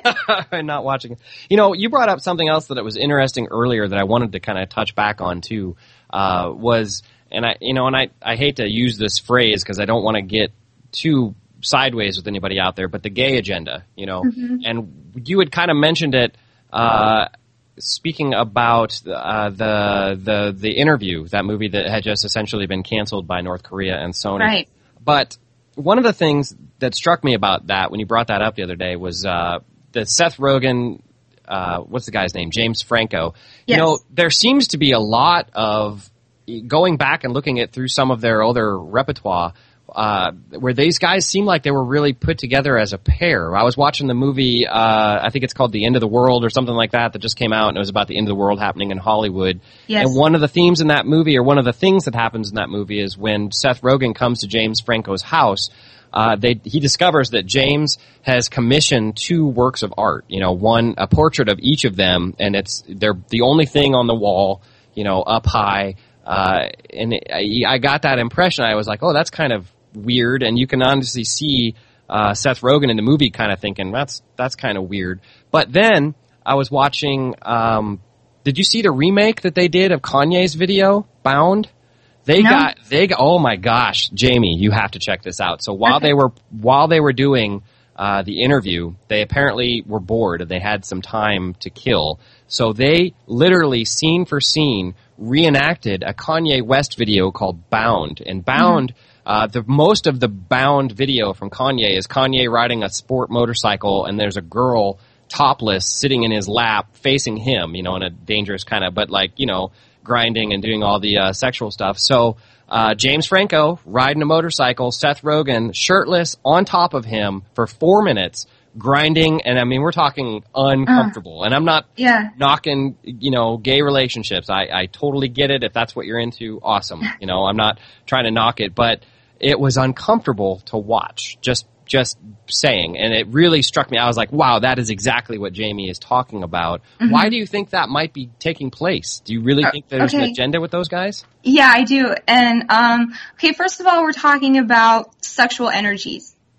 S5: I'm not watching it. You know, you brought up something else that was interesting earlier that I wanted to kind of touch back on too, uh, was, and I, you know, and I, I hate to use this phrase because I don't want to get too sideways with anybody out there, but the gay agenda, you know, mm-hmm. and you had kind of mentioned it, uh, speaking about uh, the the the interview, that movie that had just essentially been canceled by North Korea and Sony.
S13: Right.
S5: But one of the things that struck me about that when you brought that up the other day was uh, the Seth Rogen, uh, what's the guy's name? James Franco.
S13: Yes.
S5: You know, there seems to be a lot of going back and looking at through some of their other repertoire. Uh, where these guys seem like they were really put together as a pair. I was watching the movie, uh, I think it's called The End of the World or something like that, that just came out, and it was about the end of the world happening in Hollywood.
S13: Yes.
S5: And one of the themes in that movie, or one of the things that happens in that movie, is when Seth Rogen comes to James Franco's house, uh, they, he discovers that James has commissioned two works of art. You know, one, a portrait of each of them, and it's, they're the only thing on the wall, you know, up high. Uh, and it, I, I got that impression. I was like, oh, that's kind of weird, and you can honestly see uh, Seth Rogen in the movie kind of thinking, that's that's kind of weird. But then I was watching, um, did you see the remake that they did of Kanye's video, Bound? They
S13: no.
S5: got, they got, oh my gosh, Jamie, you have to check this out. So while
S13: okay.
S5: they were, while they were doing uh, the interview, they apparently were bored and they had some time to kill. So they literally, scene for scene, reenacted a Kanye West video called Bound. And Bound, mm-hmm. Uh, the most of the Bound video from Kanye is Kanye riding a sport motorcycle, and there's a girl topless sitting in his lap facing him, you know, in a dangerous kind of, but like, you know, grinding and doing all the uh, sexual stuff. So uh, James Franco riding a motorcycle, Seth Rogen shirtless on top of him for four minutes, grinding, and I mean, we're talking uncomfortable. Uh, and I'm not
S13: yeah.
S5: knocking, you know, gay relationships. I, I totally get it. If that's what you're into, awesome. You know, I'm not trying to knock it, but it was uncomfortable to watch, just just saying. And it really struck me. I was like, wow, that is exactly what Jamie is talking about. Mm-hmm. Why do you think that might be taking place? Do you really think there's
S13: okay.
S5: an agenda with those guys?
S13: Yeah, I do. And, um, okay, first of all, we're talking about sexual energies.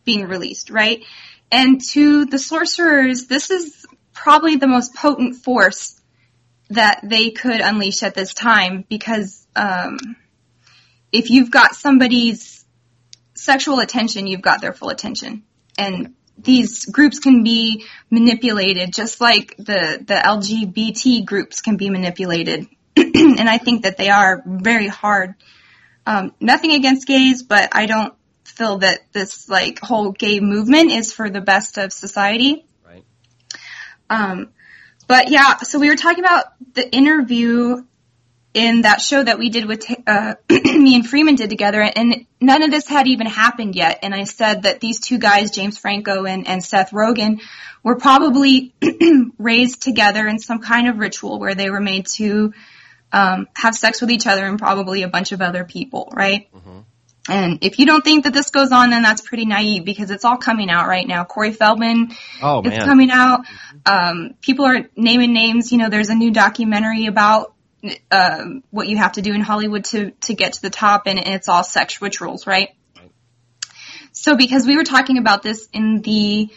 S13: being released, right? And to the sorcerers, this is probably the most potent force that they could unleash at this time, because um, if you've got somebody's sexual attention, you've got their full attention. And these groups can be manipulated just like the, the L G B T groups can be manipulated. And I think that they are very hard. Um, nothing against gays, but I don't feel that this like whole gay movement is for the best of society.
S5: Right.
S13: Um, but yeah, so we were talking about the interview in that show that we did with, uh, me and Freeman did together, and none of this had even happened yet. And I said that these two guys, James Franco and, and Seth Rogen, were probably raised together in some kind of ritual where they were made to, um, have sex with each other and probably a bunch of other people, right? Mm-hmm. And if you don't think that this goes on, then that's pretty naive, because it's all coming out right now. Corey Feldman
S5: oh,
S13: is
S5: man.
S13: coming out. Um, people are naming names. You know, there's a new documentary about uh, what you have to do in Hollywood to, to get to the top, and, and it's all sex rituals, right? right? So because we were talking about this in the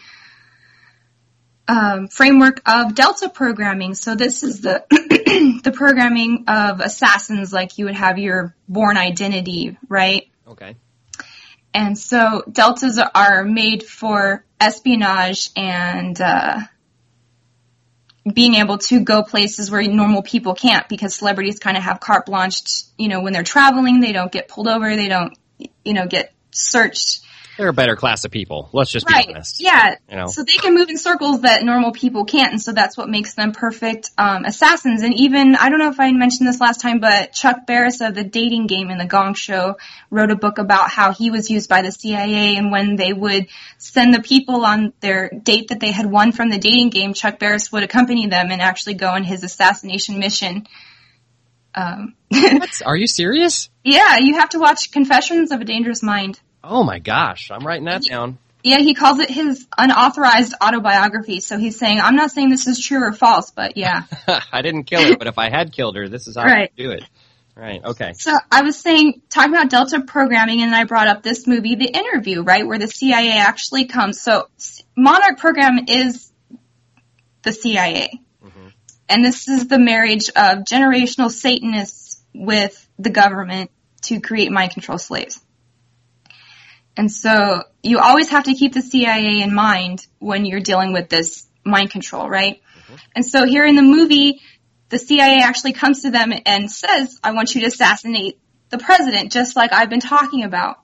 S13: um, framework of Delta programming, so this is the the programming of assassins, like you would have your Bourne Identity, right?
S5: Okay.
S13: And so deltas are made for espionage and uh, being able to go places where normal people can't, because celebrities kind of have carte blanche. You know, when they're traveling, they don't get pulled over, they don't, you know, get searched.
S5: They're a better class of people. Let's just
S13: right.
S5: be honest.
S13: Yeah.
S5: You know.
S13: So they can move in circles that normal people can't, and so that's what makes them perfect um, assassins. And even, I don't know if I mentioned this last time, but Chuck Barris of The Dating Game in The Gong Show wrote a book about how he was used by the C I A, and when they would send the people on their date that they had won from the dating game, Chuck Barris would accompany them and actually go on his assassination mission. Um,
S5: what? Are you serious?
S13: Yeah, you have to watch Confessions of a Dangerous Mind.
S5: Oh my gosh, I'm writing that down.
S13: Yeah, he calls it his unauthorized autobiography, so he's saying, I'm not saying this is true or false, but yeah.
S5: I didn't kill her, but if I had killed her, this is how
S13: right.
S5: I do it. Right, okay.
S13: So I was saying, talking about Delta programming, and I brought up this movie, The Interview, right, where the C I A actually comes. So Monarch program is the C I A. Mm-hmm. And this is the marriage of generational Satanists with the government to create mind control slaves. And so you always have to keep the C I A in mind when you're dealing with this mind control, right? Mm-hmm. And so here in the movie, the C I A actually comes to them and says, I want you to assassinate the president, just like I've been talking about.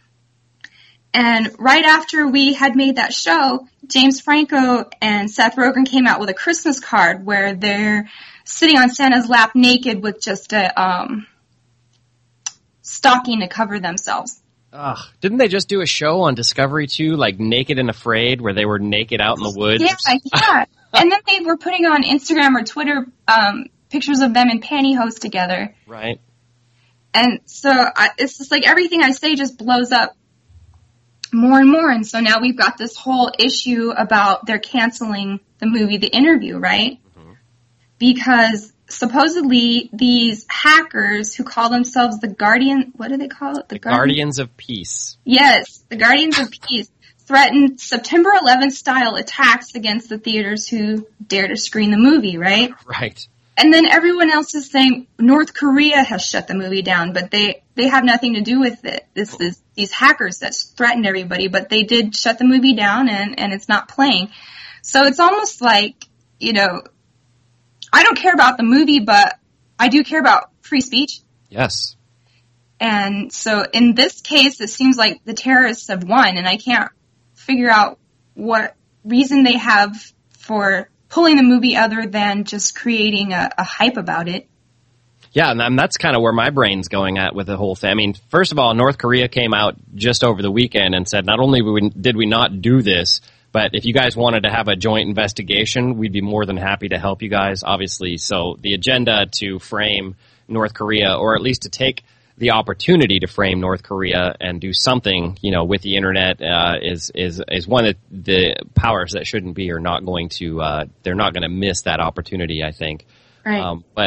S13: And right after we had made that show, James Franco and Seth Rogen came out with a Christmas card where they're sitting on Santa's lap naked with just a um, stocking to cover themselves.
S5: Ugh. Didn't they just do a show on Discovery too, like Naked and Afraid, where they were naked out in the woods?
S13: Yeah, yeah. And then they were putting on Instagram or Twitter um, pictures of them in pantyhose together.
S5: Right.
S13: And so I, it's just like everything I say just blows up more and more. And so now we've got this whole issue about they're canceling the movie The Interview, right? Mm-hmm. Because supposedly these hackers who call themselves the Guardian, what do they call it?
S5: The, the Guardians of Peace.
S13: Yes, the Guardians of Peace threatened September eleventh style attacks against the theaters who dare to screen the movie, right?
S5: Right.
S13: And then everyone else is saying North Korea has shut the movie down, but they, they have nothing to do with it. This is these hackers that threatened everybody, but they did shut the movie down and, and it's not playing. So it's almost like, you know, I don't care about the movie, but I do care about free speech.
S5: Yes.
S13: And so in this case, it seems like the terrorists have won, and I can't figure out what reason they have for pulling the movie other than just creating a, a hype about it.
S5: Yeah, and that's kind of where my brain's going at with the whole thing. I mean, first of all, North Korea came out just over the weekend and said not only did we not do this, but if you guys wanted to have a joint investigation, we'd be more than happy to help you guys, obviously. So the agenda to frame North Korea, or at least to take the opportunity to frame North Korea and do something, you know, with the internet, uh, is, is, is one that the powers that shouldn't be are not going to, uh, they're not going to miss that opportunity, I think.
S13: Right.
S5: Um, but,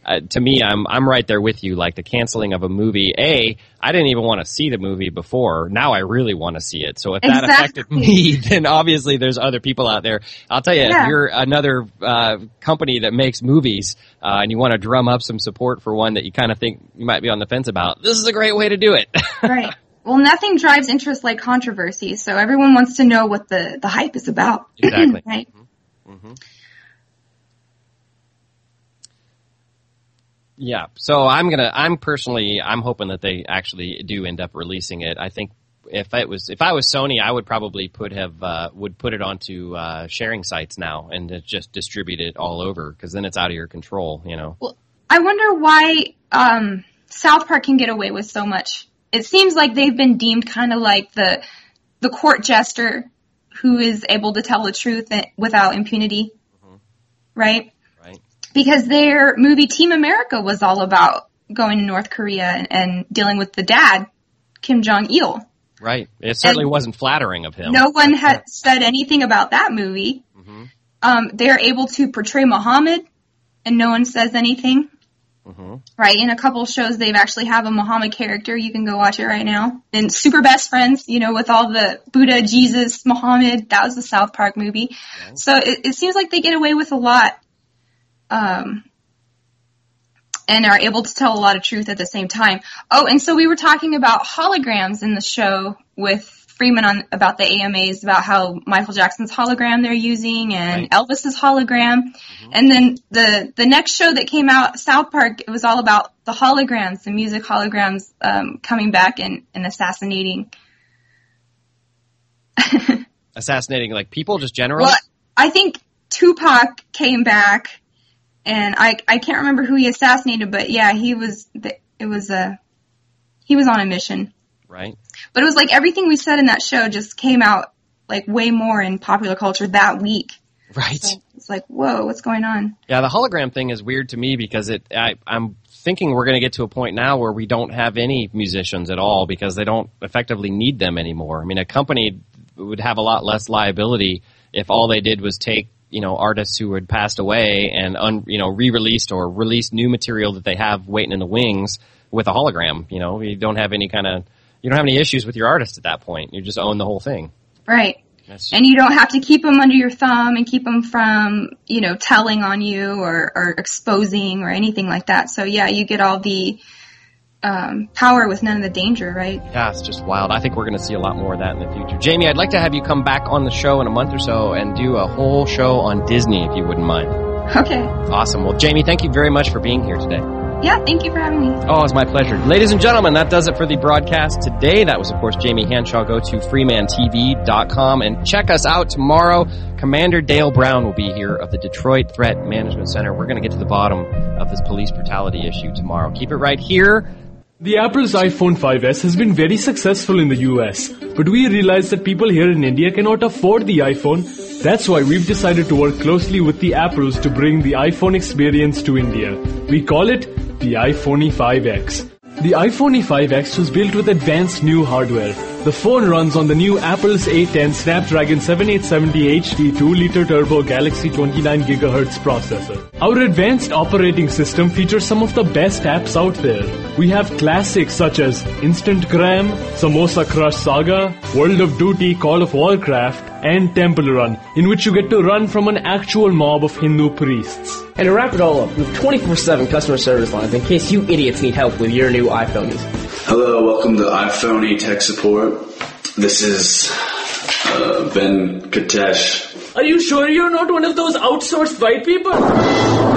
S5: uh, to me, I'm I'm right there with you. Like the canceling of a movie. A, I didn't even want to see the movie before. Now I really want to see it. So if that
S13: Exactly.
S5: affected me, then obviously there's other people out there. I'll tell you,
S13: Yeah.
S5: if you're another uh, company that makes movies uh, and you want to drum up some support for one that you kind of think you might be on the fence about, this is a great way to do it.
S13: Right. Well, nothing drives interest like controversy, so everyone wants to know what the, the hype is about.
S5: Exactly.
S13: Right.
S5: Mm-hmm. Yeah. So I'm gonna. I'm personally. I'm hoping that they actually do end up releasing it. I think if it was, if I was Sony, I would probably put have uh, would put it onto uh, sharing sites now and uh, just distribute it all over because then it's out of your control. You know.
S13: Well, I wonder why um, South Park can get away with so much. It seems like they've been deemed kind of like the the court jester who is able to tell the truth without impunity,
S5: mm-hmm.
S13: right?
S5: Right.
S13: Because their movie Team America was all about going to North Korea and, and dealing with the dad, Kim Jong-il.
S5: Right. It certainly
S13: And
S5: wasn't flattering of him.
S13: No one had said anything about that movie.
S5: Mm-hmm.
S13: Um, they're able to portray Muhammad, and no one says anything.
S5: Mm-hmm.
S13: Right, in a couple shows they've actually have a Muhammad character. You can go watch it right now. And Super Best Friends, you know, with all the Buddha, Jesus, Muhammad, that was the South Park movie.
S5: Okay.
S13: So it, it seems like they get away with a lot, um, and are able to tell a lot of truth at the same time. Oh, and so we were talking about holograms in the show with Freeman on about the A M As, about how Michael Jackson's hologram they're using and
S5: Right.
S13: Elvis's hologram.
S5: Mm-hmm.
S13: And then the the next show that came out, South Park, it was all about the holograms, the music holograms um, coming back and, and assassinating.
S5: Assassinating like people, just generally.
S13: Well, I think Tupac came back, and I I can't remember who he assassinated, but yeah, he was it was a he was on a mission.
S5: Right.
S13: But it was like everything we said in that show just came out like way more in popular culture that week.
S5: Right.
S13: So it's like, whoa, what's going on?
S5: Yeah, the hologram thing is weird to me because it. I, I'm thinking we're going to get to a point now where we don't have any musicians at all because they don't effectively need them anymore. I mean, a company would have a lot less liability if all they did was take, you know, artists who had passed away and un, you know, re-released or released new material that they have waiting in the wings with a hologram. You know, you don't have any kind of you don't have any issues with your artist at that point. You just own the whole thing.
S13: Right.
S5: That's,
S13: And you don't have to keep them under your thumb and keep them from, you know, telling on you or, or exposing or anything like that. So yeah, you get all the um, power with none of the danger, right?
S5: yeah, it's just wild. I think we're going to see a lot more of that in the future. Jamie, I'd like to have you come back on the show in a month or so and do a whole show on Disney, if you wouldn't mind.
S13: Okay.
S5: Awesome. Well, Jamie, thank you very much for being here today.
S13: Yeah, thank you for having me.
S5: Oh, it's my pleasure. Ladies and gentlemen, that does it for the broadcast today. That was, of course, Jamie Hanshaw. Go to freeman t v dot com and check us out tomorrow. Commander Dale Brown will be here of the Detroit Threat Management Center. We're going to get to the bottom of this police brutality issue tomorrow. Keep it right here.
S17: The Apple's iPhone five S has been very successful in the U S, but we realize that people here in India cannot afford the iPhone. That's why we've decided to work closely with the Apples to bring the iPhone experience to India. We call it the iPhone five X. The iPhone five X was built with advanced new hardware. The phone runs on the new Apple's A ten Snapdragon seventy-eight seventy H D two liter turbo Galaxy twenty-nine gigahertz processor. Our advanced operating system features some of the best apps out there. We have classics such as Instantgram, Samosa Crush Saga, World of Duty, Call of Warcraft, and Temple Run, in which you get to run from an actual mob of Hindu priests.
S18: And to wrap it all up, with twenty-four seven customer service lines in case you idiots need help with your new iPhonies.
S19: Hello, welcome to iPhone Tech Support. This is uh, Ben Katesh.
S18: Are you sure you're not one of those outsourced white people?